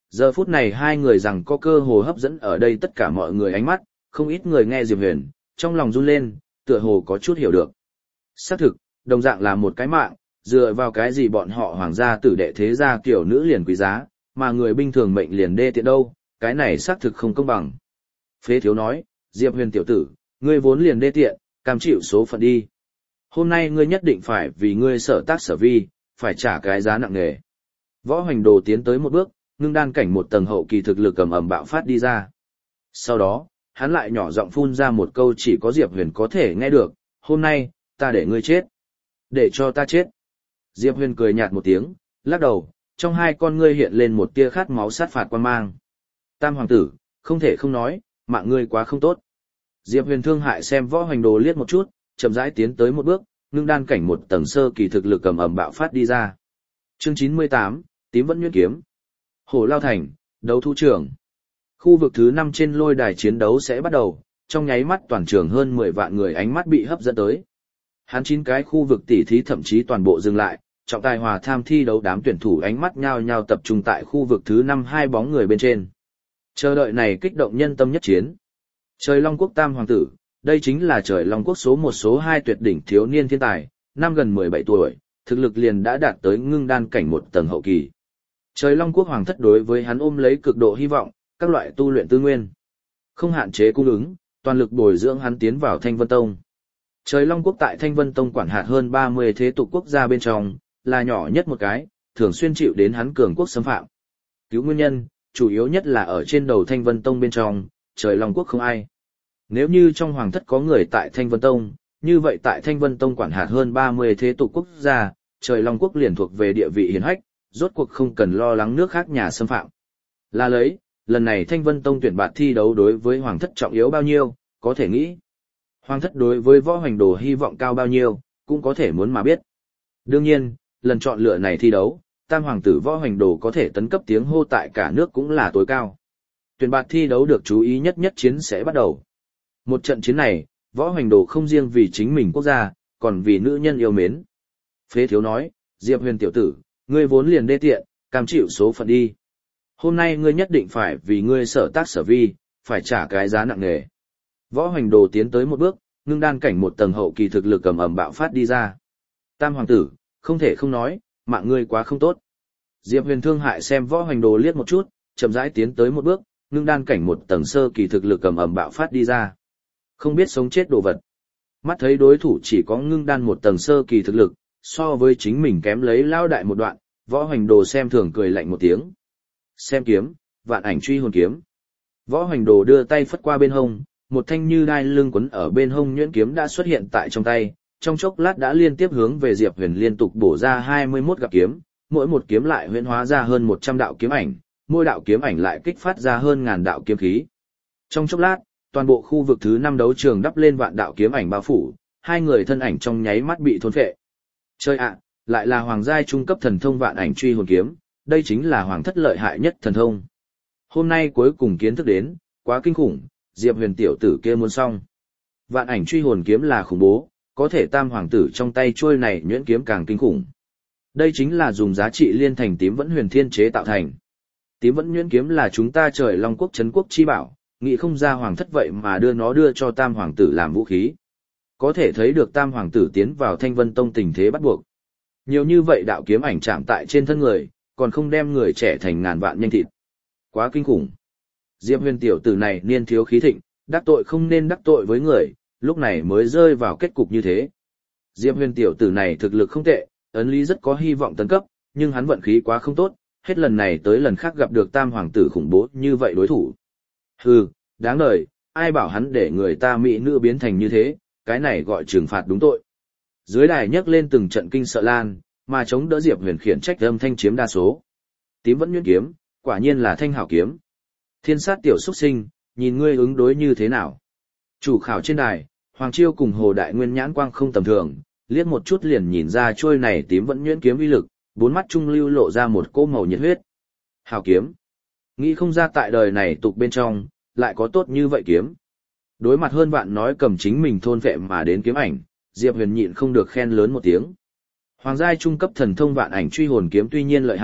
Giờ phút này hai người rằng có cơ hồ hấp dẫn ở đây tất cả mọi người ánh mắt, không ít người nghe Diệp Huyền, trong lòng run lên, tựa hồ có chút hiểu được. Xác thực, đồng dạng là một cái mạng, dựa vào cái gì bọn họ hoàng gia tử đệ thế gia kiểu nữ liền quý giá, mà người bình thường mệnh liền đê tiện đâu, cái này xác thực không công bằng. Phế Thiếu nói, Diệp Huyền tiểu tử, ngươi vốn liền đê tiện, cam chịu số phận đi. Hôm nay ngươi nhất định phải vì ngươi sở tác sở vi, phải trả cái giá nặng nề. Võ Hoành Đồ tiến tới một bước, ngưng đan cảnh một tầng hậu kỳ thực lực ầm ầm bạo phát đi ra. Sau đó, hắn lại nhỏ giọng phun ra một câu chỉ có Diệp Huyền có thể nghe được, hôm nay, ta để ngươi chết. Để cho ta chết. Diệp Huyền cười nhạt một tiếng, lắc đầu, trong hai con ngươi hiện lên một tia khát máu sát phạt quan mang. Tam hoàng tử, không thể không nói, mạng ngươi quá không tốt. Diệp Huyền thương hại xem Võ Hoành Đồ liếc một chút, chậm rãi tiến tới một bước, ngưng đan cảnh một tầng sơ kỳ thực lực ầm ầm bạo phát đi ra. Chương chín mươi tám, Tím Vẫn Nhuyễn Kiếm. Hổ Lao Thành, đấu thu trường. Khu vực thứ năm trên lôi đài chiến đấu sẽ bắt đầu, trong nháy mắt toàn trường hơn mười vạn người ánh mắt bị hấp dẫn tới. Hắn chín cái khu vực tỉ thí thậm chí toàn bộ dừng lại, trọng tài hòa tham thi đấu đám tuyển thủ ánh mắt nhao nhao tập trung tại khu vực thứ năm hai bóng người bên trên. Chờ đợi này kích động nhân tâm nhất chiến. Trời Long Quốc Tam Hoàng tử, đây chính là Trời Long Quốc số một số hai tuyệt đỉnh thiếu niên thiên tài, năm gần mười bảy tuổi, thực lực liền đã đạt tới ngưng đan cảnh một tầng hậu kỳ. Trời Long Quốc Hoàng thất đối với hắn ôm lấy cực độ hy vọng, các loại tu luyện tư nguyên. Không hạn chế cung ứng, toàn lực bồi dưỡng hắn tiến vào Thanh Vân Tông. Trời Long Quốc tại Thanh Vân Tông quản hạt hơn ba mươi thế tục quốc gia bên trong, là nhỏ nhất một cái, thường xuyên chịu đến hắn cường quốc xâm phạm. Cứu nguyên nhân, chủ yếu nhất là ở trên đầu Thanh Vân Tông bên trong, Trời Long Quốc không ai. Nếu như trong hoàng thất có người tại Thanh Vân Tông, như vậy tại Thanh Vân Tông quản hạt hơn ba mươi thế tục quốc gia, Trời Long Quốc liền thuộc về địa vị hiển hách, rốt cuộc không cần lo lắng nước khác nhà xâm phạm. Là lấy, lần này Thanh Vân Tông tuyển bạt thi đấu đối với hoàng thất trọng yếu bao nhiêu, có thể nghĩ. Hoàng thất đối với Võ Hoành Đồ hy vọng cao bao nhiêu, cũng có thể muốn mà biết. Đương nhiên, lần chọn lựa này thi đấu, Tam Hoàng tử Võ Hoành Đồ có thể tấn cấp tiếng hô tại cả nước cũng là tối cao. Tuyển bạt thi đấu được chú ý nhất nhất chiến sẽ bắt đầu. Một trận chiến này, Võ Hoành Đồ không riêng vì chính mình quốc gia, còn vì nữ nhân yêu mến. Phế Thiếu nói, Diệp Huyền tiểu tử, ngươi vốn liền đê tiện, cam chịu số phận đi. Hôm nay ngươi nhất định phải vì ngươi sở tác sở vi, phải trả cái giá nặng nề. Võ Hoành Đồ tiến tới một bước, ngưng đan cảnh một tầng hậu kỳ thực lực ầm ầm bạo phát đi ra. Tam hoàng tử, không thể không nói, mạng ngươi quá không tốt. Diệp Huyền thương hại xem Võ Hoành Đồ liếc một chút, chậm rãi tiến tới một bước, ngưng đan cảnh một tầng sơ kỳ thực lực ầm ầm bạo phát đi ra. Không biết sống chết đồ vật. Mắt thấy đối thủ chỉ có ngưng đan một tầng sơ kỳ thực lực, so với chính mình kém lấy lao đại một đoạn, Võ Hoành Đồ xem thường cười lạnh một tiếng. Xem kiếm, vạn ảnh truy hồn kiếm. Võ Hoành Đồ đưa tay phất qua bên hông, một thanh như đai lưng quấn ở bên hông nhuyễn kiếm đã xuất hiện tại trong tay, trong chốc lát đã liên tiếp hướng về Diệp Huyền liên tục bổ ra hai mươi mốt gặp kiếm, mỗi một kiếm lại huyễn hóa ra hơn một trăm đạo kiếm ảnh, mỗi đạo kiếm ảnh lại kích phát ra hơn ngàn đạo kiếm khí. Trong chốc lát, toàn bộ khu vực thứ năm đấu trường đắp lên vạn đạo kiếm ảnh bao phủ, hai người thân ảnh trong nháy mắt bị thôn phệ. Chơi ạ, lại là hoàng giai trung cấp thần thông vạn ảnh truy hồn kiếm, đây chính là hoàng thất lợi hại nhất thần thông. Hôm nay cuối cùng kiến thức đến, quá kinh khủng, Diệp Huyền tiểu tử kia muốn xong. Vạn ảnh truy hồn kiếm là khủng bố, có thể tam hoàng tử trong tay trôi này nhuyễn kiếm càng kinh khủng. Đây chính là dùng giá trị liên thành tím vẫn huyền thiên chế tạo thành. Tím vẫn nhuyễn kiếm là chúng ta Trời Long Quốc trấn quốc chi bảo, nghĩ không ra hoàng thất vậy mà đưa nó đưa cho tam hoàng tử làm vũ khí. Có thể thấy được tam hoàng tử tiến vào Thanh Vân Tông tình thế bắt buộc. Nhiều như vậy đạo kiếm ảnh chạm tại trên thân người, còn không đem người trẻ thành ngàn vạn nhanh thịt. Quá kinh khủng. Diệp Huyền tiểu tử này niên thiếu khí thịnh, đắc tội không nên đắc tội với người, lúc này mới rơi vào kết cục như thế. Diệp Huyền tiểu tử này thực lực không tệ, ấn lý rất có hy vọng tấn cấp, nhưng hắn vận khí quá không tốt, hết lần này tới lần khác gặp được tam hoàng tử khủng bố như vậy đối thủ. Hừ, đáng đời, ai bảo hắn để người ta mỹ nữ biến thành như thế, cái này gọi trừng phạt đúng tội. Dưới đài nhấc lên từng trận kinh sợ lan, mà chống đỡ Diệp Huyền khiển trách âm thanh chiếm đa số. Tím vẫn nhuyễn kiếm, quả nhiên là thanh hảo kiếm. Thiên sát tiểu xuất sinh, nhìn ngươi ứng đối như thế nào. Chủ khảo trên đài, Hoàng Chiêu cùng Hồ Đại Nguyên nhãn quang không tầm thường, liếc một chút liền nhìn ra trôi này tím vẫn nhuyễn kiếm uy lực, bốn mắt trung lưu lộ ra một cỗ màu nhiệt huyết. Hảo kiếm. Nghĩ không ra tại đời này tục bên trong, lại có tốt như vậy kiếm. Đối mặt hơn vạn nói cầm chính mình thôn vệ mà đến kiếm ảnh, Diệp Huyền nhịn không được khen lớn một tiếng. Hoàng giai trung cấp thần thông vạn ảnh truy hồn kiếm tuy nhiên lợi hại,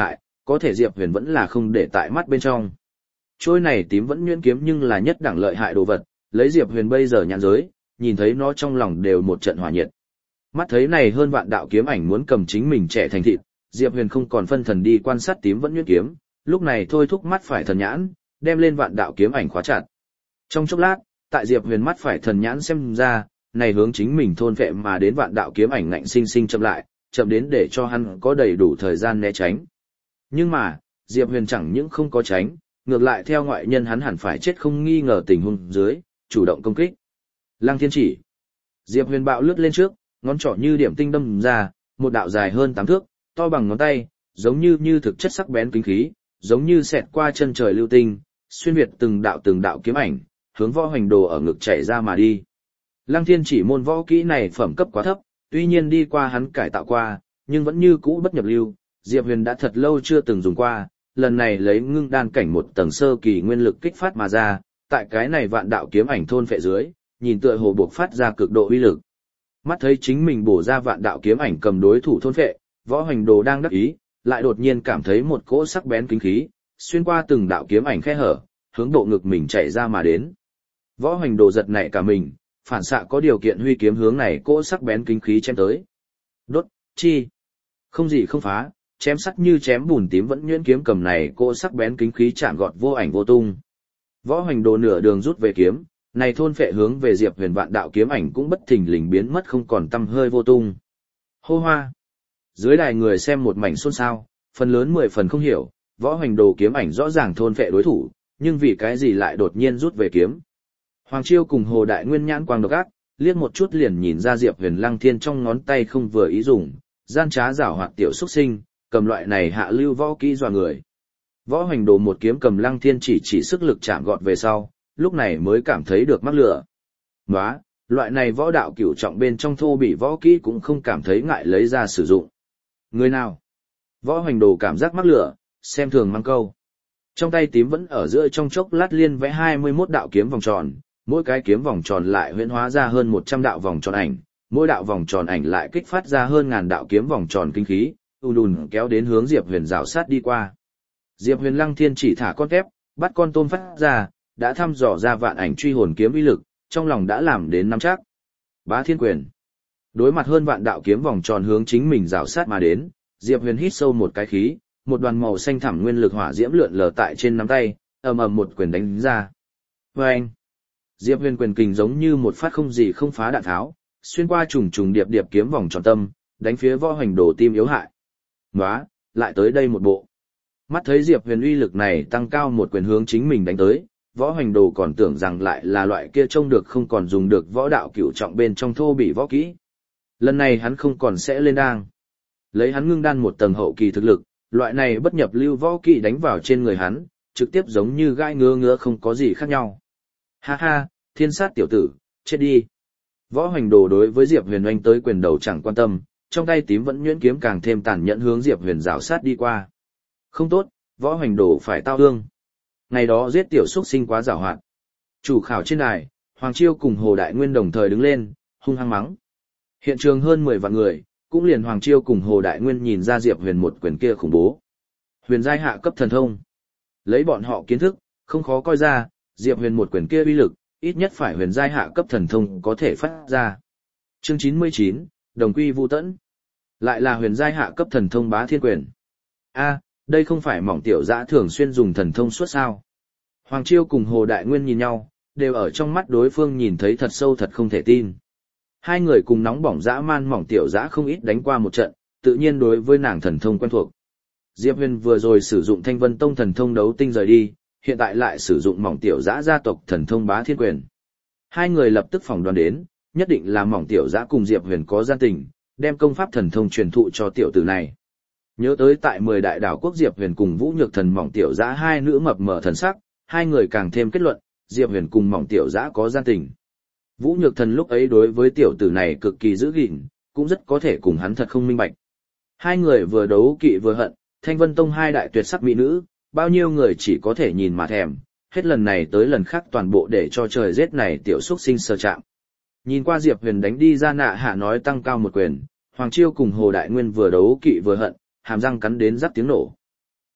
có thể Diệp Huyền vẫn là không để tại mắt bên trong. Trôi này tím vẫn nhuyễn kiếm nhưng là nhất đẳng lợi hại đồ vật, lấy Diệp Huyền bây giờ nhãn giới, nhìn thấy nó trong lòng đều một trận hỏa nhiệt. Mắt thấy này hơn vạn đạo kiếm ảnh muốn cầm chính mình trẻ thành thịt, Diệp Huyền không còn phân thần đi quan sát tím vẫn nhuyễn kiếm, lúc này thôi thúc mắt phải thần nhãn, đem lên vạn đạo kiếm ảnh khóa chặt. Trong chốc lát, tại Diệp Huyền mắt phải thần nhãn xem ra, này hướng chính mình thôn phệ mà đến vạn đạo kiếm ảnh ngạnh sinh sinh chậm lại, chậm đến để cho hắn có đầy đủ thời gian né tránh. Nhưng mà, Diệp Huyền chẳng những không có tránh, ngược lại theo ngoại nhân hắn hẳn phải chết không nghi ngờ tình huống dưới, chủ động công kích. Lăng Thiên Chỉ. Diệp Huyền bạo lướt lên trước, ngón trỏ như điểm tinh đâm ra, một đạo dài hơn tám thước, to bằng ngón tay, giống như như thực chất sắc bén kính khí, giống như xẹt qua chân trời lưu tinh, xuyên việt từng đạo từng đạo kiếm ảnh, hướng Võ Hoành Đồ ở ngực chạy ra mà đi. Lăng Thiên Chỉ môn võ kỹ này phẩm cấp quá thấp, tuy nhiên đi qua hắn cải tạo qua, nhưng vẫn như cũ bất nhập lưu, Diệp Huyền đã thật lâu chưa từng dùng qua, lần này lấy ngưng đan cảnh một tầng sơ kỳ nguyên lực kích phát mà ra, tại cái này vạn đạo kiếm ảnh thôn phệ dưới, nhìn tựa hồ buộc phát ra cực độ uy lực. Mắt thấy chính mình bổ ra vạn đạo kiếm ảnh cầm đối thủ thôn phệ, Võ Hoành Đồ đang đắc ý, lại đột nhiên cảm thấy một cỗ sắc bén kính khí, xuyên qua từng đạo kiếm ảnh khe hở, hướng bộ ngực mình chạy ra mà đến. Võ Hoành Đồ giật nảy cả mình, phản xạ có điều kiện huy kiếm hướng này cỗ sắc bén kính khí chém tới. Đốt, chi. Không gì không phá, chém sắt như chém bùn tím vẫn nhuyễn kiếm cầm này cỗ sắc bén kính khí chạm gọt vô ảnh vô tung. Võ Hoành Đồ nửa đường rút về kiếm, này thôn phệ hướng về Diệp Huyền vạn đạo kiếm ảnh cũng bất thình lình biến mất không còn tăm hơi vô tung. Hô hoa. Dưới đài người xem một mảnh xôn xao, phần lớn mười phần không hiểu, Võ Hoành Đồ kiếm ảnh rõ ràng thôn phệ đối thủ, nhưng vì cái gì lại đột nhiên rút về kiếm. Hoàng Chiêu cùng Hồ Đại Nguyên nhãn quang độc ác, liếc một chút liền nhìn ra Diệp Huyền Lăng Thiên trong ngón tay không vừa ý dùng, gian trá giảo hoạt tiểu xuất sinh, cầm loại này hạ lưu võ kỹ dọa người. Võ Hoành Đồ một kiếm cầm Lăng Thiên chỉ chỉ sức lực chạm gọt về sau, lúc này mới cảm thấy được mắc lửa. Nóa, loại này võ đạo cửu trọng bên trong thô bị võ kỹ cũng không cảm thấy ngại lấy ra sử dụng. Người nào? Võ Hoành Đồ cảm giác mắc lửa, xem thường mang câu. Trong tay tím vẫn ở giữa trong chốc lát liên vẽ hai mươi mốt đạo kiếm vòng tròn, mỗi cái kiếm vòng tròn lại huyễn hóa ra hơn một trăm đạo vòng tròn ảnh, mỗi đạo vòng tròn ảnh lại kích phát ra hơn ngàn đạo kiếm vòng tròn kinh khí, ùn ùn kéo đến hướng Diệp Huyền rào sát đi qua. Diệp Huyền Lăng Thiên chỉ thả con tép, bắt con tôm phát ra, đã thăm dò ra vạn ảnh truy hồn kiếm uy lực, trong lòng đã làm đến nắm chắc. Bá Thiên Quyền. Đối mặt hơn vạn đạo kiếm vòng tròn hướng chính mình rào sát mà đến, Diệp Huyền hít sâu một cái khí, một đoàn màu xanh thẳm nguyên lực hỏa diễm lượn lờ tại trên nắm tay, ầm ầm một quyền đánh ra. Oeng! Diệp Huyền quyền kình giống như một phát không gì không phá đạn tháo, xuyên qua trùng trùng điệp điệp kiếm vòng tròn tâm, đánh phía Võ Hoành Đồ tim yếu hại. Nóa, lại tới đây một bộ. Mắt thấy Diệp Huyền uy lực này tăng cao một quyền hướng chính mình đánh tới, Võ Hoành Đồ còn tưởng rằng lại là loại kia trông được không còn dùng được võ đạo cửu trọng bên trong thô bị võ kỹ. Lần này hắn không còn sẽ lên đang. Lấy hắn ngưng đan một tầng hậu kỳ thực lực, loại này bất nhập lưu võ kỹ đánh vào trên người hắn, trực tiếp giống như gai ngứa ngứa không có gì khác nhau. Ha ha, thiên sát tiểu tử, chết đi. Võ Hoành Đồ đối với Diệp Huyền oanh tới quyền đầu chẳng quan tâm, trong tay tím vẫn nhuyễn kiếm càng thêm tàn nhẫn hướng Diệp Huyền rảo sát đi qua. Không tốt, Võ Hoành Đồ phải tao ương. Ngày đó giết tiểu xuất sinh quá giảo hoạt. Chủ khảo trên đài, Hoàng Chiêu cùng Hồ Đại Nguyên đồng thời đứng lên, hung hăng mắng. Hiện trường hơn mười vạn người, cũng liền Hoàng Chiêu cùng Hồ Đại Nguyên nhìn ra Diệp Huyền một quyền kia khủng bố. Huyền giai hạ cấp thần thông. Lấy bọn họ kiến thức, không khó coi ra, Diệp Huyền một quyền kia uy lực, ít nhất phải huyền giai hạ cấp thần thông có thể phát ra. Chương chín mươi chín, Đồng Quy Vu Tẫn. Lại là huyền giai hạ cấp thần thông Bá Thiên Quyền. A, đây không phải Mỏng Tiểu Dã thường xuyên dùng thần thông suốt sao? Hoàng Chiêu cùng Hồ Đại Nguyên nhìn nhau, đều ở trong mắt đối phương nhìn thấy thật sâu thật không thể tin. Hai người cùng nóng bỏng dã man Mỏng Tiểu Dã không ít đánh qua một trận, tự nhiên đối với nàng thần thông quen thuộc. Diệp Huyền vừa rồi sử dụng Thanh Vân Tông thần thông đấu tinh rời đi, hiện tại lại sử dụng Mỏng Tiểu Dã gia tộc thần thông Bá Thiên Quyền. Hai người lập tức phỏng đoán đến, nhất định là Mỏng Tiểu Dã cùng Diệp Huyền có gian tình, đem công pháp thần thông truyền thụ cho tiểu tử này. Nhớ tới tại mười đại đảo quốc Diệp Huyền cùng Vũ Nhược Thần Mỏng Tiểu Dã hai nữ mập mờ thần sắc, hai người càng thêm kết luận, Diệp Huyền cùng Mỏng Tiểu Dã có gian tình. Vũ Nhược Thần lúc ấy đối với tiểu tử này cực kỳ giữ gìn, cũng rất có thể cùng hắn thật không minh bạch. Hai người vừa đấu kỵ vừa hận, Thanh Vân Tông hai đại tuyệt sắc mỹ nữ, bao nhiêu người chỉ có thể nhìn mà thèm, hết lần này tới lần khác toàn bộ để cho trời giết này tiểu xuất sinh sơ chạm. Nhìn qua Diệp Huyền đánh đi ra nạ hạ nói tăng cao một quyền, Hoàng Chiêu cùng Hồ Đại Nguyên vừa đấu kỵ vừa hận, hàm răng cắn đến rắc tiếng nổ.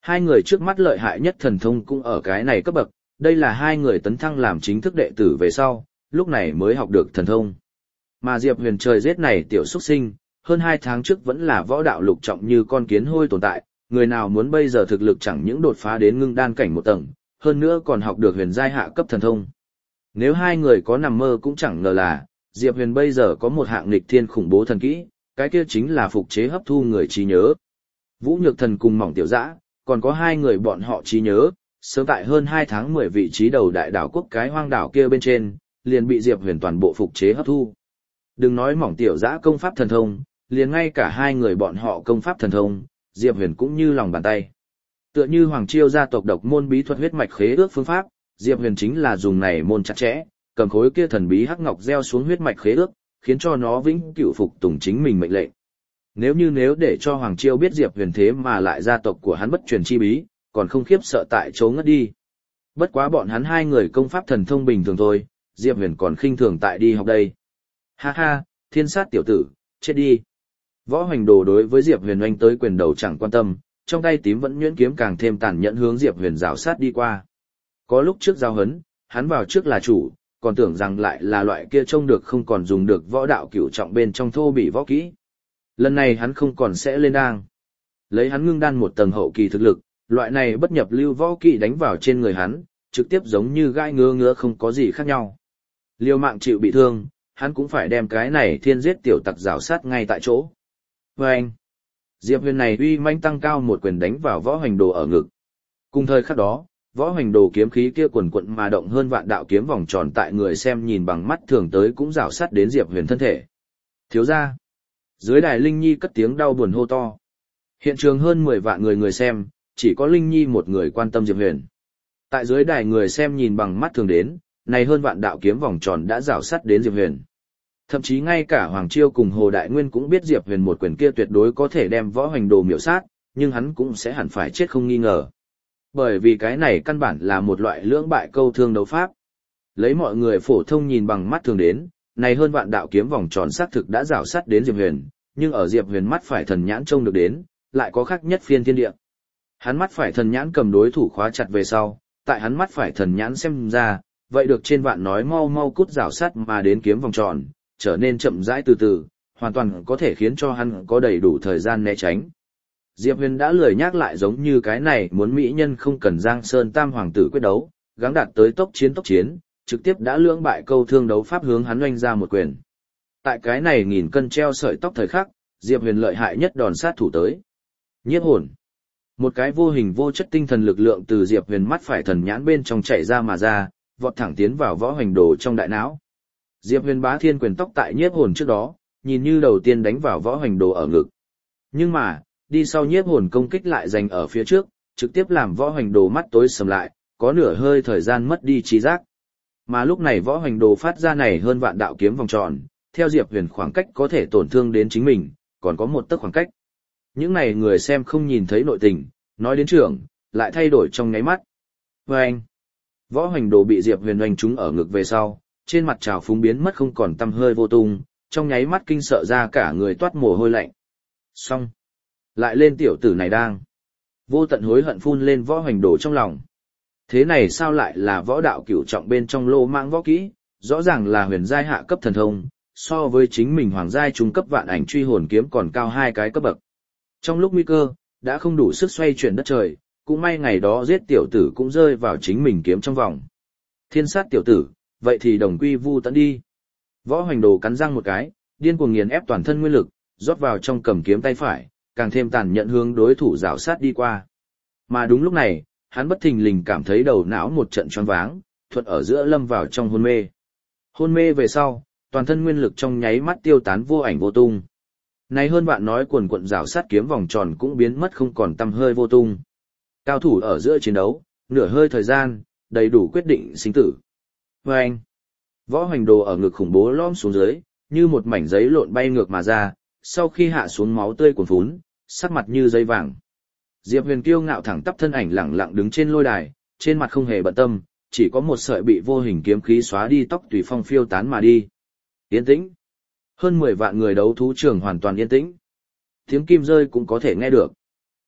Hai người trước mắt lợi hại nhất thần thông cũng ở cái này cấp bậc, đây là hai người tấn thăng làm chính thức đệ tử về sau, lúc này mới học được thần thông. Mà Diệp Huyền trời giết này tiểu xuất sinh, hơn hai tháng trước vẫn là võ đạo lục trọng như con kiến hôi tồn tại, người nào muốn bây giờ thực lực chẳng những đột phá đến ngưng đan cảnh một tầng, hơn nữa còn học được huyền giai hạ cấp thần thông. Nếu hai người có nằm mơ cũng chẳng ngờ là, Diệp Huyền bây giờ có một hạng nghịch thiên khủng bố thần kỹ, cái kia chính là phục chế hấp thu người trí nhớ. Vũ Nhược Thần cùng Mỏng Tiểu Dã, còn có hai người bọn họ trí nhớ, sớm tại hơn hai tháng mười vị trí đầu đại đảo quốc cái hoang đảo kia bên trên, liền bị Diệp Huyền toàn bộ phục chế hấp thu. Đừng nói Mỏng Tiểu Dã công pháp thần thông, liền ngay cả hai người bọn họ công pháp thần thông, Diệp Huyền cũng như lòng bàn tay. Tựa như Hoàng Chiêu gia tộc độc môn bí thuật huyết mạch khế ước phương pháp, Diệp Huyền chính là dùng này môn chặt chẽ, cầm khối kia thần bí hắc ngọc gieo xuống huyết mạch khế ước, khiến cho nó vĩnh cửu phục tùng chính mình mệnh lệnh. Nếu như nếu để cho Hoàng Chiêu biết Diệp Huyền thế mà lại gia tộc của hắn bất truyền chi bí, còn không khiếp sợ tại chỗ ngất đi. Bất quá bọn hắn hai người công pháp thần thông bình thường thôi, Diệp Huyền còn khinh thường tại đi học đây. Ha ha, thiên sát tiểu tử, chết đi. Võ Hoành Đồ đối với Diệp Huyền oanh tới quyền đầu chẳng quan tâm, trong tay tím vẫn nhuyễn kiếm càng thêm tàn nhẫn hướng Diệp Huyền rào sát đi qua. Có lúc trước giao hấn, hắn vào trước là chủ, còn tưởng rằng lại là loại kia trông được không còn dùng được võ đạo cửu trọng bên trong thô bỉ võ kỹ. Lần này hắn không còn sẽ lên đang. Lấy hắn ngưng đan một tầng hậu kỳ thực lực, loại này bất nhập lưu võ kỹ đánh vào trên người hắn, trực tiếp giống như gai ngứa ngứa không có gì khác nhau. Liều mạng chịu bị thương, hắn cũng phải đem cái này thiên giết tiểu tặc rào sát ngay tại chỗ. Và anh, Diệp Huyền này uy manh tăng cao một quyền đánh vào Võ Hoành Đồ ở ngực. Cùng thời khắc đó, Võ Hoành Đồ kiếm khí kia quần quận mà động hơn vạn đạo kiếm vòng tròn tại người xem nhìn bằng mắt thường tới cũng rào sát đến Diệp Huyền thân thể. Thiếu gia, dưới đài Linh Nhi cất tiếng đau buồn hô to. Hiện trường hơn mười vạn người người xem, chỉ có Linh Nhi một người quan tâm Diệp Huyền. Tại dưới đài người xem nhìn bằng mắt thường đến, này hơn vạn đạo kiếm vòng tròn đã rào sát đến Diệp Huyền. Thậm chí ngay cả Hoàng Chiêu cùng Hồ Đại Nguyên cũng biết Diệp Huyền một quyền kia tuyệt đối có thể đem Võ Hoành Đồ miểu sát, nhưng hắn cũng sẽ hẳn phải chết không nghi ngờ. Bởi vì cái này căn bản là một loại lưỡng bại câu thương đấu pháp. Lấy mọi người phổ thông nhìn bằng mắt thường đến, này hơn vạn đạo kiếm vòng tròn xác thực đã rào sát đến Diệp Huyền, nhưng ở Diệp Huyền mắt phải thần nhãn trông được đến, lại có khác nhất phiên thiên địa. Hắn mắt phải thần nhãn cầm đối thủ khóa chặt về sau, tại hắn mắt phải thần nhãn xem ra, vậy được trên vạn nói mau mau cút rào sát mà đến kiếm vòng tròn, trở nên chậm rãi từ từ, hoàn toàn có thể khiến cho hắn có đầy đủ thời gian né tránh. Diệp Huyền đã lười nhắc lại giống như cái này muốn mỹ nhân không cần Giang Sơn Tam hoàng tử quyết đấu, gắng đạt tới tốc chiến tốc chiến, trực tiếp đã lưỡng bại câu thương đấu pháp hướng hắn oanh ra một quyền. Tại cái này nghìn cân treo sợi tóc thời khắc, Diệp Huyền lợi hại nhất đòn sát thủ tới. Nhiếp hồn. Một cái vô hình vô chất tinh thần lực lượng từ Diệp Huyền mắt phải thần nhãn bên trong chạy ra mà ra, vọt thẳng tiến vào Võ Hoành Đồ trong đại não. Diệp Huyền bá thiên quyền tốc tại nhiếp hồn trước đó, nhìn như đầu tiên đánh vào Võ Hoành Đồ ở ngực. Nhưng mà, đi sau nhiếp hồn công kích lại giành ở phía trước, trực tiếp làm Võ Hoành Đồ mắt tối sầm lại, có nửa hơi thời gian mất đi trí giác. Mà lúc này Võ Hoành Đồ phát ra này hơn vạn đạo kiếm vòng tròn, theo Diệp Huyền khoảng cách có thể tổn thương đến chính mình, còn có một tấc khoảng cách. Những này người xem không nhìn thấy nội tình, nói đến trưởng, lại thay đổi trong nháy mắt. Và anh, Võ Hoành Đồ bị Diệp Huyền oanh trúng ở ngực về sau, trên mặt trào phúng biến mất không còn tăm hơi vô tung, trong nháy mắt kinh sợ ra cả người toát mồ hôi lạnh. Xong, lại lên tiểu tử này đang. Vô tận hối hận phun lên Võ Hoành Đồ trong lòng. Thế này sao lại là võ đạo cửu trọng bên trong lô mạng võ kỹ, rõ ràng là huyền giai hạ cấp thần thông, so với chính mình hoàng giai trung cấp vạn ảnh truy hồn kiếm còn cao hai cái cấp bậc. Trong lúc nguy cơ, đã không đủ sức xoay chuyển đất trời, cũng may ngày đó giết tiểu tử cũng rơi vào chính mình kiếm trong vòng. Thiên sát tiểu tử, vậy thì đồng quy vu tận đi. Võ Hoành Đồ cắn răng một cái, điên cuồng nghiền ép toàn thân nguyên lực, rót vào trong cầm kiếm tay phải, càng thêm tàn nhẫn hướng đối thủ rảo sát đi qua. Mà đúng lúc này, hắn bất thình lình cảm thấy đầu não một trận choáng váng, thuận ở giữa lâm vào trong hôn mê. Hôn mê về sau, toàn thân nguyên lực trong nháy mắt tiêu tán vô ảnh vô tung. Này hơn bạn nói quần quận rảo sát kiếm vòng tròn cũng biến mất không còn tăm hơi vô tung. Cao thủ ở giữa chiến đấu, nửa hơi thời gian, đầy đủ quyết định sinh tử. Và anh, Võ Hoành Đồ ở ngực khủng bố lom xuống dưới, như một mảnh giấy lộn bay ngược mà ra, sau khi hạ xuống máu tươi cuồn phún, sắc mặt như giấy vàng. Diệp Huyền kiêu ngạo thẳng tắp thân ảnh lẳng lặng đứng trên lôi đài, trên mặt không hề bận tâm, chỉ có một sợi bị vô hình kiếm khí xóa đi tóc tùy phong phiêu tán mà đi. Yên tĩnh. Hơn mười vạn người đấu thú trường hoàn toàn yên tĩnh. Tiếng kim rơi cũng có thể nghe được.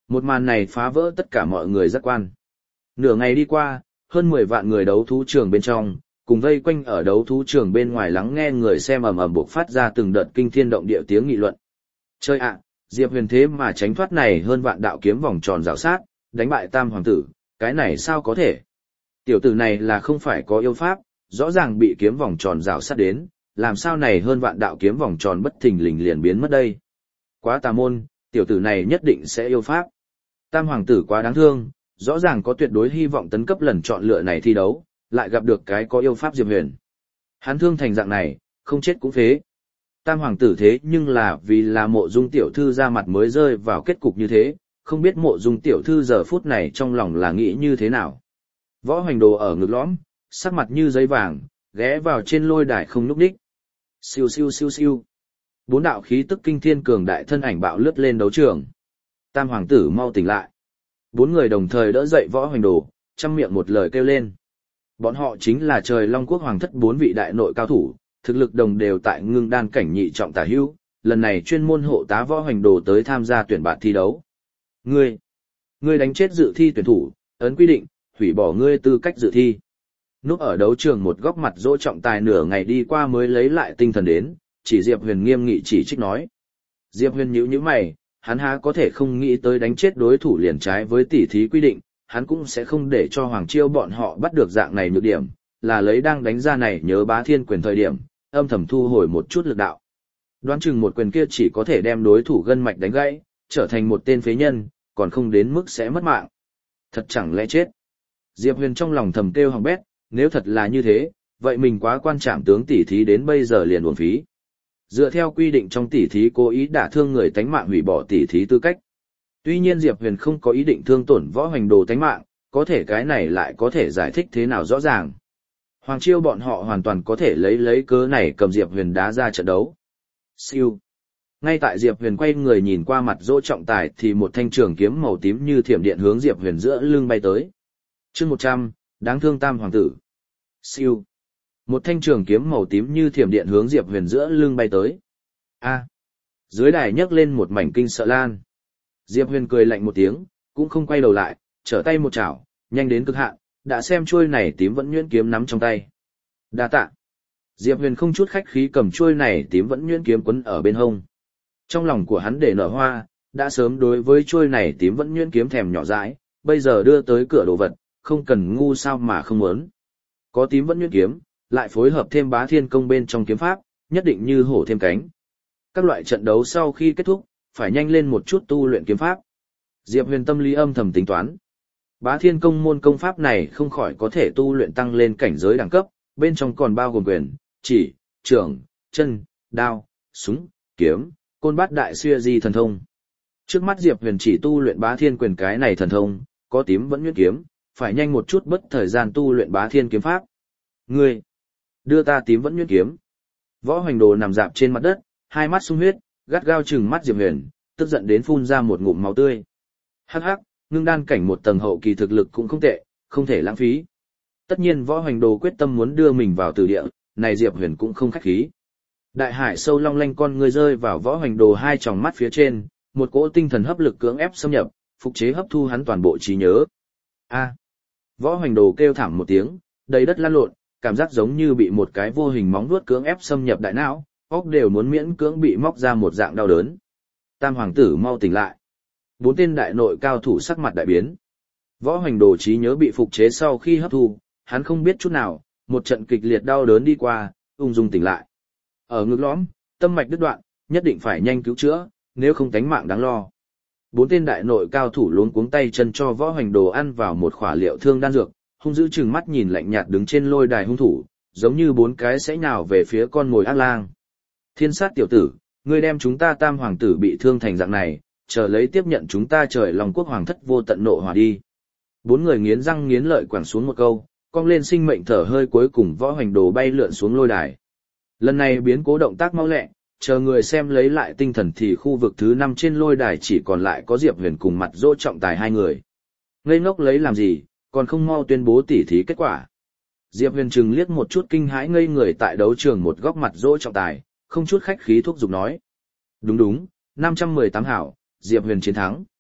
Một màn này phá vỡ tất cả mọi người giác quan. Nửa ngày đi qua, hơn mười vạn người đấu thú trường bên trong, cùng vây quanh ở đấu thú trường bên ngoài lắng nghe người xem ầm ầm bộc phát ra từng đợt kinh thiên động địa tiếng nghị luận. Chơi ạ, Diệp Huyền thế mà tránh thoát này hơn vạn đạo kiếm vòng tròn rào sát, đánh bại Tam hoàng tử, cái này sao có thể? Tiểu tử này là không phải có yêu pháp, rõ ràng bị kiếm vòng tròn rào sát đến, làm sao này hơn vạn đạo kiếm vòng tròn bất thình lình liền biến mất đây? Quá tà môn, tiểu tử này nhất định sẽ yêu pháp. Tam hoàng tử quá đáng thương, rõ ràng có tuyệt đối hy vọng tấn cấp lần chọn lựa này thi đấu, lại gặp được cái có yêu pháp Diệp Huyền. Hắn thương thành dạng này, không chết cũng phế. Tam hoàng tử thế nhưng là vì là mộ dung tiểu thư ra mặt mới rơi vào kết cục như thế, không biết mộ dung tiểu thư giờ phút này trong lòng là nghĩ như thế nào. Võ Hoành Đồ ở ngực lõm, sắc mặt như giấy vàng, ghé vào trên lôi đài không núp đích. Siêu siêu siêu siêu. Bốn đạo khí tức kinh thiên cường đại thân ảnh bạo lướt lên đấu trường. Tam hoàng tử mau tỉnh lại. Bốn người đồng thời đỡ dậy Võ Hoành Đồ, trăm miệng một lời kêu lên. Bọn họ chính là trời Long Quốc hoàng thất bốn vị đại nội cao thủ, thực lực đồng đều tại ngưng đan cảnh nhị trọng tả hữu, lần này chuyên môn hộ tá Võ Hoành Đồ tới tham gia tuyển bạn thi đấu. Ngươi, ngươi đánh chết dự thi tuyển thủ, ấn quy định, hủy bỏ ngươi tư cách dự thi. Núp ở đấu trường một góc mặt Dỗ Trọng Tài nửa ngày đi qua mới lấy lại tinh thần đến, chỉ Diệp Huyền nghiêm nghị chỉ trích nói. Diệp Huyền nhíu nhíu mày, hắn há có thể không nghĩ tới đánh chết đối thủ liền trái với tỉ thí quy định, hắn cũng sẽ không để cho Hoàng Chiêu bọn họ bắt được dạng này nhược điểm, là lấy đang đánh ra này nhớ Bá Thiên quyền thời điểm, âm thầm thu hồi một chút lực đạo. Đoán chừng một quyền kia chỉ có thể đem đối thủ gân mạch đánh gãy, trở thành một tên phế nhân, còn không đến mức sẽ mất mạng. Thật chẳng lẽ chết. Diệp Huyền trong lòng thầm kêu hỏng bét, nếu thật là như thế, vậy mình quá quan trọng tướng tỉ thí đến bây giờ liền uổng phí. Dựa theo quy định trong tỉ thí cố ý đả thương người tánh mạng hủy bỏ tỉ thí tư cách. Tuy nhiên Diệp Huyền không có ý định thương tổn Võ Hoành Đồ tánh mạng, có thể cái này lại có thể giải thích thế nào rõ ràng. Hoàng Chiêu bọn họ hoàn toàn có thể lấy lấy cớ này cầm Diệp Huyền đá ra trận đấu. Siêu. Ngay tại Diệp Huyền quay người nhìn qua mặt Dỗ Trọng Tài thì một thanh trường kiếm màu tím như thiểm điện hướng Diệp Huyền giữa lưng bay tới. Chương một trăm, đáng thương Tam hoàng tử. Siêu. Một thanh trường kiếm màu tím như thiểm điện hướng Diệp Huyền giữa lưng bay tới. A. Dưới đài nhấc lên một mảnh kinh sợ lan. Diệp Huyền cười lạnh một tiếng, cũng không quay đầu lại, trở tay một chảo, nhanh đến cực hạn, đã xem chuôi này tím vẫn nhuyễn kiếm nắm trong tay. Đa tạ. Diệp Huyền không chút khách khí cầm chuôi này tím vẫn nhuyễn kiếm quấn ở bên hông. Trong lòng của hắn để nở hoa, đã sớm đối với chuôi này tím vẫn nhuyễn kiếm thèm nhỏ dãi, bây giờ đưa tới cửa đồ vật, không cần ngu sao mà không muốn. Có tím vẫn nhuyễn kiếm, lại phối hợp thêm Bá Thiên công bên trong kiếm pháp, nhất định như hổ thêm cánh. Các loại trận đấu sau khi kết thúc, phải nhanh lên một chút tu luyện kiếm pháp. Diệp Huyền tâm lý âm thầm tính toán. Bá Thiên công môn công pháp này không khỏi có thể tu luyện tăng lên cảnh giới đẳng cấp, bên trong còn bao gồm quyền, chỉ, trường, chân, đao, súng, kiếm, côn bát đại xuya di thần thông. Trước mắt Diệp Huyền chỉ tu luyện Bá Thiên quyền cái này thần thông, có tím vẫn nhuyễn kiếm, phải nhanh một chút bất thời gian tu luyện Bá Thiên kiếm pháp. Ngươi, đưa ta tím vẫn nhuyễn kiếm. Võ Hoành Đồ nằm dạp trên mặt đất, hai mắt sung huyết, gắt gao trừng mắt Diệp Huyền, tức giận đến phun ra một ngụm máu tươi. Hắc hắc, ngưng đan cảnh một tầng hậu kỳ thực lực cũng không tệ, không thể lãng phí. Tất nhiên Võ Hoành Đồ quyết tâm muốn đưa mình vào tử địa, này Diệp Huyền cũng không khách khí. Đại hải sâu long lanh con người rơi vào Võ Hoành Đồ hai tròng mắt phía trên, một cỗ tinh thần hấp lực cưỡng ép xâm nhập, phục chế hấp thu hắn toàn bộ trí nhớ. A. Võ Hoành Đồ kêu thảm một tiếng, đầy đất lăn lộn, cảm giác giống như bị một cái vô hình móng vuốt cưỡng ép xâm nhập đại não, óc đều muốn miễn cưỡng bị móc ra một dạng đau đớn. Tam hoàng tử mau tỉnh lại. Bốn tên đại nội cao thủ sắc mặt đại biến. Võ Hoành Đồ trí nhớ bị phục chế sau khi hấp thu, hắn không biết chút nào, một trận kịch liệt đau đớn đi qua, ung dung tỉnh lại. Ở ngực lõm, tâm mạch đứt đoạn, nhất định phải nhanh cứu chữa, nếu không tánh mạng đáng lo. Bốn tên đại nội cao thủ luống cuống tay chân cho Võ Hoành Đồ ăn vào một khỏa liệu thương đan dược, hung dữ chừng mắt nhìn lạnh nhạt đứng trên lôi đài hung thủ, giống như bốn cái sẽ nhào về phía con mồi ác lang. Thiên sát tiểu tử, ngươi đem chúng ta Tam hoàng tử bị thương thành dạng này, chờ lấy tiếp nhận chúng ta trời Long Quốc hoàng thất vô tận nộ hỏa đi. Bốn người nghiến răng nghiến lợi quẳng xuống một câu, cong lên sinh mệnh thở hơi cuối cùng Võ Hoành Đồ bay lượn xuống lôi đài. Lần này biến cố động tác mau lẹ, chờ người xem lấy lại tinh thần thì khu vực thứ năm trên lôi đài chỉ còn lại có Diệp Huyền cùng mặt Dỗ Trọng Tài hai người. Ngây ngốc lấy làm gì, còn không mau tuyên bố tỉ thí kết quả. Diệp Huyền chừng liếc một chút kinh hãi ngây người tại đấu trường một góc mặt Dỗ Trọng Tài, không chút khách khí thúc giục nói. Đúng đúng, năm trăm mười tám hảo, Diệp Huyền chiến thắng.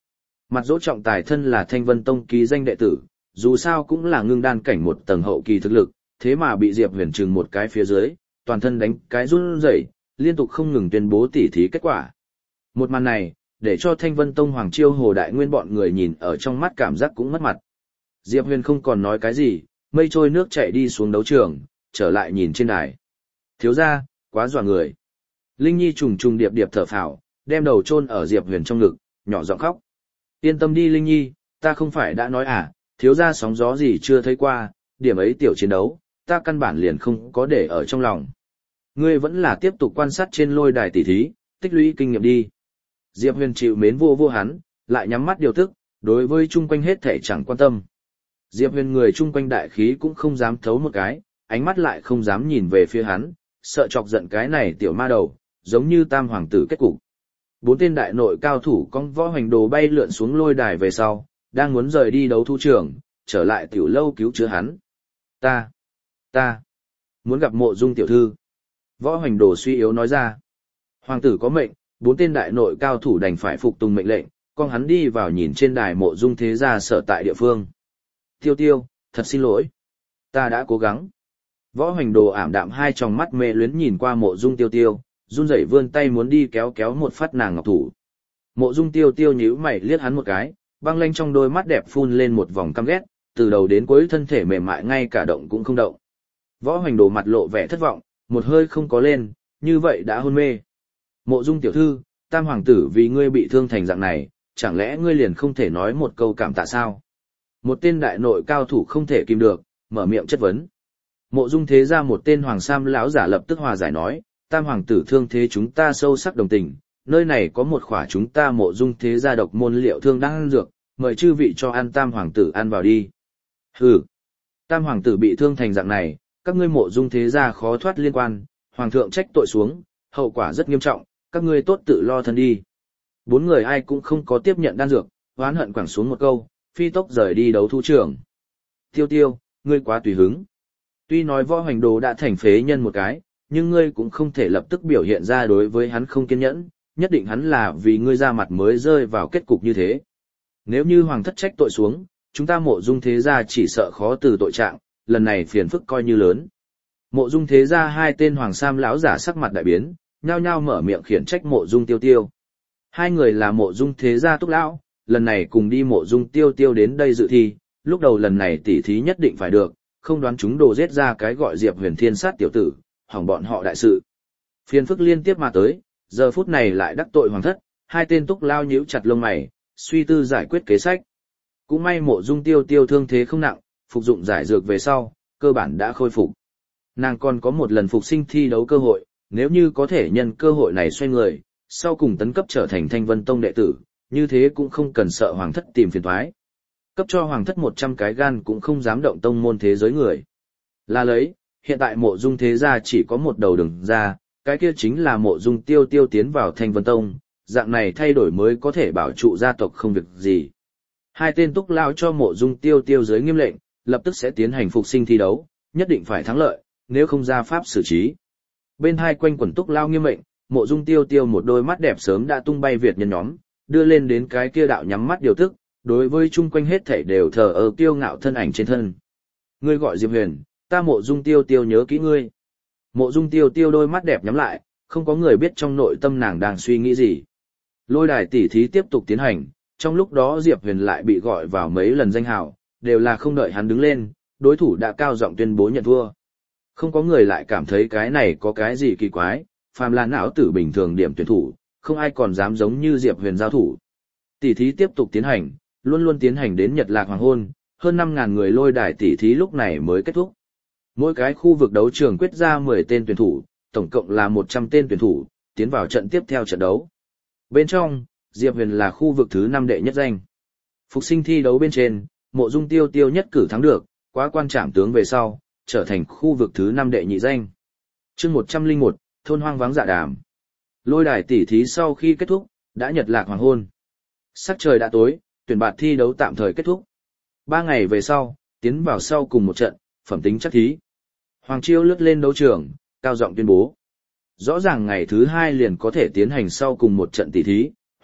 Mặt Dỗ trọng tài thân là Thanh Vân Tông ký danh đệ tử, dù sao cũng là ngưng đan cảnh một tầng hậu kỳ thực lực, thế mà bị Diệp Huyền trừng một cái phía dưới, toàn thân đánh cái run rẩy, liên tục không ngừng tuyên bố tỉ thí kết quả. Một màn này, để cho Thanh Vân Tông Hoàng Chiêu Hồ Đại Nguyên bọn người nhìn ở trong mắt cảm giác cũng mất mặt. Diệp Huyền không còn nói cái gì, mây trôi nước chảy đi xuống đấu trường, trở lại nhìn trên đài. Thiếu gia, quá dọa người. Linh Nhi trùng trùng điệp điệp thở phào, đem đầu chôn ở Diệp Huyền trong ngực, nhỏ giọng khóc. Yên tâm đi Linh Nhi, ta không phải đã nói à, thiếu gia sóng gió gì chưa thấy qua, điểm ấy tiểu chiến đấu, ta căn bản liền không có để ở trong lòng. Ngươi vẫn là tiếp tục quan sát trên lôi đài tỷ thí, tích lũy kinh nghiệm đi. Diệp Huyền chịu mến vô vô hắn, lại nhắm mắt điều tức, đối với chung quanh hết thể chẳng quan tâm. Diệp Huyền người chung quanh đại khí cũng không dám thấu một cái, ánh mắt lại không dám nhìn về phía hắn, sợ chọc giận cái này tiểu ma đầu, giống như tam hoàng tử kết cục. Bốn tên đại nội cao thủ con võ hoành đồ bay lượn xuống lôi đài về sau, đang muốn rời đi đấu thu trường, trở lại tiểu lâu cứu chữa hắn. Ta, ta, muốn gặp Mộ Dung tiểu thư. Võ hoành đồ suy yếu nói ra. Hoàng tử có mệnh, bốn tên đại nội cao thủ đành phải phục tùng mệnh lệnh, con hắn đi vào nhìn trên đài Mộ Dung thế gia sở tại địa phương. Tiêu tiêu, thật xin lỗi. Ta đã cố gắng. Võ hoành đồ ảm đạm hai tròng mắt mê luyến nhìn qua Mộ Dung tiêu tiêu, run rẩy vươn tay muốn đi kéo kéo một phát nàng ngọc thủ. Mộ Dung tiêu tiêu nhíu mày liếc hắn một cái, băng lanh trong đôi mắt đẹp phun lên một vòng căm ghét, từ đầu đến cuối thân thể mềm mại ngay cả động cũng không động. Võ hoành đồ mặt lộ vẻ thất vọng, một hơi không có lên, như vậy đã hôn mê. Mộ Dung tiểu thư, tam hoàng tử vì ngươi bị thương thành dạng này, chẳng lẽ ngươi liền không thể nói một câu cảm tạ sao? Một tên đại nội cao thủ không thể kìm được, mở miệng chất vấn. Mộ Dung thế ra một tên hoàng sam lão giả lập tức hòa giải nói, tam hoàng tử thương thế chúng ta sâu sắc đồng tình, nơi này có một khỏa chúng ta Mộ Dung thế gia độc môn liệu thương đang ăn dược, mời chư vị cho ăn tam hoàng tử ăn vào đi. Hừ, tam hoàng tử bị thương thành dạng này, các ngươi Mộ Dung thế gia khó thoát liên quan, hoàng thượng trách tội xuống, hậu quả rất nghiêm trọng, các ngươi tốt tự lo thân đi. Bốn người ai cũng không có tiếp nhận đan dược, oán hận quẳng xuống một câu, phi tốc rời đi đấu thu trường. Tiêu tiêu, ngươi quá tùy hứng. Tuy nói võ hoành đồ đã thành phế nhân một cái, nhưng ngươi cũng không thể lập tức biểu hiện ra đối với hắn không kiên nhẫn, nhất định hắn là vì ngươi ra mặt mới rơi vào kết cục như thế. Nếu như hoàng thất trách tội xuống, chúng ta Mộ Dung thế gia chỉ sợ khó từ tội trạng, lần này phiền phức coi như lớn. Mộ Dung thế gia hai tên hoàng sam lão giả sắc mặt đại biến, nhao nhao mở miệng khiển trách Mộ Dung tiêu tiêu. Hai người là Mộ Dung thế gia túc lão, lần này cùng đi Mộ Dung tiêu tiêu đến đây dự thi, lúc đầu lần này tỉ thí nhất định phải được, không đoán chúng đồ giết ra cái gọi Diệp Huyền thiên sát tiểu tử, hỏng bọn họ đại sự. Phiền phức liên tiếp mà tới, giờ phút này lại đắc tội hoàng thất, hai tên túc lao nhíu chặt lông mày, suy tư giải quyết kế sách. Cũng may Mộ Dung tiêu tiêu thương thế không nặng, phục dụng giải dược về sau, cơ bản đã khôi phục. Nàng còn có một lần phục sinh thi đấu cơ hội, nếu như có thể nhân cơ hội này xoay người, sau cùng tấn cấp trở thành Thanh Vân Tông đệ tử, như thế cũng không cần sợ hoàng thất tìm phiền toái. Cấp cho hoàng thất một trăm cái gan cũng không dám động tông môn thế giới người. Là lấy, hiện tại Mộ Dung thế gia chỉ có một đầu đường ra, cái kia chính là Mộ Dung tiêu tiêu tiến vào Thanh Vân Tông, dạng này thay đổi mới có thể bảo trụ gia tộc không việc gì. Hai tên túc lao cho Mộ Dung tiêu tiêu dưới nghiêm lệnh, lập tức sẽ tiến hành phục sinh thi đấu, nhất định phải thắng lợi, nếu không ra pháp xử trí. Bên hai quanh quần túc lao nghiêm mệnh, Mộ Dung tiêu tiêu một đôi mắt đẹp sớm đã tung bay Việt nhân nhóm, đưa lên đến cái kia đạo nhắm mắt điều tức, đối với chung quanh hết thảy đều thờ ơ kiêu ngạo thân ảnh trên thân. Ngươi gọi Diệp Huyền, ta Mộ Dung tiêu tiêu nhớ kỹ ngươi. Mộ Dung tiêu tiêu đôi mắt đẹp nhắm lại, không có người biết trong nội tâm nàng đang suy nghĩ gì. Lôi đài tỉ thí tiếp tục tiến hành, trong lúc đó Diệp Huyền lại bị gọi vào mấy lần danh hào, đều là không đợi hắn đứng lên, đối thủ đã cao giọng tuyên bố nhận thua. Không có người lại cảm thấy cái này có cái gì kỳ quái, phàm là não tử bình thường điểm tuyển thủ, không ai còn dám giống như Diệp Huyền giao thủ. Tỷ thí tiếp tục tiến hành, luôn luôn tiến hành đến Nhật Lạc hoàng hôn, hơn năm ngàn người lôi đài tỷ thí lúc này mới kết thúc. Mỗi cái khu vực đấu trường quyết ra mười tên tuyển thủ, tổng cộng là một trăm tên tuyển thủ, tiến vào trận tiếp theo trận đấu. Bên trong, Diệp Huyền là khu vực thứ năm đệ nhất danh. Phục sinh thi đấu bên trên, Mộ Dung tiêu tiêu nhất cử thắng được, quá quan trảm tướng về sau, trở thành khu vực thứ năm đệ nhị danh. Chương một trăm lẻ một, thôn hoang vắng dạ đàm. Lôi đài tỷ thí sau khi kết thúc, đã Nhật Lạc hoàng hôn. Sắc trời đã tối, tuyển bạt thi đấu tạm thời kết thúc. Ba ngày về sau, tiến vào sau cùng một trận, phẩm tính chắc thí. Hoàng Chiêu lướt lên đấu trường, cao giọng tuyên bố. Rõ ràng ngày thứ hai liền có thể tiến hành sau cùng một trận tỷ thí,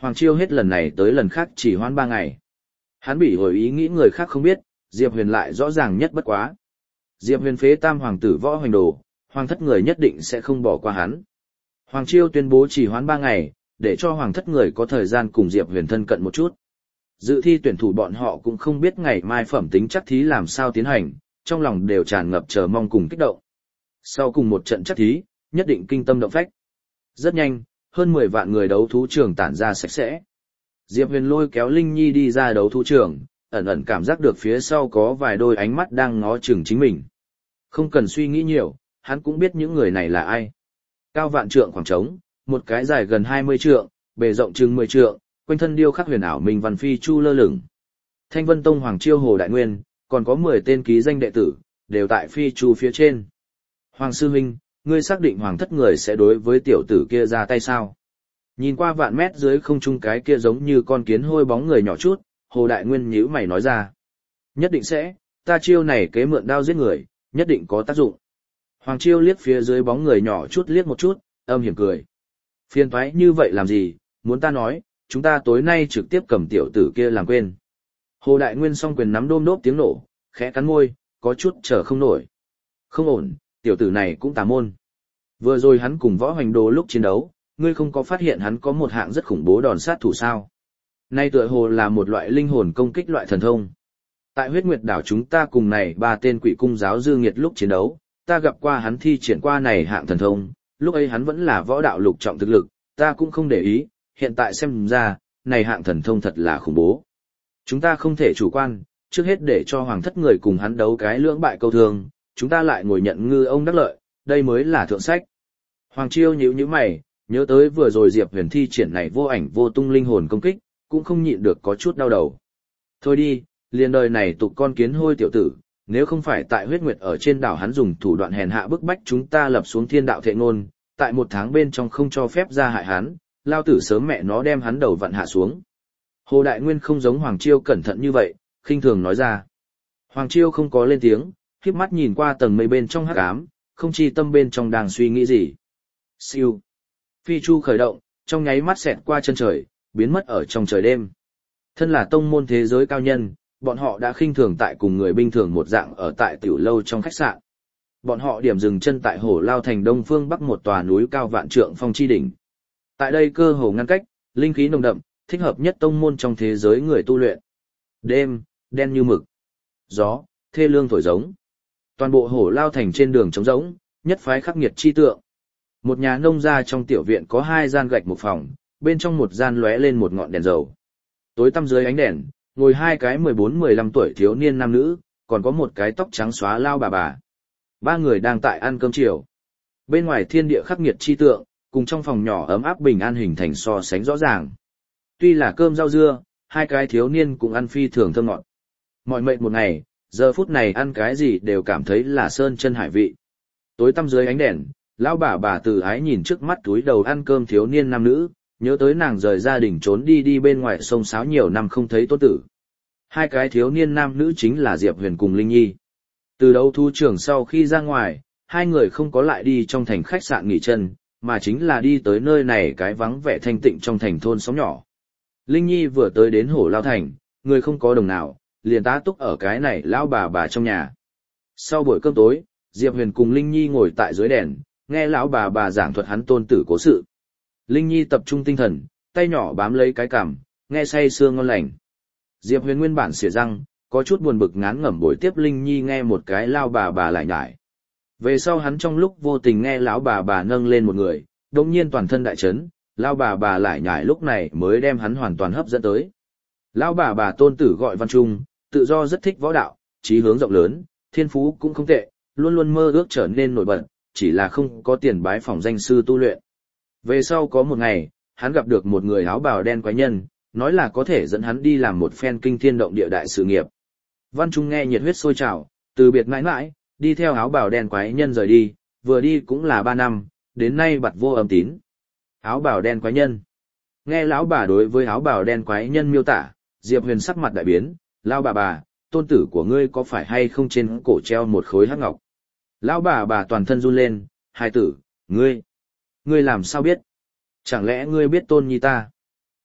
Hoàng Chiêu hết lần này tới lần khác chỉ hoãn ba ngày. Hắn bị hồi ý nghĩ người khác không biết, Diệp Huyền lại rõ ràng nhất bất quá. Diệp Huyền phế tam hoàng tử Võ Hoành Đồ, hoàng thất người nhất định sẽ không bỏ qua hắn. Hoàng Chiêu tuyên bố chỉ hoãn ba ngày, để cho hoàng thất người có thời gian cùng Diệp Huyền thân cận một chút. Dự thi tuyển thủ bọn họ cũng không biết ngày mai phẩm tính chắc thí làm sao tiến hành, trong lòng đều tràn ngập chờ mong cùng kích động. Sau cùng một trận chắc thí, nhất định kinh tâm động phách. Rất nhanh, hơn mười vạn người đấu thú trường tản ra sạch sẽ. Diệp Huyền lôi kéo Linh Nhi đi ra đấu thú trường, ẩn ẩn cảm giác được phía sau có vài đôi ánh mắt đang ngó chừng chính mình. Không cần suy nghĩ nhiều, hắn cũng biết những người này là ai. Cao vạn trượng khoảng trống, một cái dài gần hai mươi trượng, bề rộng chừng mười trượng, quanh thân điêu khắc huyền ảo minh văn phi chu lơ lửng. Thanh Vân Tông Hoàng Chiêu Hồ Đại Nguyên, còn có mười tên ký danh đệ tử, đều tại phi chu phía trên. Hoàng sư huynh, ngươi xác định hoàng thất người sẽ đối với tiểu tử kia ra tay sao? Nhìn qua vạn mét dưới không trung cái kia giống như con kiến hôi bóng người nhỏ chút, Hồ Đại Nguyên nhíu mày nói ra. Nhất định sẽ, ta chiêu này kế mượn đao giết người, nhất định có tác dụng. Hoàng Chiêu liếc phía dưới bóng người nhỏ chút liếc một chút, âm hiểm cười. Phiền toái như vậy làm gì, muốn ta nói, chúng ta tối nay trực tiếp cầm tiểu tử kia làm quên. Hồ Đại Nguyên song quyền nắm đôm đốp tiếng nổ, khẽ cắn môi, có chút chờ không nổi. Không ổn, tiểu tử này cũng tà môn. Vừa rồi hắn cùng Võ Hoành Đồ lúc chiến đấu, ngươi không có phát hiện hắn có một hạng rất khủng bố đòn sát thủ sao? Nay tựa hồ là một loại linh hồn công kích loại thần thông. Tại Huyết Nguyệt đảo chúng ta cùng này ba tên quỷ cung giáo dư nghiệt lúc chiến đấu, ta gặp qua hắn thi triển qua này hạng thần thông, lúc ấy hắn vẫn là võ đạo lục trọng thực lực, ta cũng không để ý, hiện tại xem ra, này hạng thần thông thật là khủng bố. Chúng ta không thể chủ quan, trước hết để cho hoàng thất người cùng hắn đấu cái lưỡng bại câu thương, chúng ta lại ngồi nhận ngư ông đắc lợi, đây mới là thượng sách. Hoàng Chiêu nhíu nhíu mày, nhớ tới vừa rồi Diệp Huyền thi triển này vô ảnh vô tung linh hồn công kích, cũng không nhịn được có chút đau đầu. Thôi đi, liền đời này tục con kiến hôi tiểu tử, nếu không phải tại Huyết Nguyệt ở trên đảo hắn dùng thủ đoạn hèn hạ bức bách chúng ta lập xuống thiên đạo thệ ngôn, tại một tháng bên trong không cho phép ra hại hắn, lao tử sớm mẹ nó đem hắn đầu vặn hạ xuống. Hồ Đại Nguyên không giống Hoàng Chiêu cẩn thận như vậy, khinh thường nói ra. Hoàng Chiêu không có lên tiếng, khép mắt nhìn qua tầng mây bên trong hắc ám, không chi tâm bên trong đang suy nghĩ gì. Siêu. Phi chu khởi động, trong nháy mắt xẹt qua chân trời, biến mất ở trong trời đêm. Thân là tông môn thế giới cao nhân, bọn họ đã khinh thường tại cùng người bình thường một dạng ở tại tiểu lâu trong khách sạn. Bọn họ điểm dừng chân tại Hổ Lao thành đông phương bắc một tòa núi cao vạn trượng phong chi đỉnh. Tại đây cơ hồ ngăn cách, linh khí nồng đậm, thích hợp nhất tông môn trong thế giới người tu luyện. Đêm, đen như mực. Gió, thê lương thổi giống. Toàn bộ Hổ Lao thành trên đường trống rỗng, nhất phái khắc nghiệt chi tượng. Một nhà nông gia trong tiểu viện có hai gian gạch một phòng, bên trong một gian lóe lên một ngọn đèn dầu. Tối tăm dưới ánh đèn, ngồi hai cái mười bốn mười lăm tuổi thiếu niên nam nữ, còn có một cái tóc trắng xóa lao bà bà. Ba người đang tại ăn cơm chiều. Bên ngoài thiên địa khắc nghiệt chi tượng, cùng trong phòng nhỏ ấm áp bình an hình thành so sánh rõ ràng. Tuy là cơm rau dưa, hai cái thiếu niên cũng ăn phi thường thơm ngọt. Mọi mệt một ngày, giờ phút này ăn cái gì đều cảm thấy là sơn chân hải vị. Tối tăm dưới ánh đèn, lão bà bà từ ái nhìn trước mắt túi đầu ăn cơm thiếu niên nam nữ, nhớ tới nàng rời gia đình trốn đi đi bên ngoài sông sáo nhiều năm không thấy tốt tử. Hai cái thiếu niên nam nữ chính là Diệp Huyền cùng Linh Nhi. Từ đấu thú trường sau khi ra ngoài, hai người không có lại đi trong thành khách sạn nghỉ chân, mà chính là đi tới nơi này cái vắng vẻ thanh tịnh trong thành thôn xóm nhỏ. Linh Nhi vừa tới đến Hổ Lao thành, người không có đồng nào, liền tá túc ở cái này lão bà bà trong nhà. Sau buổi cơm tối, Diệp Huyền cùng Linh Nhi ngồi tại dưới đèn, nghe lão bà bà giảng thuật hắn tôn tử cố sự. Linh Nhi tập trung tinh thần, tay nhỏ bám lấy cái cằm, nghe say sưa ngon lành. Diệp Huyền nguyên bản xỉa răng, có chút buồn bực ngán ngẩm bồi tiếp Linh Nhi nghe một cái lao bà bà lại nhải. Về sau hắn trong lúc vô tình nghe lão bà bà nâng lên một người, đột nhiên toàn thân đại chấn, lao bà bà lại nhải lúc này mới đem hắn hoàn toàn hấp dẫn tới. Lão bà bà tôn tử gọi Văn Trung, tự do rất thích võ đạo, chí hướng rộng lớn, thiên phú cũng không tệ, luôn luôn mơ ước trở nên nổi bật, chỉ là không có tiền bái phỏng danh sư tu luyện. Về sau có một ngày, hắn gặp được một người áo bào đen quái nhân, nói là có thể dẫn hắn đi làm một phen kinh thiên động địa đại sự nghiệp. Văn Trung nghe nhiệt huyết sôi trào, từ biệt mãi mãi, đi theo áo bào đen quái nhân rời đi, vừa đi cũng là ba năm, đến nay bặt vô âm tín. Áo bào đen quái nhân. Nghe lão bà đối với áo bào đen quái nhân miêu tả, Diệp Huyền sắc mặt đại biến, lão bà bà, tôn tử của ngươi có phải hay không trên cổ treo một khối hắc ngọc? Lão bà bà toàn thân run lên, hai tử, ngươi, ngươi làm sao biết? Chẳng lẽ ngươi biết tôn nhi ta?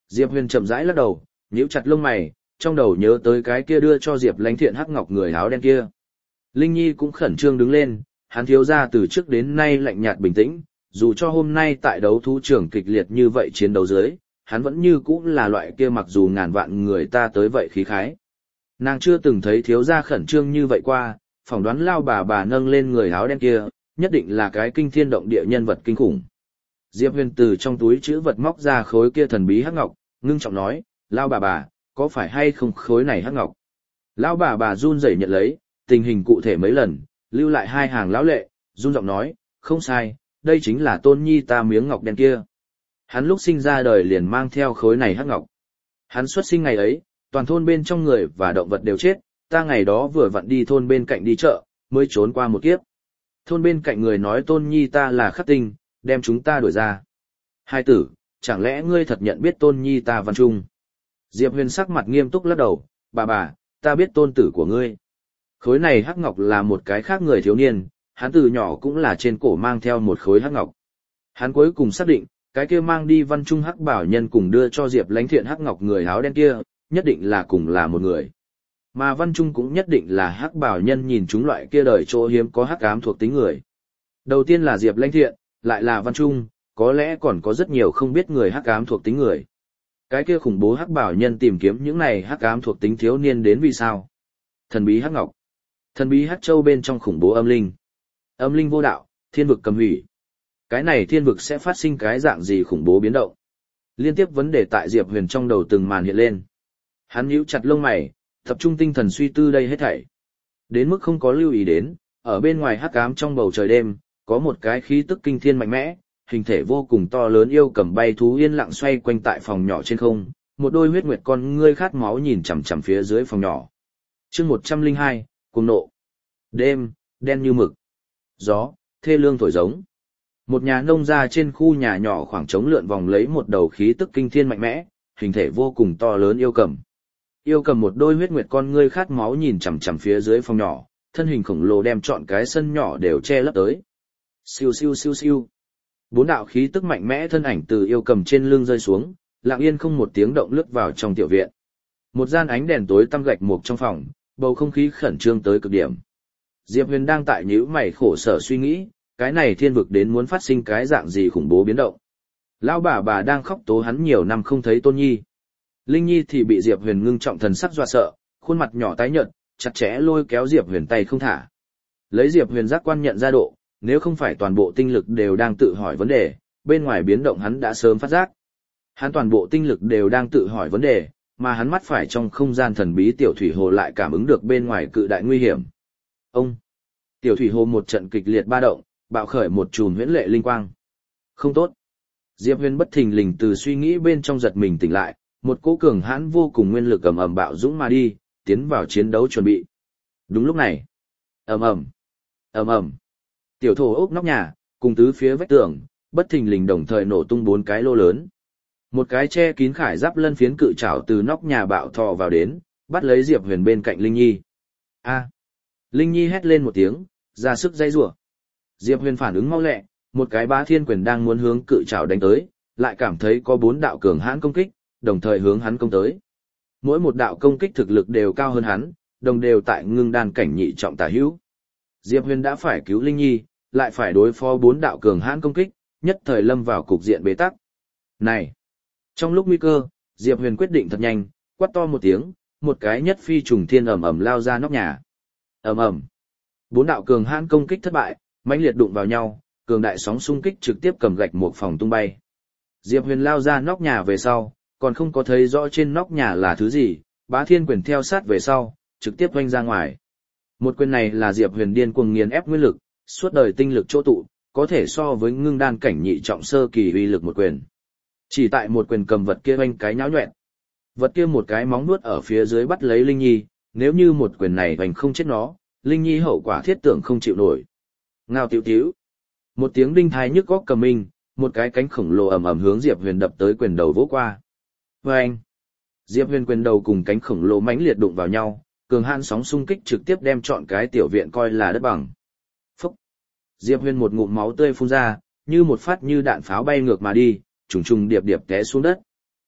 Diệp Huyền chậm rãi lắc đầu, nhíu chặt lông mày, trong đầu nhớ tới cái kia đưa cho Diệp Lãnh Thiện hắc ngọc người áo đen kia. Linh Nhi cũng khẩn trương đứng lên, hắn thiếu gia từ trước đến nay lạnh nhạt bình tĩnh, dù cho hôm nay tại đấu thú trường kịch liệt như vậy chiến đấu dưới, hắn vẫn như cũ là loại kia mặc dù ngàn vạn người ta tới vậy khí khái. Nàng chưa từng thấy thiếu gia khẩn trương như vậy qua, phỏng đoán lao bà bà nâng lên người áo đen kia, nhất định là cái kinh thiên động địa nhân vật kinh khủng. Diệp Huyền từ trong túi chữ vật móc ra khối kia thần bí hắc ngọc, ngưng trọng nói, lao bà bà, có phải hay không khối này hắc ngọc? Lao bà bà run rẩy nhận lấy, tình hình cụ thể mấy lần, lưu lại hai hàng lão lệ, run giọng nói, không sai, đây chính là tôn nhi ta miếng ngọc đen kia. Hắn lúc sinh ra đời liền mang theo khối này hắc ngọc. Hắn xuất sinh ngày ấy, toàn thôn bên trong người và động vật đều chết, ta ngày đó vừa vặn đi thôn bên cạnh đi chợ, mới trốn qua một kiếp. Thôn bên cạnh người nói tôn nhi ta là khắc tinh, đem chúng ta đuổi ra. Hai tử, chẳng lẽ ngươi thật nhận biết tôn nhi ta Văn Trung? Diệp Huyền sắc mặt nghiêm túc lắc đầu, bà bà, ta biết tôn tử của ngươi. Khối này hắc ngọc là một cái khác người thiếu niên, hắn từ nhỏ cũng là trên cổ mang theo một khối hắc ngọc. Hắn cuối cùng xác định, cái kia mang đi Văn Trung hắc bảo nhân cùng đưa cho Diệp Lãnh Thiện hắc ngọc người áo đen kia, nhất định là cùng là một người. Mà Văn Trung cũng nhất định là hắc bảo nhân nhìn chúng loại kia đời chỗ hiếm có hắc ám thuộc tính người. Đầu tiên là Diệp Lãnh Thiện, lại là Văn Trung, có lẽ còn có rất nhiều không biết người hắc ám thuộc tính người. Cái kia khủng bố hắc bảo nhân tìm kiếm những này hắc ám thuộc tính thiếu niên đến vì sao? Thần bí hắc ngọc, thần bí hắc châu bên trong khủng bố âm linh, âm linh vô đạo, thiên vực cầm hủy. Cái này thiên vực sẽ phát sinh cái dạng gì khủng bố biến động? Liên tiếp vấn đề tại Diệp Huyền trong đầu từng màn hiện lên. Hắn nhíu chặt lông mày, tập trung tinh thần suy tư đây hết thảy. Đến mức không có lưu ý đến, ở bên ngoài hắc ám trong bầu trời đêm, có một cái khí tức kinh thiên mạnh mẽ, hình thể vô cùng to lớn yêu cầm bay thú yên lặng xoay quanh tại phòng nhỏ trên không, một đôi huyết nguyệt con ngươi khát máu nhìn chằm chằm phía dưới phòng nhỏ. Chương một trăm lẻ hai, cuồng nộ. Đêm, đen như mực. Gió, thê lương thổi giống. Một nhà nông gia trên khu nhà nhỏ khoảng trống lượn vòng lấy một đầu khí tức kinh thiên mạnh mẽ, hình thể vô cùng to lớn yêu cầm. Yêu cầm một đôi huyết nguyệt con ngươi khát máu nhìn chằm chằm phía dưới phòng nhỏ, thân hình khổng lồ đem trọn cái sân nhỏ đều che lấp tới. Siêu siêu siêu siêu. Bốn đạo khí tức mạnh mẽ thân ảnh từ yêu cầm trên lưng rơi xuống, lặng yên không một tiếng động lướt vào trong tiểu viện. Một gian ánh đèn tối tăm gạch mục trong phòng, bầu không khí khẩn trương tới cực điểm. Diệp Huyền đang tại nhíu mày khổ sở suy nghĩ, cái này thiên vực đến muốn phát sinh cái dạng gì khủng bố biến động. Lão bà bà đang khóc tố hắn nhiều năm không thấy Tôn Nhi. Linh Nhi thì bị Diệp Huyền ngưng trọng thần sắc dọa sợ, khuôn mặt nhỏ tái nhợt, chặt chẽ lôi kéo Diệp Huyền tay không thả. Lấy Diệp Huyền giác quan nhận ra độ, nếu không phải toàn bộ tinh lực đều đang tự hỏi vấn đề, bên ngoài biến động hắn đã sớm phát giác. Hắn toàn bộ tinh lực đều đang tự hỏi vấn đề, mà hắn mắt phải trong không gian thần bí tiểu thủy hồ lại cảm ứng được bên ngoài cự đại nguy hiểm. Ông! Tiểu thủy hồ một trận kịch liệt ba động, bạo khởi một chùm huyễn lệ linh quang. Không tốt! Diệp Huyền bất thình lình từ suy nghĩ bên trong giật mình tỉnh lại, một cỗ cường hãn vô cùng nguyên lực ầm ầm bạo dũng mà đi, tiến vào chiến đấu chuẩn bị. Đúng lúc này, ầm ầm, ầm ầm, tiểu thổ ốc nóc nhà, cùng tứ phía vách tường, bất thình lình đồng thời nổ tung bốn cái lô lớn. Một cái che kín khải giáp lân phiến cự trảo từ nóc nhà bạo thò vào đến, bắt lấy Diệp Huyền bên cạnh Linh Nhi. A! Linh Nhi hét lên một tiếng, ra sức dây rủa. Diệp Huyền phản ứng mau lẹ, một cái bá thiên quyền đang muốn hướng cự trảo đánh tới, lại cảm thấy có bốn đạo cường hãn công kích, đồng thời hướng hắn công tới. Mỗi một đạo công kích thực lực đều cao hơn hắn, đồng đều tại ngưng đan cảnh nhị trọng tả hữu. Diệp Huyền đã phải cứu Linh Nhi, lại phải đối phó bốn đạo cường hãn công kích, nhất thời lâm vào cục diện bế tắc. Này! Trong lúc nguy cơ, Diệp Huyền quyết định thật nhanh, quát to một tiếng, một cái nhất phi trùng thiên ầm ầm lao ra nóc nhà. Ầm ầm. Bốn đạo cường hãn công kích thất bại, mãnh liệt đụng vào nhau, cường đại sóng xung kích trực tiếp cầm gạch một phòng tung bay. Diệp Huyền lao ra nóc nhà về sau, còn không có thấy rõ trên nóc nhà là thứ gì, bá thiên quyền theo sát về sau, trực tiếp vanh ra ngoài. Một quyền này là Diệp Huyền điên cuồng nghiền ép nguyên lực, suốt đời tinh lực chỗ tụ, có thể so với ngưng đan cảnh nhị trọng sơ kỳ uy lực một quyền. Chỉ tại một quyền cầm vật kia vanh cái nháo nhọẹn. Vật kia một cái móng nuốt ở phía dưới bắt lấy Linh Nhi, nếu như một quyền này vành không chết nó, Linh Nhi hậu quả thiết tưởng không chịu nổi. Ngao tiểu tiểu. Một tiếng đinh thái nhức góc cầm minh, một cái cánh khổng lồ ầm ầm hướng Diệp Huyền đập tới quyền đầu vỗ qua. Vâng! Diệp Huyền quyền đầu cùng cánh khổng lồ mãnh liệt đụng vào nhau, cường hãn sóng xung kích trực tiếp đem trọn cái tiểu viện coi là đất bằng. Phúc! Diệp Huyền một ngụm máu tươi phun ra, như một phát như đạn pháo bay ngược mà đi, trùng trùng điệp điệp té xuống đất.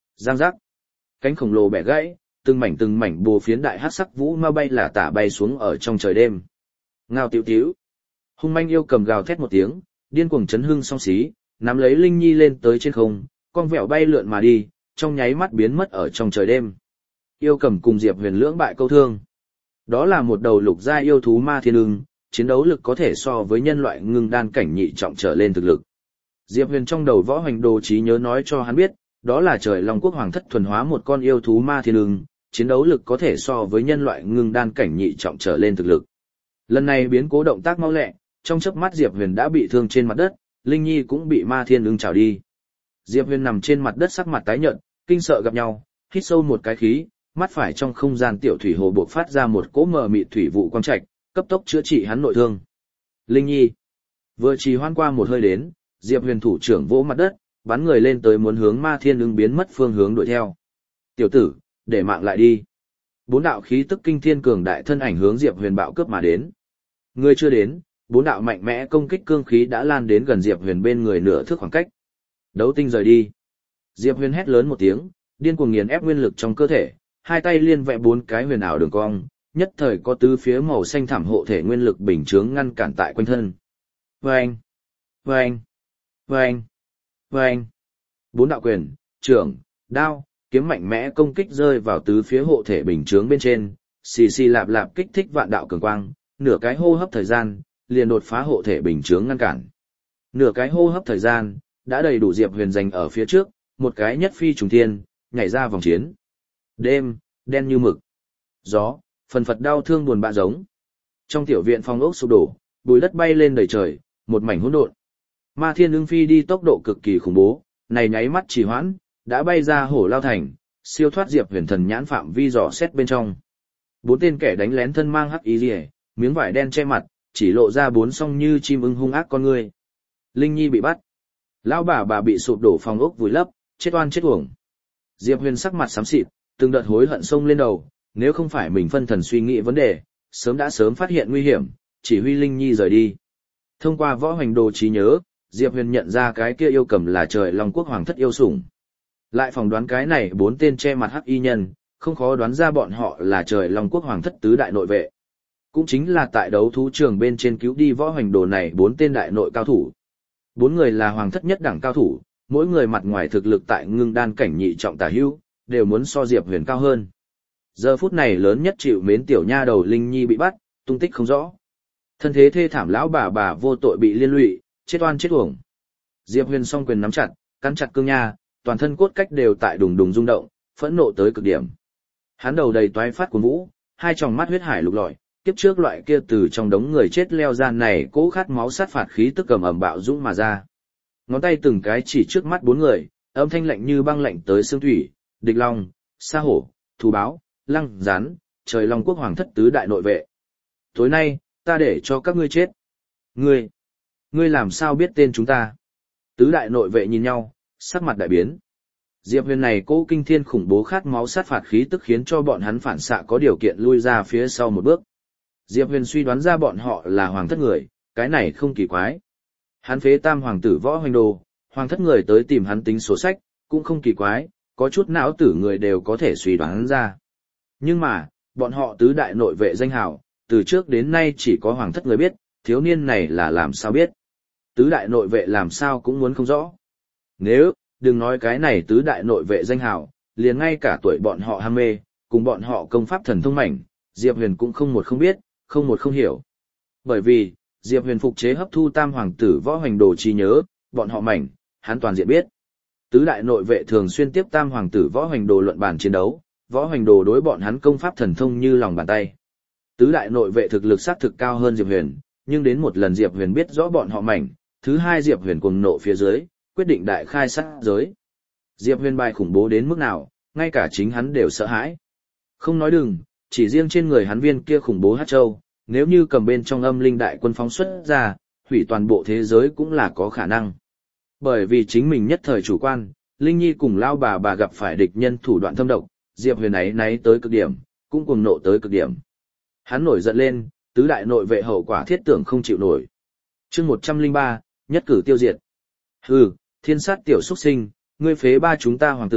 Giang giác. Cánh khổng lồ bẻ gãy, từng mảnh từng mảnh bùa phiến đại hắc sắc vũ ma bay là tả bay xuống ở trong trời đêm. Ngao tiểu tiểu. Hung manh yêu cầm gào thét một tiếng, điên cuồng chấn hưng song xí, nắm lấy Linh Nhi lên tới trên không, con vẹo bay lượn mà đi, trong nháy mắt biến mất ở trong trời đêm. Yêu cầm cùng Diệp Huyền lưỡng bại câu thương. Đó là một đầu lục gia yêu thú ma thiên ưng, chiến đấu lực có thể so với nhân loại ngưng đan cảnh nhị trọng trở lên thực lực. Diệp Huyền trong đầu võ hoành đồ trí nhớ nói cho hắn biết, đó là trời Long Quốc Hoàng thất thuần hóa một con yêu thú ma thiên ưng, chiến đấu lực có thể so với nhân loại ngưng đan cảnh nhị trọng trở lên thực lực. Lần này biến cố động tác mau lẹ, trong chớp mắt Diệp Huyền đã bị thương trên mặt đất, Linh Nhi cũng bị ma thiên ưng trảo đi. Diệp Huyền nằm trên mặt đất sắc mặt tái nhợt, kinh sợ gặp nhau, hít sâu một cái khí, mắt phải trong không gian tiểu thủy hồ buộc phát ra một cỗ mờ mịt thủy vụ quang trạch, cấp tốc chữa trị hắn nội thương. Linh Nhi vừa trì hoãn qua một hơi đến, Diệp Huyền thủ trưởng vỗ mặt đất, bắn người lên tới muốn hướng ma thiên ưng biến mất phương hướng đuổi theo. Tiểu tử, để mạng lại đi. Bốn đạo khí tức kinh thiên cường đại thân ảnh hướng Diệp Huyền bạo cướp mà đến. Người chưa đến, bốn đạo mạnh mẽ công kích cương khí đã lan đến gần Diệp Huyền bên người nửa thước khoảng cách. Đấu tinh rời đi. Diệp Huyền hét lớn một tiếng, điên cuồng nghiền ép nguyên lực trong cơ thể, hai tay liên vẽ bốn cái huyền ảo đường cong, nhất thời có tứ phía màu xanh thảm hộ thể nguyên lực bình chướng ngăn cản tại quanh thân. Vâng! Vâng! Vâng! Vâng! Bốn đạo quyền, trưởng, đao, kiếm mạnh mẽ công kích rơi vào tứ phía hộ thể bình chướng bên trên, xì xì lạp lạp kích thích vạn đạo cường quang, nửa cái hô hấp thời gian, liền đột phá hộ thể bình chướng ngăn cản. Nửa cái hô hấp thời gian, đã đầy đủ Diệp Huyền giành ở phía trước, một cái nhất phi trùng thiên, nhảy ra vòng chiến. Đêm, đen như mực. Gió, phần phật đau thương buồn bã giống. Trong tiểu viện phong ốc sụp đổ, bụi đất bay lên đầy trời, một mảnh hỗn độn. Ma Thiên Ưng phi đi tốc độ cực kỳ khủng bố, này nháy mắt trì hoãn, đã bay ra Hổ Lao Thành, siêu thoát Diệp Huyền thần nhãn phạm vi dò xét bên trong. Bốn tên kẻ đánh lén thân mang hắc y liễu, miếng vải đen che mặt, chỉ lộ ra bốn song như chim ưng hung ác con người. Linh Nhi bị bắt. Lão bà bà bị sụp đổ phòng ốc vùi lấp, chết oan chết uổng. Diệp Huyền sắc mặt xám xịt, từng đợt hối hận xông lên đầu, nếu không phải mình phân thần suy nghĩ vấn đề, sớm đã sớm phát hiện nguy hiểm, chỉ huy Linh Nhi rời đi. Thông qua võ hoành đồ trí nhớ, Diệp Huyền nhận ra cái kia yêu cầm là trời Long Quốc Hoàng thất yêu sủng. Lại phỏng đoán cái này bốn tên che mặt hắc y nhân, không khó đoán ra bọn họ là trời Long Quốc Hoàng thất tứ đại nội vệ. Cũng chính là tại đấu thú trường bên trên cứu đi võ hoành đồ này bốn tên đại nội cao thủ. Bốn người là hoàng thất nhất đẳng cao thủ, mỗi người mặt ngoài thực lực tại ngưng đan cảnh nhị trọng tả hữu, đều muốn so Diệp Huyền cao hơn. Giờ phút này lớn nhất chịu mến tiểu nha đầu Linh Nhi bị bắt, tung tích không rõ. Thân thế thê thảm lão bà bà vô tội bị liên lụy, chết oan chết uổng. Diệp Huyền song quyền nắm chặt, cắn chặt cương nha, toàn thân cốt cách đều tại đùng đùng rung động, phẫn nộ tới cực điểm. Hắn đầu đầy toái phát cuồng vũ, hai tròng mắt huyết hải lục lọi, kiếp trước loại kia từ trong đống người chết leo ra này cố khát máu sát phạt khí tức cầm ẩm bạo dũng mà ra. Ngón tay từng cái chỉ trước mắt bốn người, âm thanh lạnh như băng lạnh tới xương thủy, địch long, sa hổ, thú báo, lăng, rán, trời Long Quốc Hoàng thất tứ đại nội vệ. Tối nay, ta để cho các ngươi chết. Ngươi, ngươi làm sao biết tên chúng ta? Tứ đại nội vệ nhìn nhau, sắc mặt đại biến. Diệp Huyền này cố kinh thiên khủng bố khát máu sát phạt khí tức khiến cho bọn hắn phản xạ có điều kiện lui ra phía sau một bước. Diệp Huyền suy đoán ra bọn họ là hoàng thất người, cái này không kỳ quái. Hắn phế tam hoàng tử võ hoành đồ, hoàng thất người tới tìm hắn tính sổ sách, cũng không kỳ quái, có chút não tử người đều có thể suy đoán ra. Nhưng mà, bọn họ tứ đại nội vệ danh hào, từ trước đến nay chỉ có hoàng thất người biết, thiếu niên này là làm sao biết. Tứ đại nội vệ làm sao cũng muốn không rõ. Nếu, đừng nói cái này tứ đại nội vệ danh hào, liền ngay cả tuổi bọn họ ham mê, cùng bọn họ công pháp thần thông mảnh, Diệp Huyền cũng không một không biết, không một không hiểu. Bởi vì, Diệp Huyền phục chế hấp thu tam hoàng tử võ hoành đồ trí nhớ, bọn họ mảnh, hắn toàn diện biết. Tứ đại nội vệ thường xuyên tiếp tam hoàng tử võ hoành đồ luận bàn chiến đấu, võ hoành đồ đối bọn hắn công pháp thần thông như lòng bàn tay. Tứ đại nội vệ thực lực xác thực cao hơn Diệp Huyền, nhưng đến một lần Diệp Huyền biết rõ bọn họ mảnh, thứ hai Diệp Huyền cuồng nộ phía dưới, quyết định đại khai sát giới. Diệp Huyền bài khủng bố đến mức nào, ngay cả chính hắn đều sợ hãi. Không nói đừng, chỉ riêng trên người hắn viên kia khủng bố hát châu, nếu như cầm bên trong âm linh đại quân phóng xuất ra, hủy toàn bộ thế giới cũng là có khả năng. Bởi vì chính mình nhất thời chủ quan, Linh Nhi cùng lao bà bà gặp phải địch nhân thủ đoạn thâm độc, Diệp Huyền ấy náy tới cực điểm, cũng cuồng nộ tới cực điểm. Hắn nổi giận lên, tứ đại nội vệ hậu quả thiết tưởng không chịu nổi. Chương một trăm lẻ ba, nhất cử tiêu diệt. Hừ, thiên sát tiểu xuất sinh, ngươi phế ba chúng ta hoàng tử,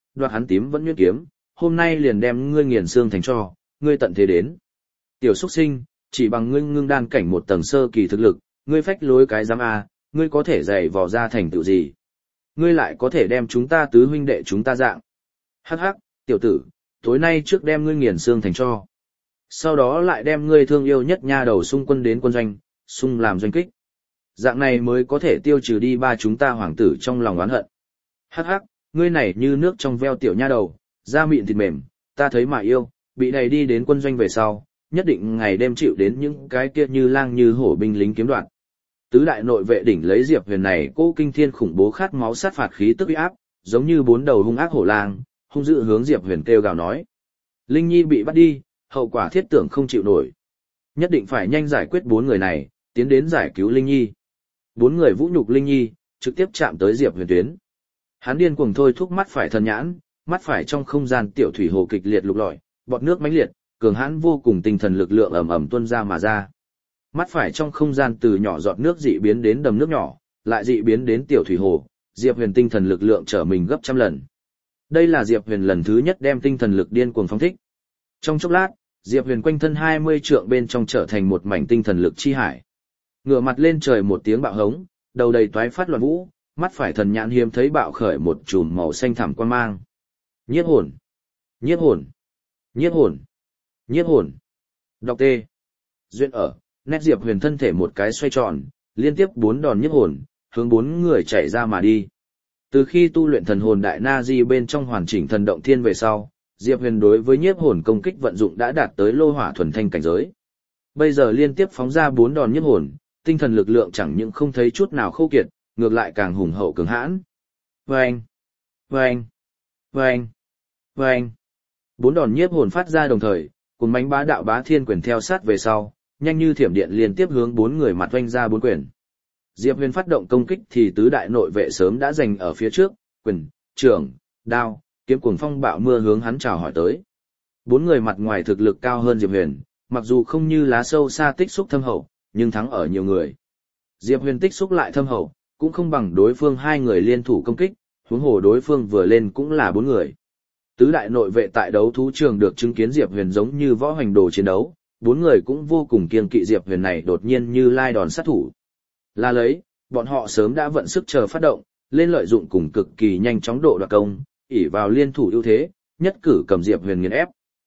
đoạt hắn tím vẫn nhuyễn kiếm, hôm nay liền đem ngươi nghiền xương thành cho, ngươi tận thế đến. Tiểu xuất sinh, chỉ bằng ngươi ngưng đan cảnh một tầng sơ kỳ thực lực, ngươi phách lối cái giám a, ngươi có thể dạy vò ra thành tựu gì? Ngươi lại có thể đem chúng ta tứ huynh đệ chúng ta dạng. Hắc hắc, tiểu tử, tối nay trước đem ngươi nghiền xương thành cho. Sau đó lại đem ngươi thương yêu nhất nha đầu xung quân đến quân doanh, xung làm doanh kích. Dạng này mới có thể tiêu trừ đi ba chúng ta hoàng tử trong lòng oán hận. Hắc hắc, ngươi này như nước trong veo tiểu nha đầu, da mịn thịt mềm, ta thấy mà yêu, bị này đi đến quân doanh về sau, nhất định ngày đêm chịu đến những cái kia như lang như hổ binh lính kiếm đoạn. Tứ đại nội vệ đỉnh lấy Diệp Huyền này cô kinh thiên khủng bố khát máu sát phạt khí tức uy áp, giống như bốn đầu hung ác hổ lang, hung dữ hướng Diệp Huyền kêu gào nói. Linh Nhi bị bắt đi, hậu quả thiết tưởng không chịu nổi. Nhất định phải nhanh giải quyết bốn người này, tiến đến giải cứu Linh Nhi. Bốn người vũ nhục Linh Nhi, trực tiếp chạm tới Diệp Huyền tuyến. Hắn điên cuồng thôi thúc mắt phải thần nhãn, mắt phải trong không gian tiểu thủy hồ kịch liệt lục lọi, bọt nước mãnh liệt, cường hãn vô cùng tinh thần lực lượng ầm ầm tuôn ra mà ra. Mắt phải trong không gian từ nhỏ giọt nước dị biến đến đầm nước nhỏ, lại dị biến đến tiểu thủy hồ, Diệp Huyền tinh thần lực lượng trở mình gấp trăm lần. Đây là Diệp Huyền lần thứ nhất đem tinh thần lực điên cuồng phóng thích. Trong chốc lát, Diệp Huyền quanh thân hai mươi trượng bên trong trở thành một mảnh tinh thần lực chi hải. Ngửa mặt lên trời một tiếng bạo hống, đầu đầy toái phát loạn vũ, mắt phải thần nhãn hiếm thấy bạo khởi một chùm màu xanh thẳm quang mang. Nhiếp hồn, nhiếp hồn, nhiếp hồn, nhiếp hồn. Đọc tê. Duyên ở, nét Diệp Huyền thân thể một cái xoay tròn, liên tiếp bốn đòn nhiếp hồn, hướng bốn người chạy ra mà đi. Từ khi tu luyện thần hồn đại na di bên trong hoàn chỉnh thần động thiên về sau, Diệp Huyền đối với nhiếp hồn công kích vận dụng đã đạt tới lô hỏa thuần thanh cảnh giới. Bây giờ liên tiếp phóng ra bốn đòn nhiếp hồn, tinh thần lực lượng chẳng những không thấy chút nào khô kiệt, ngược lại càng hùng hậu cường hãn. Vâng! Vâng! Vâng! Vâng! Bốn đòn nhiếp hồn phát ra đồng thời, cùng bánh bá đạo bá thiên quyền theo sát về sau, nhanh như thiểm điện liên tiếp hướng bốn người mặt oanh ra bốn quyền. Diệp Huyền phát động công kích thì tứ đại nội vệ sớm đã giành ở phía trước, quyền, trưởng, đao, kiếm cuồng phong bạo mưa hướng hắn chào hỏi tới. Bốn người mặt ngoài thực lực cao hơn Diệp Huyền, mặc dù không như lá sâu xa tích xúc thâm hậu, nhưng thắng ở nhiều người. Diệp Huyền tích xúc lại thâm hậu, cũng không bằng đối phương hai người liên thủ công kích, huống hồ đối phương vừa lên cũng là bốn người. Tứ đại nội vệ tại đấu thú trường được chứng kiến Diệp Huyền giống như võ hành đồ chiến đấu, bốn người cũng vô cùng kiêng kỵ Diệp Huyền này đột nhiên như lai đòn sát thủ. Là lấy, bọn họ sớm đã vận sức chờ phát động, lên lợi dụng cùng cực kỳ nhanh chóng độ đoạt công, ỷ vào liên thủ ưu thế, nhất cử cầm Diệp Huyền nghiền ép.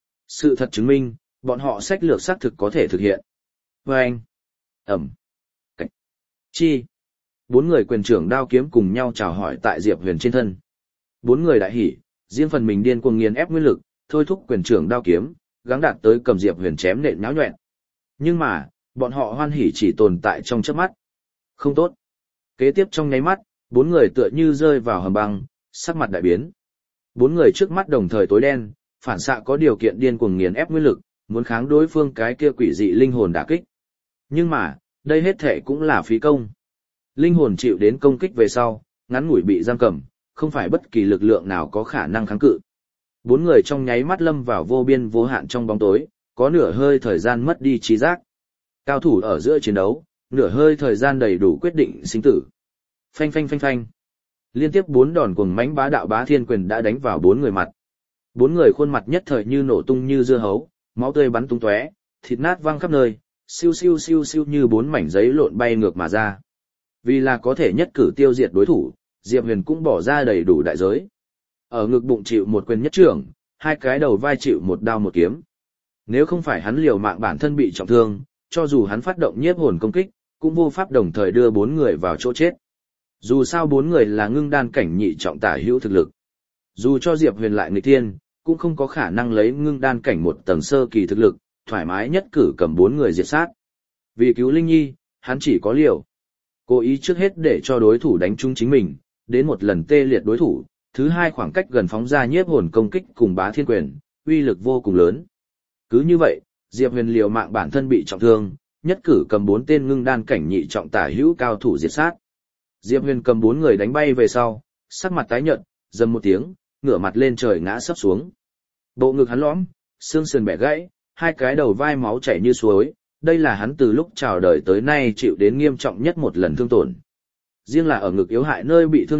Sự thật chứng minh, bọn họ sách lược xác thực có thể thực hiện. Vâng! Ẩm! Cách! Chi! Bốn người quyền trưởng đao kiếm cùng nhau chào hỏi tại Diệp Huyền trên thân. Bốn người đại hỉ, riêng phần mình điên cuồng nghiền ép nguyên lực, thôi thúc quyền trưởng đao kiếm, gắng đạt tới cầm Diệp Huyền chém nện nháo nhọẹn. Nhưng mà, bọn họ hoan hỉ chỉ tồn tại trong chớp mắt. Không tốt. Kế tiếp trong nháy mắt, bốn người tựa như rơi vào hầm băng, sắc mặt đại biến. Bốn người trước mắt đồng thời tối đen, phản xạ có điều kiện điên cuồng nghiền ép nguyên lực, muốn kháng đối phương cái kia quỷ dị linh hồn đả kích. Nhưng mà, đây hết thể cũng là phí công. Linh hồn chịu đến công kích về sau, ngắn ngủi bị giam cầm, không phải bất kỳ lực lượng nào có khả năng kháng cự. Bốn người trong nháy mắt lâm vào vô biên vô hạn trong bóng tối, có nửa hơi thời gian mất đi trí giác. Cao thủ ở giữa chiến đấu, nửa hơi thời gian đầy đủ quyết định sinh tử. Phanh phanh phanh phanh. Liên tiếp bốn đòn cuồng mãnh bá đạo bá thiên quyền đã đánh vào bốn người mặt. Bốn người khuôn mặt nhất thời như nổ tung như dưa hấu, máu tươi bắn tung tóe, thịt nát văng khắp nơi, siêu siêu siêu siêu như bốn mảnh giấy lộn bay ngược mà ra. Vì là có thể nhất cử tiêu diệt đối thủ, Diệp Huyền cũng bỏ ra đầy đủ đại giới. Ở ngực bụng chịu một quyền nhất trưởng, hai cái đầu vai chịu một đao một kiếm. Nếu không phải hắn liều mạng bản thân bị trọng thương, cho dù hắn phát động nhiếp hồn công kích, cũng vô pháp đồng thời đưa bốn người vào chỗ chết. Dù sao bốn người là ngưng đan cảnh nhị trọng tả hữu thực lực. Dù cho Diệp Huyền lại nghịch thiên, cũng không có khả năng lấy ngưng đan cảnh một tầng sơ kỳ thực lực, thoải mái nhất cử cầm bốn người diệt sát. Vì cứu Linh Nhi, hắn chỉ có liều. Cố ý trước hết để cho đối thủ đánh trúng chính mình, đến một lần tê liệt đối thủ, thứ hai khoảng cách gần phóng ra nhiếp hồn công kích cùng bá thiên quyền, uy lực vô cùng lớn. Cứ như vậy, Diệp Huyền liều mạng bản thân bị trọng thương, nhất cử cầm bốn tên ngưng đan cảnh nhị trọng tả hữu cao thủ diệt sát. Diệp Huyền cầm bốn người đánh bay về sau, sắc mặt tái nhợt, dầm một tiếng, ngửa mặt lên trời ngã sấp xuống. Bộ ngực hắn lõm, xương sườn bẻ gãy, hai cái đầu vai máu chảy như suối, đây là hắn từ lúc chào đời tới nay chịu đến nghiêm trọng nhất một lần thương tổn. Riêng là ở ngực yếu hại nơi bị thương nặng,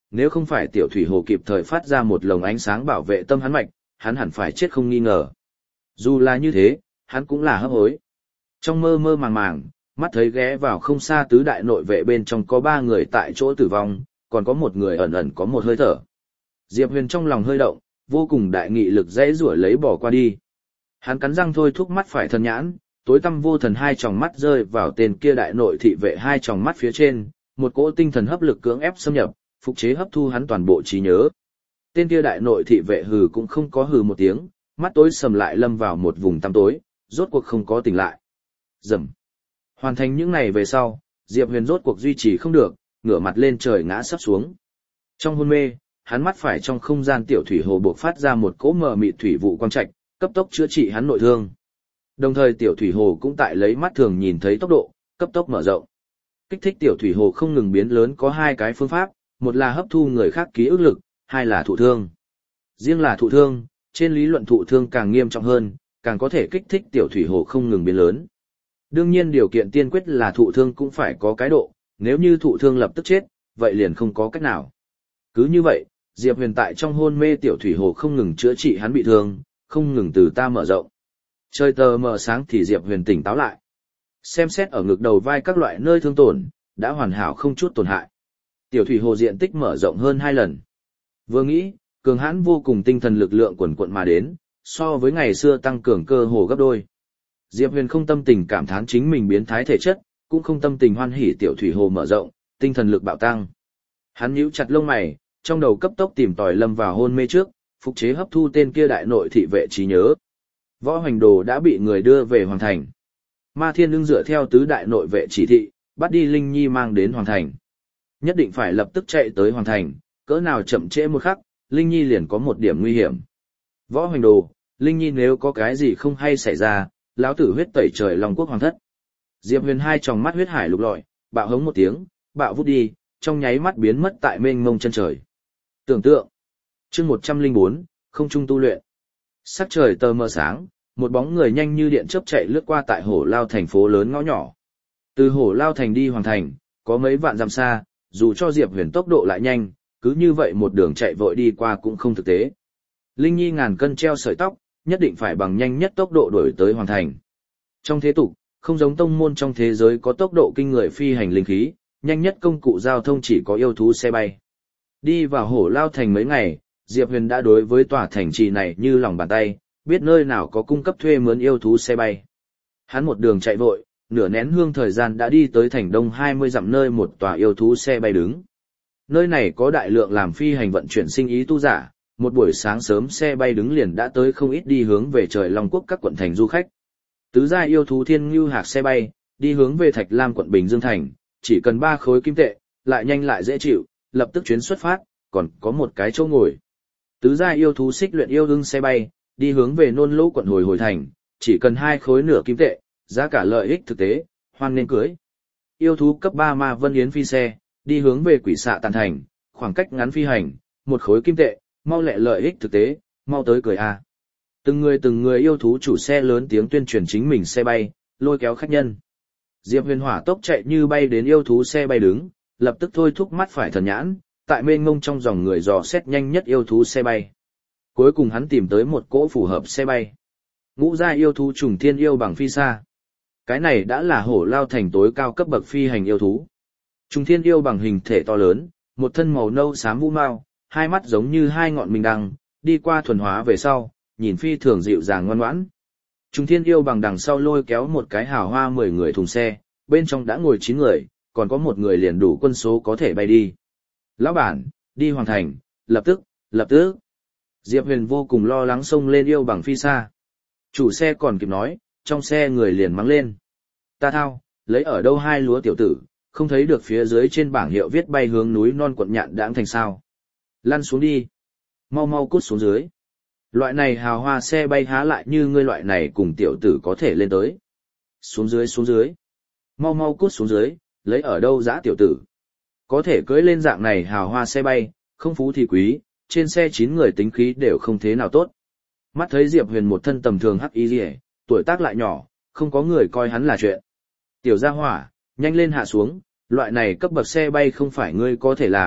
nếu không phải tiểu thủy hồ kịp thời phát ra một lồng ánh sáng bảo vệ tâm hắn mạch, hắn hẳn phải chết không nghi ngờ. Dù là như thế, hắn cũng là hấp hối. Trong mơ mơ màng màng, mắt thấy ghé vào không xa tứ đại nội vệ bên trong có ba người tại chỗ tử vong, còn có một người ẩn ẩn có một hơi thở. Diệp Huyền trong lòng hơi động, vô cùng đại nghị lực dễ rủa lấy bỏ qua đi. Hắn cắn răng thôi thúc mắt phải thần nhãn, tối tăm vô thần hai tròng mắt rơi vào tên kia đại nội thị vệ hai tròng mắt phía trên, một cỗ tinh thần hấp lực cưỡng ép xâm nhập, phục chế hấp thu hắn toàn bộ trí nhớ. Tên kia đại nội thị vệ hừ cũng không có hừ một tiếng, mắt tối sầm lại lâm vào một vùng tăm tối, rốt cuộc không có tỉnh lại. Rầm. Hoàn thành những này về sau, Diệp Huyền rốt cuộc duy trì không được, ngửa mặt lên trời ngã sắp xuống. Trong hôn mê, hắn mắt phải trong không gian tiểu thủy hồ bộc phát ra một cỗ mờ mịt thủy vụ quang trạch, cấp tốc chữa trị hắn nội thương. Đồng thời tiểu thủy hồ cũng tại lấy mắt thường nhìn thấy tốc độ, cấp tốc mở rộng. Kích thích tiểu thủy hồ không ngừng biến lớn có hai cái phương pháp, một là hấp thu người khác ký ức lực, hai là thụ thương. Riêng là thụ thương, trên lý luận thụ thương càng nghiêm trọng hơn, càng có thể kích thích tiểu thủy hồ không ngừng biến lớn. Đương nhiên điều kiện tiên quyết là thụ thương cũng phải có cái độ, nếu như thụ thương lập tức chết, vậy liền không có cách nào. Cứ như vậy, Diệp Huyền tại trong hôn mê tiểu thủy hồ không ngừng chữa trị hắn bị thương, không ngừng từ ta mở rộng. Trời tờ mờ sáng thì Diệp Huyền tỉnh táo lại. Xem xét ở ngực đầu vai các loại nơi thương tổn, đã hoàn hảo không chút tổn hại. Tiểu thủy hồ diện tích mở rộng hơn hai lần. Vừa nghĩ, cường hãn vô cùng tinh thần lực lượng quần quận mà đến, so với ngày xưa tăng cường cơ hồ gấp đôi. Diệp Huyền không tâm tình cảm thán chính mình biến thái thể chất, cũng không tâm tình hoan hỉ tiểu thủy hồ mở rộng, tinh thần lực bạo tăng. Hắn nhíu chặt lông mày, trong đầu cấp tốc tìm tòi lâm vào hôn mê trước, phục chế hấp thu tên kia đại nội thị vệ trí nhớ. Võ Hoành Đồ đã bị người đưa về Hoàng Thành. Ma Thiên Ưng dựa theo tứ đại nội vệ chỉ thị, bắt đi Linh Nhi mang đến Hoàng Thành. Nhất định phải lập tức chạy tới Hoàng Thành, cỡ nào chậm trễ một khắc, Linh Nhi liền có một điểm nguy hiểm. Võ Hoành Đồ, Linh Nhi nếu có cái gì không hay xảy ra, lão tử huyết tẩy trời Long Quốc hoàng thất. Diệp Huyền hai tròng mắt huyết hải lục lọi, bạo hống một tiếng, bạo vút đi, trong nháy mắt biến mất tại mênh mông chân trời. Tưởng tượng. Chương một trăm lẻ bốn, không trung tu luyện. Sắc trời tờ mờ sáng, một bóng người nhanh như điện chớp chạy lướt qua tại Hổ Lao thành phố lớn ngõ nhỏ. Từ Hổ Lao thành đi Hoàng Thành, có mấy vạn dặm xa, dù cho Diệp Huyền tốc độ lại nhanh, cứ như vậy một đường chạy vội đi qua cũng không thực tế. Linh Nhi ngàn cân treo sợi tóc, nhất định phải bằng nhanh nhất tốc độ đuổi tới Hoàng Thành. Trong thế tục, không giống tông môn trong thế giới có tốc độ kinh người phi hành linh khí, nhanh nhất công cụ giao thông chỉ có yêu thú xe bay. Đi vào Hổ Lao thành mấy ngày, Diệp Huyền đã đối với tòa thành trì này như lòng bàn tay, biết nơi nào có cung cấp thuê mướn yêu thú xe bay. Hắn một đường chạy vội, nửa nén hương thời gian đã đi tới thành đông hai mươi dặm nơi một tòa yêu thú xe bay đứng. Nơi này có đại lượng làm phi hành vận chuyển sinh ý tu giả, một buổi sáng sớm xe bay đứng liền đã tới không ít đi hướng về trời Long Quốc các quận thành du khách. Tứ gia yêu thú Thiên Ngưu Hạc xe bay, đi hướng về Thạch Lam quận Bình Dương thành, chỉ cần ba khối kim tệ, lại nhanh lại dễ chịu, lập tức chuyến xuất phát, còn có một cái chỗ ngồi. Tứ gia yêu thú Xích Luyện Yêu Ưng xe bay, đi hướng về Nôn Lỗ quận Hồi Hồi thành, chỉ cần hai khối nửa kim tệ, giá cả lợi ích thực tế, hoan nên cưới. Yêu thú cấp ba Ma Vân Yến phi xe, đi hướng về Quỷ Xạ Tàn thành, khoảng cách ngắn phi hành, một khối kim tệ, mau lẹ lợi ích thực tế, mau tới cười a. Từng người từng người yêu thú chủ xe lớn tiếng tuyên truyền chính mình xe bay, lôi kéo khách nhân. Diệp Huyền hỏa tốc chạy như bay đến yêu thú xe bay đứng, lập tức thôi thúc mắt phải thần nhãn, tại mênh mông trong dòng người dò xét nhanh nhất yêu thú xe bay. Cuối cùng hắn tìm tới một cỗ phù hợp xe bay. Ngũ gia yêu thú Trùng Thiên Yêu Bằng phi xa. Cái này đã là Hổ Lao thành tối cao cấp bậc phi hành yêu thú. Trùng Thiên Yêu Bằng hình thể to lớn, một thân màu nâu xám vũ mao, hai mắt giống như hai ngọn minh đăng, đi qua thuần hóa về sau, nhìn phi thường dịu dàng ngoan ngoãn. Trùng Thiên Yêu Bằng đằng sau lôi kéo một cái hào hoa mười người thùng xe, bên trong đã ngồi chín người, còn có một người liền đủ quân số có thể bay đi. Lão bản, đi Hoàng Thành, lập tức, lập tức. Diệp Huyền vô cùng lo lắng xông lên Yêu Bằng phi xa. Chủ xe còn kịp nói, trong xe người liền mắng lên. Ta thao, lấy ở đâu hai lúa tiểu tử, không thấy được phía dưới trên bảng hiệu viết bay hướng núi non quận Nhạn Đãng thành sao. Lăn xuống đi. Mau mau cút xuống dưới. Loại này hào hoa xe bay há lại như ngươi loại này cùng tiểu tử có thể lên tới. Xuống dưới xuống dưới. Mau mau cút xuống dưới, lấy ở đâu dã tiểu tử. Có thể cưỡi lên dạng này hào hoa xe bay, không phú thì quý, trên xe chín người tính khí đều không thế nào tốt. Mắt thấy Diệp Huyền một thân tầm thường hắc y rìa, tuổi tác lại nhỏ, không có người coi hắn là chuyện. Tiểu gia hỏa, nhanh lên hạ xuống, loại này cấp bậc xe bay không phải ngươi có thể làm,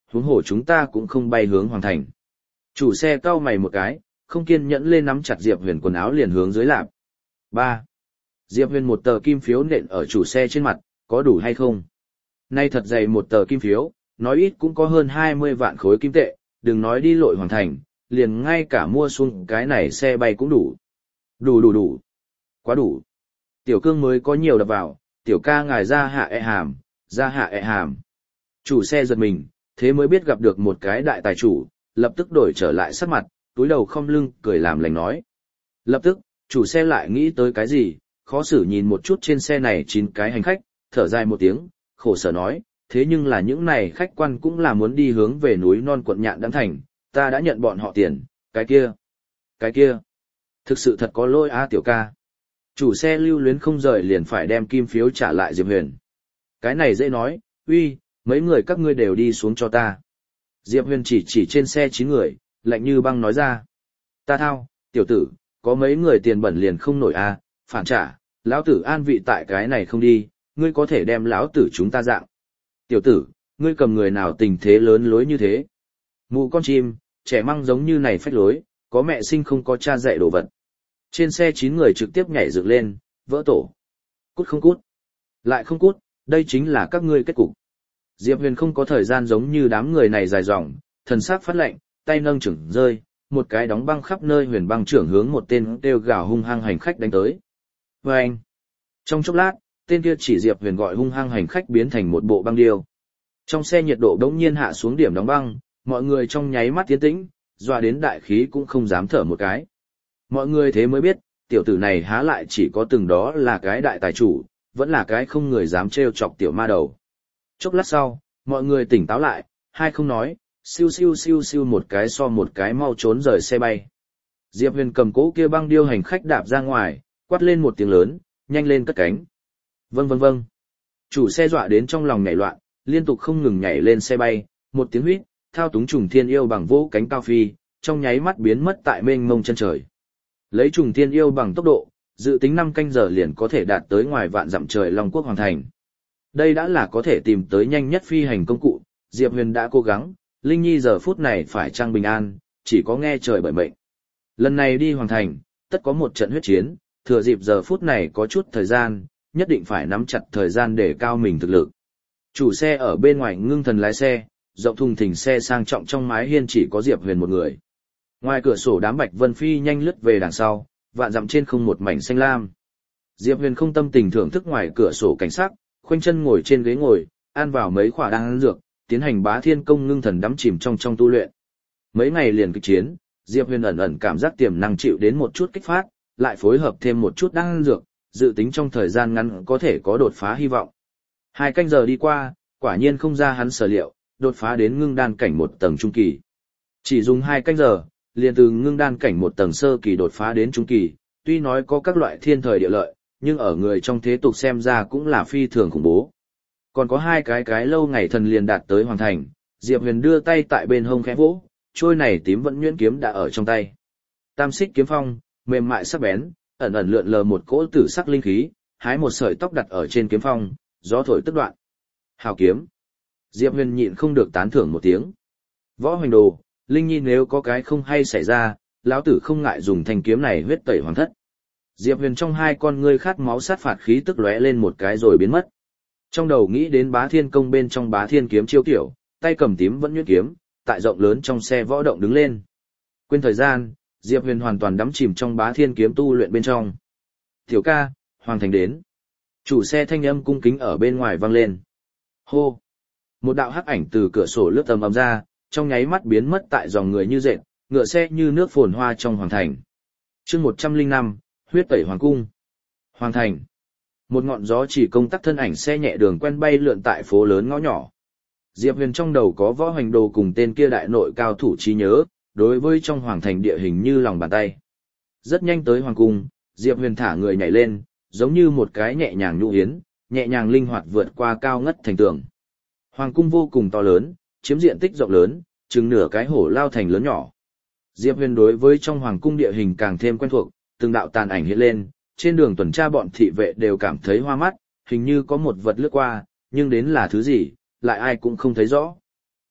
huống hồ chúng ta cũng không bay hướng hoàng thành. Chủ xe cau mày một cái, không kiên nhẫn lên nắm chặt Diệp Huyền quần áo liền hướng dưới lạp. ba. Diệp Huyền một tờ kim phiếu nện ở chủ xe trên mặt, có đủ hay không? Nay thật dày một tờ kim phiếu, nói ít cũng có hơn hai mươi vạn khối kim tệ, đừng nói đi lội hoàng thành, liền ngay cả mua xuống cái này xe bay cũng đủ. Đủ đủ đủ. Quá đủ. Tiểu cương mới có nhiều đập vào, tiểu ca ngài ra hạ e hàm, ra hạ e hàm. Chủ xe giật mình, thế mới biết gặp được một cái đại tài chủ, lập tức đổi trở lại sắc mặt, túi đầu không lưng, cười làm lành nói. Lập tức, chủ xe lại nghĩ tới cái gì, khó xử nhìn một chút trên xe này chín cái hành khách, thở dài một tiếng, khổ sở nói, thế nhưng là những này khách quan cũng là muốn đi hướng về núi non quận Nhạn Đăng Thành, ta đã nhận bọn họ tiền, cái kia, cái kia, thực sự thật có lỗi a tiểu ca. Chủ xe lưu luyến không rời liền phải đem kim phiếu trả lại Diệp Huyền. Cái này dễ nói, uy, mấy người các ngươi đều đi xuống cho ta. Diệp Huyền chỉ chỉ trên xe chín người, lạnh như băng nói ra. Ta thao, tiểu tử, có mấy người tiền bẩn liền không nổi a, phản trả, lão tử an vị tại cái này không đi, ngươi có thể đem lão tử chúng ta dạng. Tiểu tử, ngươi cầm người nào tình thế lớn lối như thế? Mụ con chim, trẻ măng giống như này phách lối, có mẹ sinh không có cha dạy đồ vật. Trên xe chín người trực tiếp nhảy dựng lên, vỡ tổ. Cút không cút. Lại không cút, đây chính là các ngươi kết cục. Diệp Huyền không có thời gian giống như đám người này dài dòng, thần sắc phát lạnh, tay nâng chưởng rơi, một cái đóng băng khắp nơi huyền băng trưởng hướng một tên kêu gào hung hăng hành khách đánh tới. Và anh. Trong chốc lát, tên kia chỉ Diệp Huyền gọi hung hăng hành khách biến thành một bộ băng điêu. Trong xe nhiệt độ đống nhiên hạ xuống điểm đóng băng, mọi người trong nháy mắt tiến tĩnh, dọa đến đại khí cũng không dám thở một cái. Mọi người thế mới biết, tiểu tử này há lại chỉ có từng đó là cái đại tài chủ, vẫn là cái không người dám trêu chọc tiểu ma đầu. Chốc lát sau, mọi người tỉnh táo lại, hai không nói, siêu siêu siêu siêu một cái so một cái mau trốn rời xe bay. Diệp Huyền cầm cố kia băng điêu hành khách đạp ra ngoài, quát lên một tiếng lớn, nhanh lên cất cánh. Vâng vâng vâng. Chủ xe dọa đến trong lòng nhảy loạn, liên tục không ngừng nhảy lên xe bay, một tiếng huýt, thao túng trùng thiên yêu bằng vỗ cánh cao phi, trong nháy mắt biến mất tại mênh mông chân trời. Lấy trùng thiên yêu bằng tốc độ, dự tính năm canh giờ liền có thể đạt tới ngoài vạn dặm trời Long Quốc Hoàng Thành. Đây đã là có thể tìm tới nhanh nhất phi hành công cụ, Diệp Huyền đã cố gắng, Linh Nhi giờ phút này phải trang bình an, chỉ có nghe trời bởi mệnh. Lần này đi Hoàng Thành, tất có một trận huyết chiến, thừa dịp giờ phút này có chút thời gian, nhất định phải nắm chặt thời gian để cao mình thực lực. Chủ xe ở bên ngoài ngưng thần lái xe, rộng thùng thình xe sang trọng trong mái hiên chỉ có Diệp Huyền một người. Ngoài cửa sổ đám bạch vân phi nhanh lướt về đằng sau, vạn dặm trên không một mảnh xanh lam. Diệp Huyền không tâm tình thưởng thức ngoài cửa sổ cảnh sắc, khoanh chân ngồi trên ghế ngồi, ăn vào mấy khỏa đan dược, tiến hành bá thiên công ngưng thần đắm chìm trong trong tu luyện. Mấy ngày liền kịch chiến, Diệp Huyền ẩn ẩn cảm giác tiềm năng chịu đến một chút kích phát, lại phối hợp thêm một chút đan dược, dự tính trong thời gian ngắn có thể có đột phá hy vọng. Hai canh giờ đi qua, quả nhiên không ra hắn sở liệu, đột phá đến ngưng đan cảnh một tầng trung kỳ. Chỉ dùng hai canh giờ, liền từ ngưng đan cảnh một tầng sơ kỳ đột phá đến trung kỳ, tuy nói có các loại thiên thời địa lợi, nhưng ở người trong thế tục xem ra cũng là phi thường khủng bố. Còn có hai cái cái lâu ngày thần liền đạt tới hoàn thành, Diệp Huyền đưa tay tại bên hông khẽ vỗ, trôi này tím vẫn nhuyễn kiếm đã ở trong tay. Tam xích kiếm phong, mềm mại sắc bén, ẩn ẩn lượn lờ một cỗ tử sắc linh khí, hái một sợi tóc đặt ở trên kiếm phong, gió thổi tức đoạn. Hào kiếm. Diệp Huyền nhịn không được tán thưởng một tiếng. Võ Hoành Đồ, Linh Nhi nếu có cái không hay xảy ra, lão tử không ngại dùng thanh kiếm này huyết tẩy hoàng thất. Diệp Huyền trong hai con ngươi khát máu sát phạt khí tức lóe lên một cái rồi biến mất. Trong đầu nghĩ đến Bá Thiên công bên trong Bá Thiên kiếm chiêu kiểu, tay cầm tím vẫn nhuyễn kiếm, tại rộng lớn trong xe võ động đứng lên. Quên thời gian, Diệp Huyền hoàn toàn đắm chìm trong Bá Thiên kiếm tu luyện bên trong. "Tiểu ca, Hoàng Thành đến." Chủ xe thanh âm cung kính ở bên ngoài vang lên. Hô! Một đạo hắc ảnh từ cửa sổ lướt tầm ầm ra, trong nháy mắt biến mất tại dòng người như dệt, ngựa xe như nước phồn hoa trong Hoàng Thành. Chương một trăm lẻ năm, huyết tẩy Hoàng cung. Hoàng Thành. Một ngọn gió chỉ công tắc thân ảnh xe nhẹ đường quen bay lượn tại phố lớn ngõ nhỏ. Diệp Huyền trong đầu có Võ Hoành Đồ cùng tên kia đại nội cao thủ trí nhớ, đối với trong Hoàng Thành địa hình như lòng bàn tay. Rất nhanh tới Hoàng cung, Diệp Huyền thả người nhảy lên, giống như một cái nhẹ nhàng nhu yến, nhẹ nhàng linh hoạt vượt qua cao ngất thành tường. Hoàng cung vô cùng to lớn, chiếm diện tích rộng lớn, chừng nửa cái hổ lao thành lớn nhỏ. Diệp Huyền đối với trong hoàng cung địa hình càng thêm quen thuộc, từng đạo tàn ảnh hiện lên, trên đường tuần tra bọn thị vệ đều cảm thấy hoa mắt, hình như có một vật lướt qua, nhưng đến là thứ gì, lại ai cũng không thấy rõ.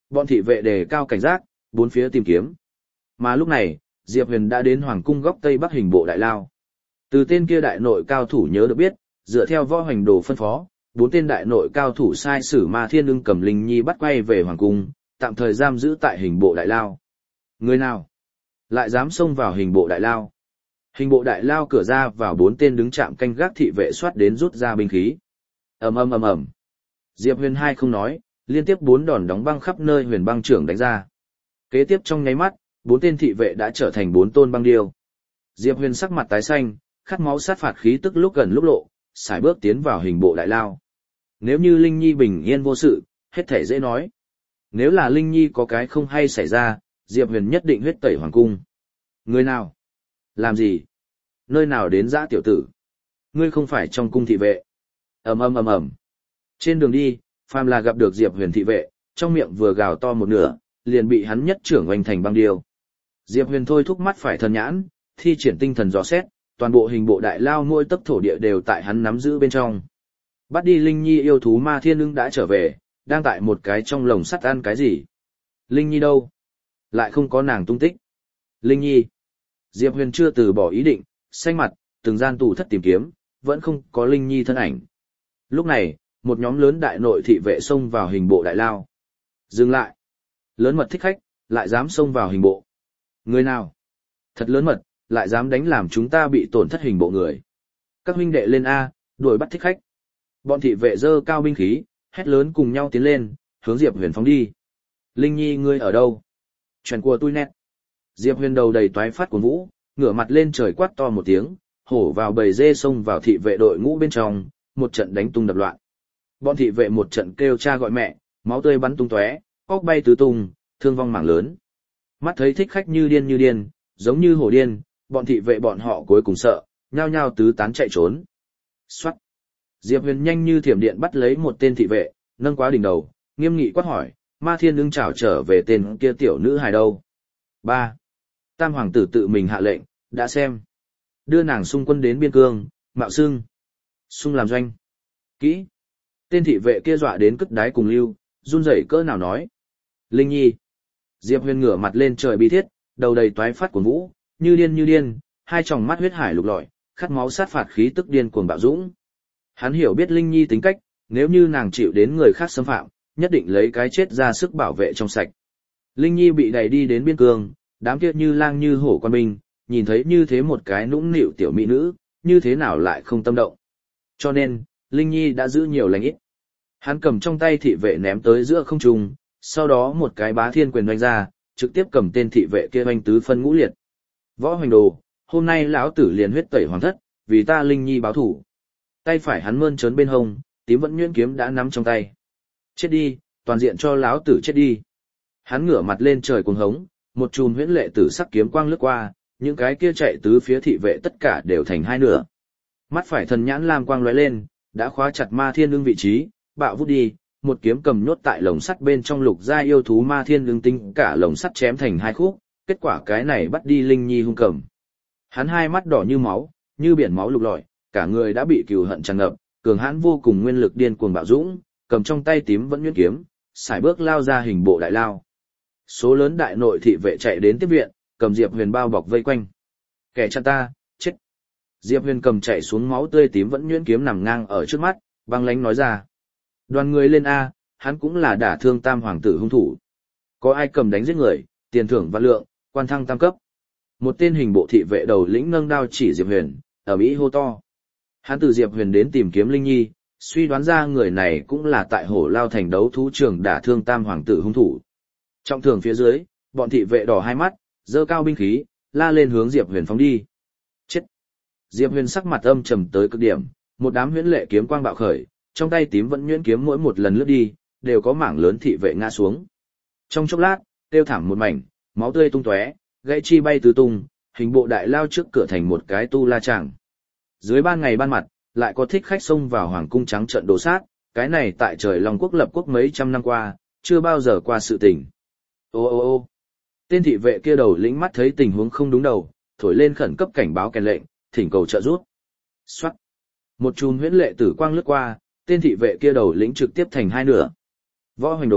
Bọn thị vệ đề cao cảnh giác, bốn phía tìm kiếm. Mà lúc này, Diệp Huyền đã đến hoàng cung góc tây bắc hình bộ đại lao. Từ tên kia đại nội cao thủ nhớ được biết, dựa theo võ hoành đồ phân phó, bốn tên đại nội cao thủ sai sử Ma Thiên Ưng cầm Linh Nhi bắt quay về hoàng cung, tạm thời giam giữ tại hình bộ đại lao. Người nào lại dám xông vào hình bộ đại lao? Hình bộ đại lao cửa ra vào bốn tên đứng chạm canh gác thị vệ soát đến rút ra binh khí. Ầm ầm ầm ầm. Diệp Huyền hai không nói, liên tiếp bốn đòn đóng băng khắp nơi Huyền Băng Trưởng đánh ra. Kế tiếp trong nháy mắt, bốn tên thị vệ đã trở thành bốn tôn băng điêu. Diệp Huyền sắc mặt tái xanh, khát máu sát phạt khí tức lúc gần lúc lộ, sải bước tiến vào hình bộ đại lao. Nếu như Linh Nhi bình yên vô sự, hết thể dễ nói. Nếu là Linh Nhi có cái không hay xảy ra, Diệp Huyền nhất định huyết tẩy hoàng cung. Người nào? Làm gì? Nơi nào đến dã tiểu tử? Ngươi không phải trong cung thị vệ. Ầm ầm ầm ầm. Trên đường đi, phàm là gặp được Diệp Huyền thị vệ, trong miệng vừa gào to một nửa, liền bị hắn nhất trưởng oanh thành băng điêu. Diệp Huyền thôi thúc mắt phải thần nhãn, thi triển tinh thần dò xét, toàn bộ hình bộ đại lao mỗi tấc thổ địa đều tại hắn nắm giữ bên trong. Bắt đi Linh Nhi yêu thú Ma Thiên Ưng đã trở về, đang tại một cái trong lồng sắt ăn cái gì? Linh Nhi đâu? Lại không có nàng tung tích. Linh Nhi. Diệp Huyền chưa từ bỏ ý định, xanh mặt, từng gian tủ thất tìm kiếm, vẫn không có Linh Nhi thân ảnh. Lúc này, một nhóm lớn đại nội thị vệ xông vào hình bộ đại lao. Dừng lại. Lớn mật thích khách, lại dám xông vào hình bộ. Người nào? Thật lớn mật, lại dám đánh làm chúng ta bị tổn thất hình bộ người. Các huynh đệ lên A, đuổi bắt thích khách. Bọn thị vệ dơ cao binh khí, hét lớn cùng nhau tiến lên, hướng Diệp Huyền phóng đi. Linh Nhi ngươi ở đâu? Chuyện của tôi nét. Diệp Huyền đầu đầy toái phát của vũ, ngửa mặt lên trời quát to một tiếng, hổ vào bầy dê xông vào thị vệ đội ngũ bên trong, một trận đánh tung đập loạn. Bọn thị vệ một trận kêu cha gọi mẹ, máu tươi bắn tung tóe, óc bay tứ tung, thương vong mảng lớn. Mắt thấy thích khách như điên như điên, giống như hổ điên, bọn thị vệ bọn họ cuối cùng sợ, nhao nhao tứ tán chạy trốn. Soát. Diệp Huyền nhanh như thiểm điện bắt lấy một tên thị vệ, nâng quá đỉnh đầu, nghiêm nghị quát hỏi, Ma Thiên Ưng trảo trở về tên kia tiểu nữ hài đâu? Ba. Tam hoàng tử tự mình hạ lệnh, đã xem. Đưa nàng xung quân đến biên cương, mạo xưng. Xung làm doanh. Kỹ. Tên thị vệ kia dọa đến cất đái cùng lưu, run rẩy cỡ nào nói. Linh Nhi. Diệp Huyền ngửa mặt lên trời bi thiết, đầu đầy toái phát của vũ, như điên như điên, hai tròng mắt huyết hải lục lọi, khát máu sát phạt khí tức điên cuồng bạo dũng. Hắn hiểu biết Linh Nhi tính cách, nếu như nàng chịu đến người khác xâm phạm, nhất định lấy cái chết ra sức bảo vệ trong sạch. Linh Nhi bị đẩy đi đến biên cương, đám kia như lang như hổ quan binh, nhìn thấy như thế một cái nũng nịu tiểu mỹ nữ, như thế nào lại không tâm động. Cho nên, Linh Nhi đã giữ nhiều lành ít. Hắn cầm trong tay thị vệ ném tới giữa không trung, sau đó một cái bá thiên quyền oanh ra, trực tiếp cầm tên thị vệ kia oanh tứ phân ngũ liệt. Võ Hoành Đồ, hôm nay lão tử liền huyết tẩy hoàng thất, vì ta Linh Nhi báo thủ. Tay phải hắn mơn trớn bên hông, tím vẫn nhuyễn kiếm đã nắm trong tay. Chết đi, toàn diện cho lão tử chết đi. Hắn ngửa mặt lên trời cuồng hống, một chùm huyễn lệ tử sắc kiếm quang lướt qua, những cái kia chạy tứ phía thị vệ tất cả đều thành hai nửa. Mắt phải thần nhãn lam quang lóe lên, đã khóa chặt Ma Thiên Ưng vị trí, bạo vút đi, một kiếm cầm nhốt tại lồng sắt bên trong lục gia yêu thú Ma Thiên Ưng tinh cả lồng sắt chém thành hai khúc, kết quả cái này bắt đi Linh Nhi hung cầm. Hắn hai mắt đỏ như máu, như biển máu lục lọi, cả người đã bị cừu hận tràn ngập, cường hãn vô cùng nguyên lực điên cuồng bạo dũng, cầm trong tay tím vẫn nhuyễn kiếm, sải bước lao ra hình bộ đại lao. Số lớn đại nội thị vệ chạy đến tiếp viện, cầm Diệp Huyền bao bọc vây quanh. Kẻ chặn ta, chết. Diệp Huyền cầm chạy xuống máu tươi tím vẫn nhuyễn kiếm nằm ngang ở trước mắt, băng lãnh nói ra. Đoàn người lên A, hắn cũng là đả thương tam hoàng tử hung thủ. Có ai cầm đánh giết người, tiền thưởng vạn lượng, quan thăng tam cấp. Một tên hình bộ thị vệ đầu lĩnh nâng đao chỉ Diệp Huyền, ở Mỹ hô to. Hắn từ Diệp Huyền đến tìm kiếm Linh Nhi, suy đoán ra người này cũng là tại Hổ Lao thành đấu thú trường đả thương tam hoàng tử hung thủ. Trọng thường phía dưới, bọn thị vệ đỏ hai mắt, giơ cao binh khí, la lên hướng Diệp Huyền phóng đi. Chết! Diệp Huyền sắc mặt âm trầm tới cực điểm, một đám huyễn lệ kiếm quang bạo khởi, trong tay tím vẫn nhuyễn kiếm mỗi một lần lướt đi, đều có mảng lớn thị vệ ngã xuống. Trong chốc lát, tiêu thảm một mảnh, máu tươi tung tóe, gãy chi bay tứ tung, hình bộ đại lao trước cửa thành một cái tu la tràng. Dưới ban ngày ban mặt, lại có thích khách xông vào hoàng cung trắng trận đồ sát, cái này tại trời Long quốc lập quốc mấy trăm năm qua, chưa bao giờ qua sự tình. Ô ô ô tên thị vệ kia đầu lĩnh mắt thấy tình huống không đúng đầu, thổi lên khẩn cấp cảnh báo kèn lệnh, thỉnh cầu trợ giúp. Soát. Một chùm huyễn lệ tử quang lướt qua, tên thị vệ kia đầu lĩnh trực tiếp thành hai nửa. Võ Hoành Đồ,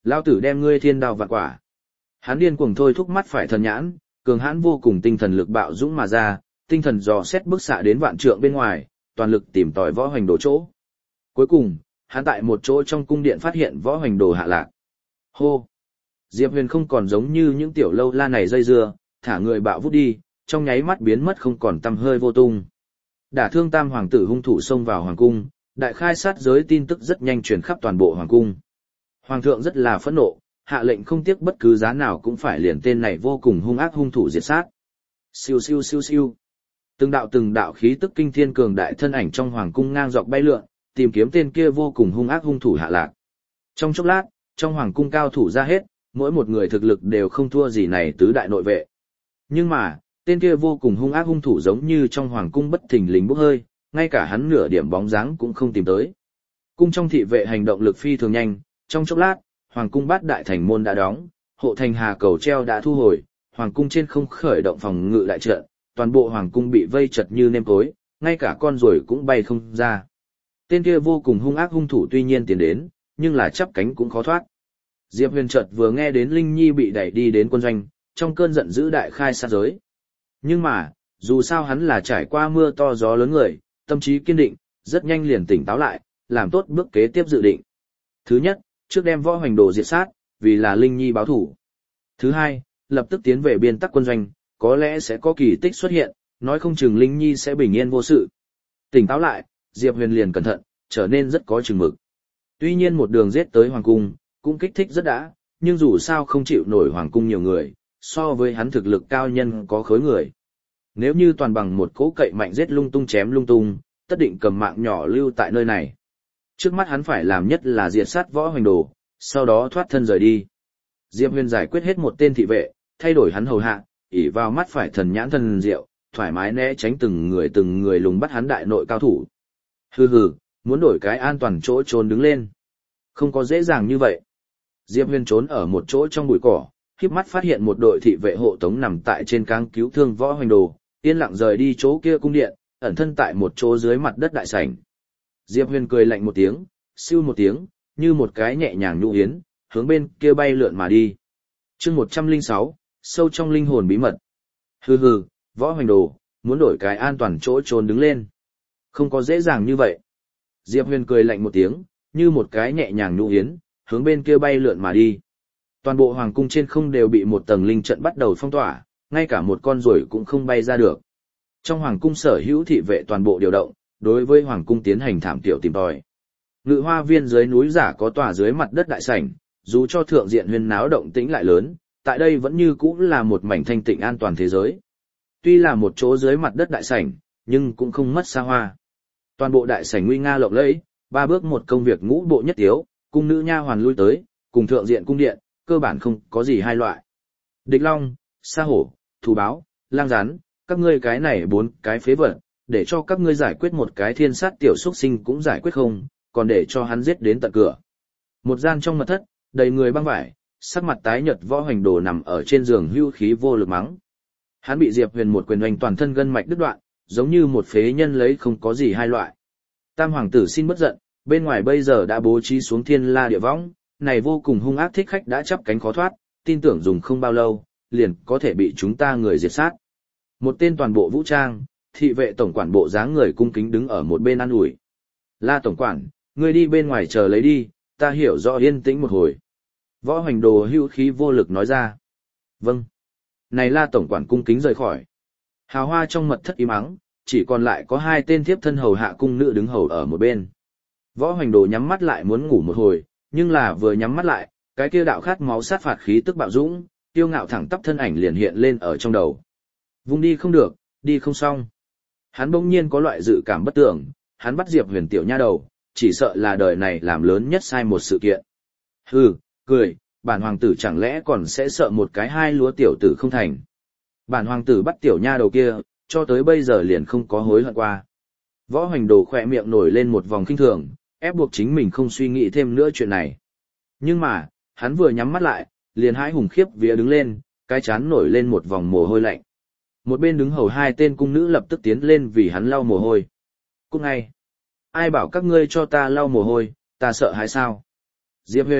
Lao tử đem ngươi thiên đao vạn quả. Hắn điên cuồng thôi thúc mắt phải thần nhãn, cường hãn vô cùng tinh thần lực bạo dũng mà ra, tinh thần dò xét bức xạ đến vạn trượng bên ngoài, toàn lực tìm tòi Võ Hoành Đồ chỗ. Cuối cùng, hắn tại một chỗ trong cung điện phát hiện Võ Hoành Đồ hạ lạc. Hô! Diệp Huyền không còn giống như những tiểu lâu la này dây dưa, thả người bạo vút đi, trong nháy mắt biến mất không còn tăm hơi vô tung. Đả thương tam hoàng tử hung thủ xông vào hoàng cung, đại khai sát giới tin tức rất nhanh truyền khắp toàn bộ hoàng cung. Hoàng thượng rất là phẫn nộ, hạ lệnh không tiếc bất cứ giá nào cũng phải liền tên này vô cùng hung ác hung thủ diệt sát. Siêu siêu siêu siêu. Từng đạo từng đạo khí tức kinh thiên cường đại thân ảnh trong hoàng cung ngang dọc bay lượn, tìm kiếm tên kia vô cùng hung ác hung thủ hạ lạc. Trong chốc lát, trong hoàng cung cao thủ ra hết, mỗi một người thực lực đều không thua gì này tứ đại nội vệ. Nhưng mà, tên kia vô cùng hung ác hung thủ giống như trong hoàng cung bất thình lình bốc hơi, ngay cả hắn nửa điểm bóng dáng cũng không tìm tới. Cung trong thị vệ hành động lực phi thường nhanh, trong chốc lát, hoàng cung bát đại thành môn đã đóng, hộ thành hà cầu treo đã thu hồi, hoàng cung trên không khởi động phòng ngự đại trận, toàn bộ hoàng cung bị vây chật như nêm tối, ngay cả con ruồi cũng bay không ra. Tên kia vô cùng hung ác hung thủ tuy nhiên tiến đến, nhưng là chắp cánh cũng khó thoát. Diệp Huyền chợt vừa nghe đến Linh Nhi bị đẩy đi đến quân doanh, trong cơn giận dữ đại khai sát giới. Nhưng mà, dù sao hắn là trải qua mưa to gió lớn người, tâm trí kiên định, rất nhanh liền tỉnh táo lại, làm tốt bước kế tiếp dự định. Thứ nhất, trước đem Võ Hoành Đồ diệt sát, vì là Linh Nhi báo thủ. Thứ hai, lập tức tiến về biên tắc quân doanh, có lẽ sẽ có kỳ tích xuất hiện, nói không chừng Linh Nhi sẽ bình yên vô sự. Tỉnh táo lại, Diệp Huyền liền cẩn thận, trở nên rất có chừng mực. Tuy nhiên một đường giết tới hoàng cung, cũng kích thích rất đã, nhưng dù sao không chịu nổi hoàng cung nhiều người, so với hắn thực lực cao nhân có khối người. Nếu như toàn bằng một cỗ cậy mạnh giết lung tung chém lung tung, tất định cầm mạng nhỏ lưu tại nơi này. Trước mắt hắn phải làm nhất là diệt sát Võ Hoành Đồ, sau đó thoát thân rời đi. Diệp Huyền giải quyết hết một tên thị vệ, thay đổi hắn hầu hạ, ỷ vào mắt phải thần nhãn thần diệu, thoải mái né tránh từng người từng người lùng bắt hắn đại nội cao thủ. Hừ hừ, muốn đổi cái an toàn chỗ trốn đứng lên. Không có dễ dàng như vậy. Diệp Huyền trốn ở một chỗ trong bụi cỏ, khép mắt phát hiện một đội thị vệ hộ tống nằm tại trên cáng cứu thương Võ Hoành Đồ, yên lặng rời đi chỗ kia cung điện, ẩn thân tại một chỗ dưới mặt đất đại sảnh. Diệp Huyền cười lạnh một tiếng, siêu một tiếng, như một cái nhẹ nhàng nhu yến, hướng bên kia bay lượn mà đi. Chương một trăm lẻ sáu, sâu trong linh hồn bí mật. Hừ hừ, Võ Hoành Đồ, muốn đổi cái an toàn chỗ trốn đứng lên. Không có dễ dàng như vậy. Diệp Huyền cười lạnh một tiếng, như một cái nhẹ nhàng nhu yến, hướng bên kia bay lượn mà đi. Toàn bộ hoàng cung trên không đều bị một tầng linh trận bắt đầu phong tỏa, ngay cả một con ruồi cũng không bay ra được. Trong hoàng cung sở hữu thị vệ toàn bộ điều động, đối với hoàng cung tiến hành thảm tiểu tìm tòi. Ngự hoa viên dưới núi giả có tòa dưới mặt đất đại sảnh, dù cho thượng diện huyên náo động tĩnh lại lớn, tại đây vẫn như cũ là một mảnh thanh tịnh an toàn thế giới. Tuy là một chỗ dưới mặt đất đại sảnh, nhưng cũng không mất xa hoa. Toàn bộ đại sảnh nguy nga lộng lẫy, ba bước một công việc ngũ bộ nhất tiếu, cung nữ nha hoàn lui tới, cùng thượng diện cung điện, cơ bản không có gì hai loại. Địch long, sa hổ, thú báo, lang rắn, các ngươi cái này bốn cái phế vật, để cho các ngươi giải quyết một cái thiên sát tiểu xuất sinh cũng giải quyết không, còn để cho hắn giết đến tận cửa. Một gian trong mật thất, đầy người băng vải, sắc mặt tái nhợt Võ Hoành Đồ nằm ở trên giường hưu khí vô lực mắng. Hắn bị Diệp Huyền một quyền oanh toàn thân gân mạch đứt đoạn, giống như một phế nhân lấy không có gì hai loại. Tam hoàng tử xin bất giận, bên ngoài bây giờ đã bố trí xuống thiên la địa võng, này vô cùng hung ác thích khách đã chắp cánh khó thoát, tin tưởng dùng không bao lâu, liền có thể bị chúng ta người diệt sát. Một tên toàn bộ vũ trang, thị vệ tổng quản bộ dáng người cung kính đứng ở một bên an ủi. La tổng quản, ngươi đi bên ngoài chờ lấy đi, ta hiểu rõ yên tĩnh một hồi. Võ Hoành Đồ hưu khí vô lực nói ra. Vâng. Này La tổng quản cung kính rời khỏi. Hào hoa trong mật thất im ắng, chỉ còn lại có hai tên thiếp thân hầu hạ cung nữ đứng hầu ở một bên. Võ Hoành Đồ nhắm mắt lại muốn ngủ một hồi, nhưng là vừa nhắm mắt lại, cái kia đạo khát máu sát phạt khí tức bạo dũng, tiêu ngạo thẳng tắp thân ảnh liền hiện lên ở trong đầu. Vung đi không được, đi không xong. Hắn bỗng nhiên có loại dự cảm bất tưởng, hắn bắt Diệp Huyền tiểu nha đầu, chỉ sợ là đời này làm lớn nhất sai một sự kiện. Hừ, cười, bản hoàng tử chẳng lẽ còn sẽ sợ một cái hai lúa tiểu tử không thành. Bản hoàng tử bắt tiểu nha đầu kia, cho tới bây giờ liền không có hối hận qua. Võ Hoành Đồ khỏe miệng nổi lên một vòng khinh thường, ép buộc chính mình không suy nghĩ thêm nữa chuyện này. Nhưng mà, hắn vừa nhắm mắt lại, liền hãi hùng khiếp vía đứng lên, cái chán nổi lên một vòng mồ hôi lạnh. Một bên đứng hầu hai tên cung nữ lập tức tiến lên vì hắn lau mồ hôi. Cút ngay! Ai bảo các ngươi cho ta lau mồ hôi, ta sợ hãi sao? Diệp Huyền,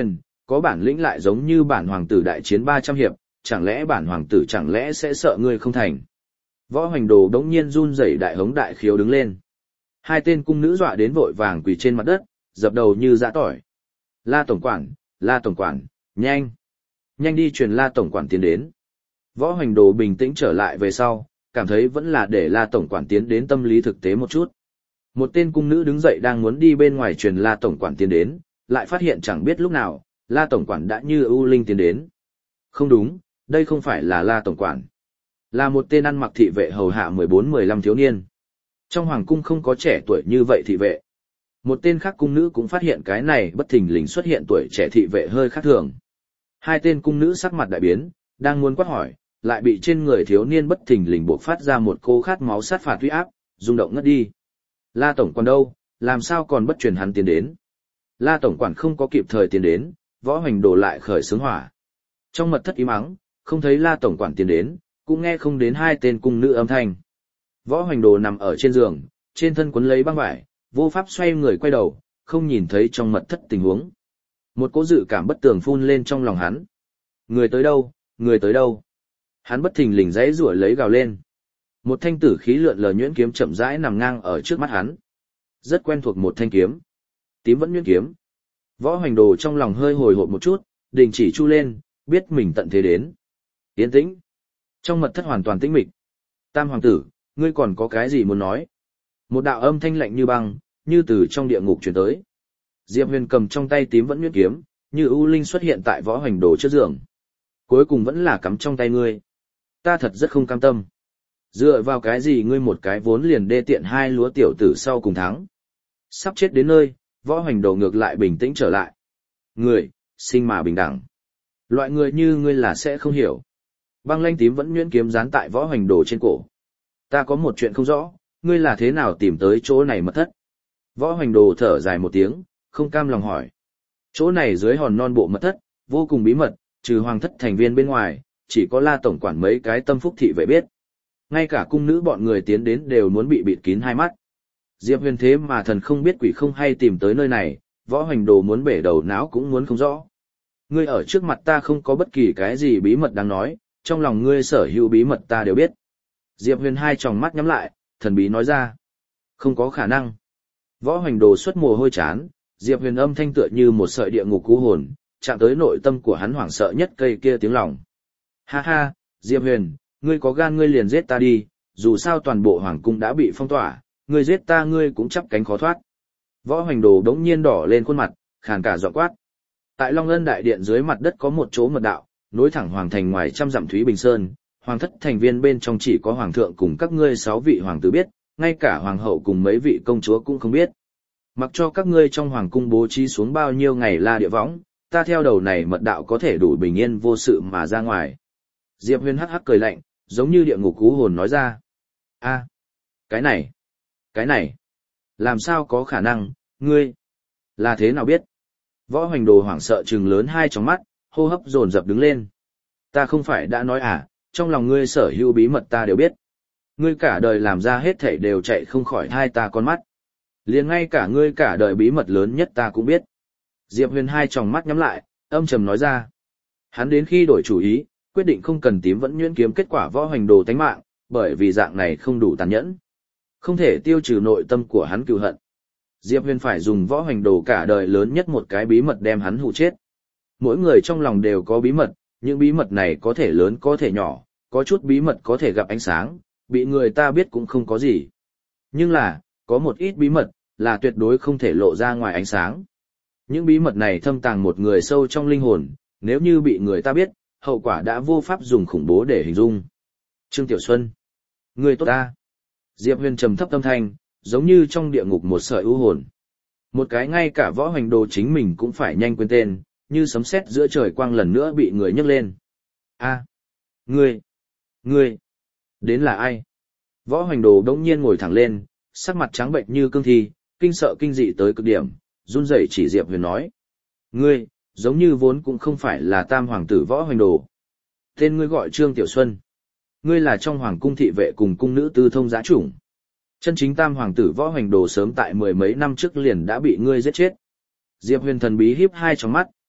có bản lĩnh lại giống như bản hoàng tử đại chiến ba trăm hiệp, chẳng lẽ bản hoàng tử chẳng lẽ sẽ sợ ngươi không thành. Võ Hoành Đồ đống nhiên run rẩy đại hống đại khiếu đứng lên. Hai tên cung nữ dọa đến vội vàng quỳ trên mặt đất, dập đầu như dã tỏi. La tổng quản, La tổng quản, nhanh. Nhanh đi truyền La tổng quản tiến đến. Võ Hoành Đồ bình tĩnh trở lại về sau, cảm thấy vẫn là để La tổng quản tiến đến tâm lý thực tế một chút. Một tên cung nữ đứng dậy đang muốn đi bên ngoài truyền La tổng quản tiến đến, lại phát hiện chẳng biết lúc nào, La tổng quản đã như ưu linh tiến đến. Không đúng, đây không phải là La tổng quản. Là một tên ăn mặc thị vệ hầu hạ mười bốn mười lăm thiếu niên. Trong hoàng cung không có trẻ tuổi như vậy thị vệ. Một tên khác cung nữ cũng phát hiện cái này bất thình lình xuất hiện tuổi trẻ thị vệ hơi khác thường. Hai tên cung nữ sắc mặt đại biến, đang muốn quát hỏi, lại bị trên người thiếu niên bất thình lình bộc phát ra một cô khát máu sát phạt uy áp, rung động ngất đi. La tổng quản đâu, làm sao còn bất truyền hắn tiến đến? La tổng quản không có kịp thời tiến đến, Võ Hoành Đồ lại khởi xướng hỏa. Trong mật thất im ắng, không thấy La tổng quản tiến đến, cũng nghe không đến hai tên cung nữ âm thanh. Võ Hoành Đồ nằm ở trên giường, trên thân quấn lấy băng vải, vô pháp xoay người quay đầu, không nhìn thấy trong mật thất tình huống. Một cỗ dự cảm bất tường phun lên trong lòng hắn. Người tới đâu, người tới đâu? Hắn bất thình lình giãy giụa lấy gào lên. Một thanh tử khí lượn lờ nhuyễn kiếm chậm rãi nằm ngang ở trước mắt hắn. Rất quen thuộc một thanh kiếm. Tím vẫn nhuyễn kiếm. Võ Hoành Đồ trong lòng hơi hồi hộp một chút, đình chỉ chu lên, biết mình tận thế đến. Yên tĩnh. Trong mật thất hoàn toàn tĩnh mịch. Tam hoàng tử, ngươi còn có cái gì muốn nói? Một đạo âm thanh lạnh như băng, như từ trong địa ngục truyền tới. Diệp Huyền cầm trong tay tím vẫn nhuyễn kiếm, như ưu linh xuất hiện tại Võ Hoành Đồ trước giường. Cuối cùng vẫn là cắm trong tay ngươi. Ta thật rất không cam tâm. Dựa vào cái gì ngươi một cái vốn liền đê tiện hai lúa tiểu tử sau cùng thắng. Sắp chết đến nơi, Võ Hoành Đồ ngược lại bình tĩnh trở lại. Người, sinh mà bình đẳng. Loại người như ngươi là sẽ không hiểu. Băng lanh tím vẫn nhuyễn kiếm dán tại Võ Hoành Đồ trên cổ. Ta có một chuyện không rõ, ngươi là thế nào tìm tới chỗ này mật thất? Võ Hoành Đồ thở dài một tiếng, không cam lòng hỏi. Chỗ này dưới hòn non bộ mật thất, vô cùng bí mật, trừ hoàng thất thành viên bên ngoài, chỉ có La tổng quản mấy cái tâm phúc thị vệ biết. Ngay cả cung nữ bọn người tiến đến đều muốn bị bịt kín hai mắt. Diệp Huyền thế mà thần không biết quỷ không hay tìm tới nơi này, Võ Hoành Đồ muốn bể đầu não cũng muốn không rõ. Ngươi ở trước mặt ta không có bất kỳ cái gì bí mật đáng nói, trong lòng ngươi sở hữu bí mật ta đều biết. Diệp Huyền hai tròng mắt nhắm lại, thần bí nói ra. Không có khả năng. Võ Hoành Đồ xuất mồ hôi chán, Diệp Huyền âm thanh tựa như một sợi địa ngục cú hồn, chạm tới nội tâm của hắn hoảng sợ nhất cây kia tiếng lòng. Ha ha, Diệp Huyền, ngươi có gan ngươi liền giết ta đi, dù sao toàn bộ hoàng cung đã bị phong tỏa, ngươi giết ta ngươi cũng chắp cánh khó thoát. Võ Hoành Đồ đống nhiên đỏ lên khuôn mặt, khàn cả giọng quát. Tại Long Ân đại điện dưới mặt đất có một chỗ mật đạo, nối thẳng hoàng thành ngoài trăm dặm Thúy Bình Sơn, hoàng thất thành viên bên trong chỉ có hoàng thượng cùng các ngươi sáu vị hoàng tử biết, ngay cả hoàng hậu cùng mấy vị công chúa cũng không biết. Mặc cho các ngươi trong hoàng cung bố trí xuống bao nhiêu ngày la địa võng, ta theo đầu này mật đạo có thể đủ bình yên vô sự mà ra ngoài. Diệp Huyền hắc hắc cười lạnh, giống như địa ngục cú hồn nói ra. A, cái này, cái này, làm sao có khả năng, ngươi, là thế nào biết? Võ Hoành Đồ hoảng sợ trừng lớn hai tròng mắt, hô hấp dồn dập đứng lên. Ta không phải đã nói à, trong lòng ngươi sở hữu bí mật ta đều biết. Ngươi cả đời làm ra hết thảy đều chạy không khỏi hai ta con mắt. Liền ngay cả ngươi cả đời bí mật lớn nhất ta cũng biết. Diệp Huyền hai tròng mắt nhắm lại, âm trầm nói ra. Hắn đến khi đổi chủ ý, quyết định không cần tím vẫn nhuyễn kiếm kết quả Võ Hoành Đồ tánh mạng, bởi vì dạng này không đủ tàn nhẫn. Không thể tiêu trừ nội tâm của hắn cừu hận. Diệp Huyền phải dùng Võ Hoành Đồ cả đời lớn nhất một cái bí mật đem hắn hụ chết. Mỗi người trong lòng đều có bí mật, những bí mật này có thể lớn có thể nhỏ, có chút bí mật có thể gặp ánh sáng, bị người ta biết cũng không có gì. Nhưng là, có một ít bí mật, là tuyệt đối không thể lộ ra ngoài ánh sáng. Những bí mật này thâm tàng một người sâu trong linh hồn, nếu như bị người ta biết, hậu quả đã vô pháp dùng khủng bố để hình dung. Trương Tiểu Xuân, người tốt ta. Diệp Huyền trầm thấp âm thanh, giống như trong địa ngục một sợi u hồn. Một cái ngay cả Võ Hoành Đồ chính mình cũng phải nhanh quên tên, như sấm sét giữa trời quang lần nữa bị người nhấc lên. A, ngươi, ngươi, đến là ai? Võ Hoành Đồ đống nhiên ngồi thẳng lên, sắc mặt trắng bệnh như cương thi, kinh sợ kinh dị tới cực điểm, run rẩy chỉ Diệp Huyền nói. Ngươi, giống như vốn cũng không phải là tam hoàng tử Võ Hoành Đồ. Tên ngươi gọi Trương Tiểu Xuân. Ngươi là trong hoàng cung thị vệ cùng cung nữ tư thông giã chủng. Chân chính tam hoàng tử Võ Hoành Đồ sớm tại mười mấy năm trước liền đã bị ngươi giết chết. Diệp Huyền thần bí híp hai tròng mắt,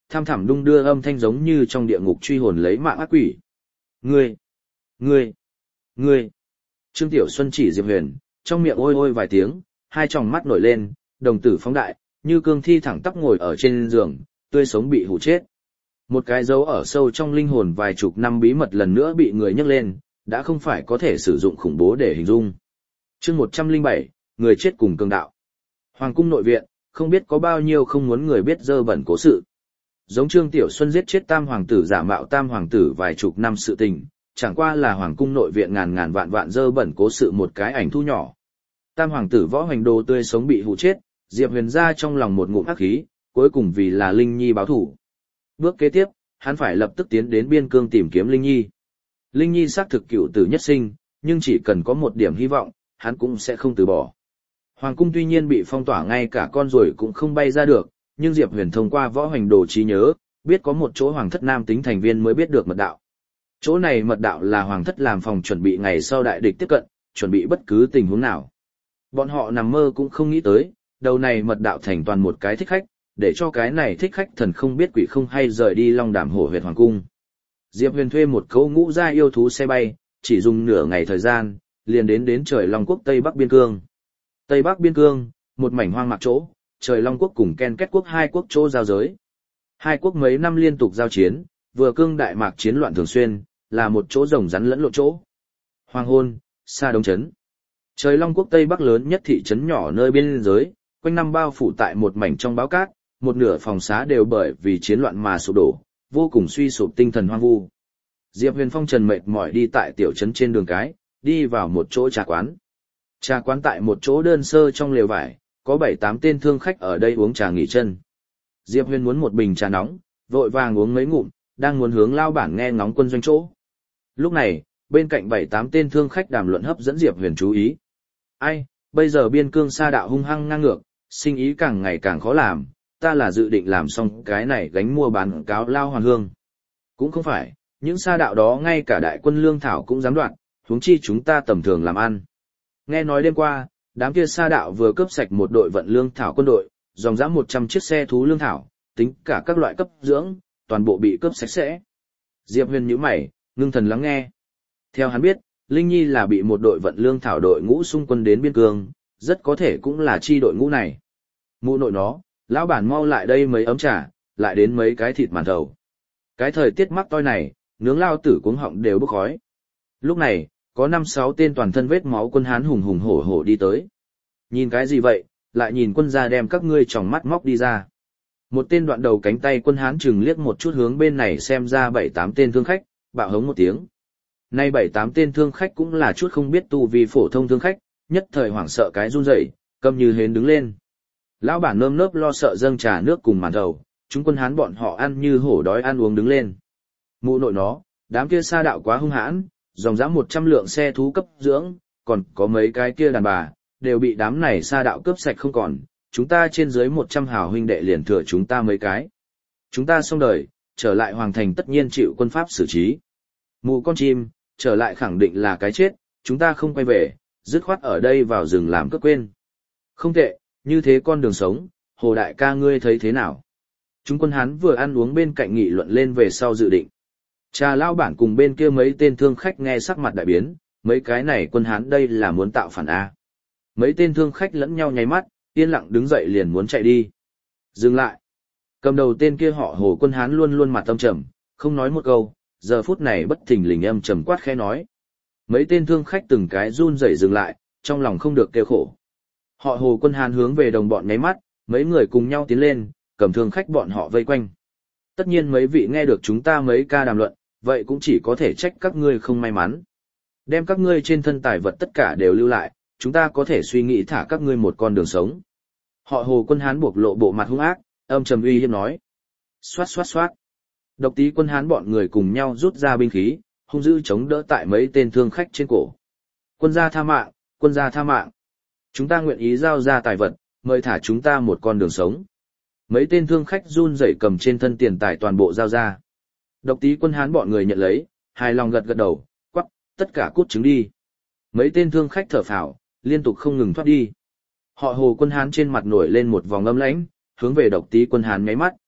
tham thẳm đung đưa âm thanh giống như trong địa ngục truy hồn lấy mạng ác quỷ. Ngươi! Ngươi! Ngươi! Trương Tiểu Xuân chỉ Diệp Huyền, trong miệng ôi ôi vài tiếng, hai tròng mắt nổi lên, đồng tử phóng đại, như cương thi thẳng tắp ngồi ở trên giường, tươi sống bị hủ chết. Một cái dấu ở sâu trong linh hồn vài chục năm bí mật lần nữa bị người nhắc lên, đã không phải có thể sử dụng khủng bố để hình dung. Chương một trăm lẻ bảy, người chết cùng cường đạo. Hoàng cung nội viện, không biết có bao nhiêu không muốn người biết dơ bẩn cố sự. Giống Trương Tiểu Xuân giết chết tam hoàng tử giả mạo tam hoàng tử vài chục năm sự tình, chẳng qua là hoàng cung nội viện ngàn ngàn vạn vạn dơ bẩn cố sự một cái ảnh thu nhỏ. Tam hoàng tử Võ Hoành Đồ tươi sống bị hù chết, Diệp Huyền ra trong lòng một ngụm ác khí, cuối cùng vì là Linh Nhi báo thủ. Bước kế tiếp, hắn phải lập tức tiến đến biên cương tìm kiếm Linh Nhi. Linh Nhi xác thực cựu tử nhất sinh, nhưng chỉ cần có một điểm hy vọng, hắn cũng sẽ không từ bỏ. Hoàng cung tuy nhiên bị phong tỏa ngay cả con ruồi cũng không bay ra được, nhưng Diệp Huyền thông qua Võ Hoành Đồ trí nhớ, biết có một chỗ hoàng thất nam tính thành viên mới biết được mật đạo. Chỗ này mật đạo là hoàng thất làm phòng chuẩn bị ngày sau đại địch tiếp cận, chuẩn bị bất cứ tình huống nào. Bọn họ nằm mơ cũng không nghĩ tới, đầu này mật đạo thành toàn một cái thích khách, để cho cái này thích khách thần không biết quỷ không hay rời đi Long Đàm Hổ huyệt hoàng cung. Diệp Huyền thuê một cỗ ngũ gia yêu thú xe bay, chỉ dùng nửa ngày thời gian, liền đến đến trời Long quốc Tây Bắc biên cương. Tây Bắc biên cương, một mảnh hoang mạc chỗ, trời Long quốc cùng Ken Kết quốc hai quốc chỗ giao giới. Hai quốc mấy năm liên tục giao chiến, vừa cương đại mạc chiến loạn thường xuyên, là một chỗ rồng rắn lẫn lộn chỗ. Hoàng hôn, xa Đông trấn. Trời Long quốc Tây Bắc lớn nhất thị trấn nhỏ nơi biên giới, quanh năm bao phủ tại một mảnh trong báo cát, một nửa phòng xá đều bởi vì chiến loạn mà sụp đổ, vô cùng suy sụp tinh thần hoang vu. Diệp Huyền phong trần mệt mỏi đi tại tiểu trấn trên đường cái, đi vào một chỗ trà quán. Trà quán tại một chỗ đơn sơ trong lều vải, có bảy tám tên thương khách ở đây uống trà nghỉ chân. Diệp Huyền muốn một bình trà nóng, vội vàng uống mấy ngụm, đang muốn hướng lao bản nghe ngóng quân doanh chỗ. Lúc này, bên cạnh bảy tám tên thương khách đàm luận hấp dẫn Diệp Huyền chú ý. Ai, bây giờ biên cương sa đạo hung hăng ngang ngược, sinh ý càng ngày càng khó làm, ta là dự định làm xong cái này gánh mua bán cáo lao hoàn hương. Cũng không phải, những sa đạo đó ngay cả đại quân lương thảo cũng dám đoạt, huống chi chúng ta tầm thường làm ăn. Nghe nói đêm qua, đám kia sa đạo vừa cướp sạch một đội vận lương thảo quân đội, dòng dã một trăm chiếc xe thú lương thảo, tính cả các loại cấp dưỡng, toàn bộ bị cướp sạch sẽ. Diệp Huyền nhíu mày, ngưng thần lắng nghe. Theo hắn biết, Linh Nhi là bị một đội vận lương thảo đội ngũ xung quân đến biên cương, rất có thể cũng là chi đội ngũ này. Mụ nội nó, lão bản mau lại đây mấy ấm trà, lại đến mấy cái thịt màn thầu. Cái thời tiết mắc toi này, nướng lao tử cuống họng đều bốc khói. Lúc này, có năm sáu tên toàn thân vết máu quân hán hùng hùng hổ hổ đi tới. Nhìn cái gì vậy, lại nhìn quân gia đem các ngươi tròng mắt móc đi ra. Một tên đoạn đầu cánh tay quân hán chừng liếc một chút hướng bên này xem ra bảy tám tên thương khách, bạo hống một tiếng. Nay bảy tám tên thương khách cũng là chút không biết tu vì phổ thông thương khách, nhất thời hoảng sợ cái run rẩy, câm như hến đứng lên. Lão bản nơm nớp lo sợ dâng trà nước cùng màn thầu, chúng quân hán bọn họ ăn như hổ đói ăn uống đứng lên. Mụ nội nó, đám kia sa đạo quá hung hãn, dòng dã một trăm lượng xe thú cấp dưỡng, còn có mấy cái kia đàn bà, đều bị đám này sa đạo cướp sạch không còn, chúng ta trên dưới một trăm hào huynh đệ liền thừa chúng ta mấy cái. Chúng ta xong đời, trở lại hoàng thành tất nhiên chịu quân pháp xử trí. Mụ con chim, trở lại khẳng định là cái chết, chúng ta không quay về, dứt khoát ở đây vào rừng làm cướp quên. Không tệ, như thế con đường sống, Hồ đại ca ngươi thấy thế nào? Chúng quân hán vừa ăn uống bên cạnh nghị luận lên về sau dự định. Trà lao bản cùng bên kia mấy tên thương khách nghe sắc mặt đại biến, mấy cái này quân hán đây là muốn tạo phản A. Mấy tên thương khách lẫn nhau nháy mắt, yên lặng đứng dậy liền muốn chạy đi. Dừng lại. Cầm đầu tên kia họ Hồ quân hán luôn luôn mặt âm trầm, không nói một câu, giờ phút này bất thình lình âm trầm quát khẽ nói. Mấy tên thương khách từng cái run rẩy dừng lại, trong lòng không được kêu khổ. Họ Hồ quân hán hướng về đồng bọn nháy mắt, mấy người cùng nhau tiến lên, cầm thương khách bọn họ vây quanh. Tất nhiên mấy vị nghe được chúng ta mấy ca đàm luận, vậy cũng chỉ có thể trách các ngươi không may mắn. Đem các ngươi trên thân tài vật tất cả đều lưu lại, chúng ta có thể suy nghĩ thả các ngươi một con đường sống. Họ Hồ quân hán buộc lộ bộ mặt hung ác, âm trầm uy hiếp nói. Xoát xoát xoát. Độc tí quân hán bọn người cùng nhau rút ra binh khí, hung dữ chống đỡ tại mấy tên thương khách trên cổ. Quân gia tha mạng, quân gia tha mạng. Chúng ta nguyện ý giao ra tài vật, mời thả chúng ta một con đường sống. Mấy tên thương khách run rẩy cầm trên thân tiền tài toàn bộ giao ra. Độc tí quân hán bọn người nhận lấy, hài lòng gật gật đầu, quắc, tất cả cút trứng đi. Mấy tên thương khách thở phào, liên tục không ngừng thoát đi. Họ Hồ quân hán trên mặt nổi lên một vòng âm lãnh, hướng về độc tí quân hán nháy mắt.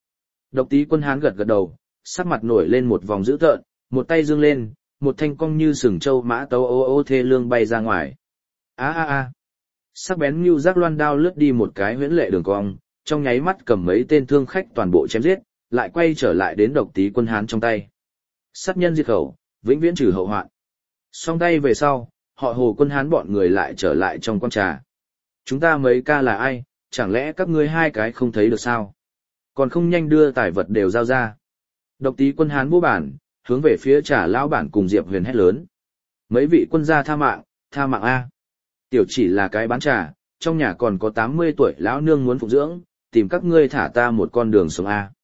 Độc Tý Quân Hán gật gật đầu, sắc mặt nổi lên một vòng dữ tợn, một tay dương lên, một thanh cong như sừng trâu mã tấu ô ô thê lương bay ra ngoài. A a a. Sắc bén như giác loan đao lướt đi một cái huyễn lệ đường cong, trong nháy mắt cầm mấy tên thương khách toàn bộ chém giết, lại quay trở lại đến Độc Tý Quân Hán trong tay. Sát nhân diệt khẩu, vĩnh viễn trừ hậu hoạn. Song tay về sau, họ Hồ Quân Hán bọn người lại trở lại trong quan trà. Chúng ta mấy ca là ai, chẳng lẽ các ngươi hai cái không thấy được sao? Còn không nhanh đưa tài vật đều giao ra. Độc Tý Quân Hán vô bản, hướng về phía Trà lão bản cùng Diệp Huyền hét lớn. Mấy vị quân gia tha mạng, tha mạng a. Tiểu chỉ là cái bán trà, trong nhà còn có tám mươi tuổi lão nương muốn phục dưỡng, tìm các ngươi thả ta một con đường sống a.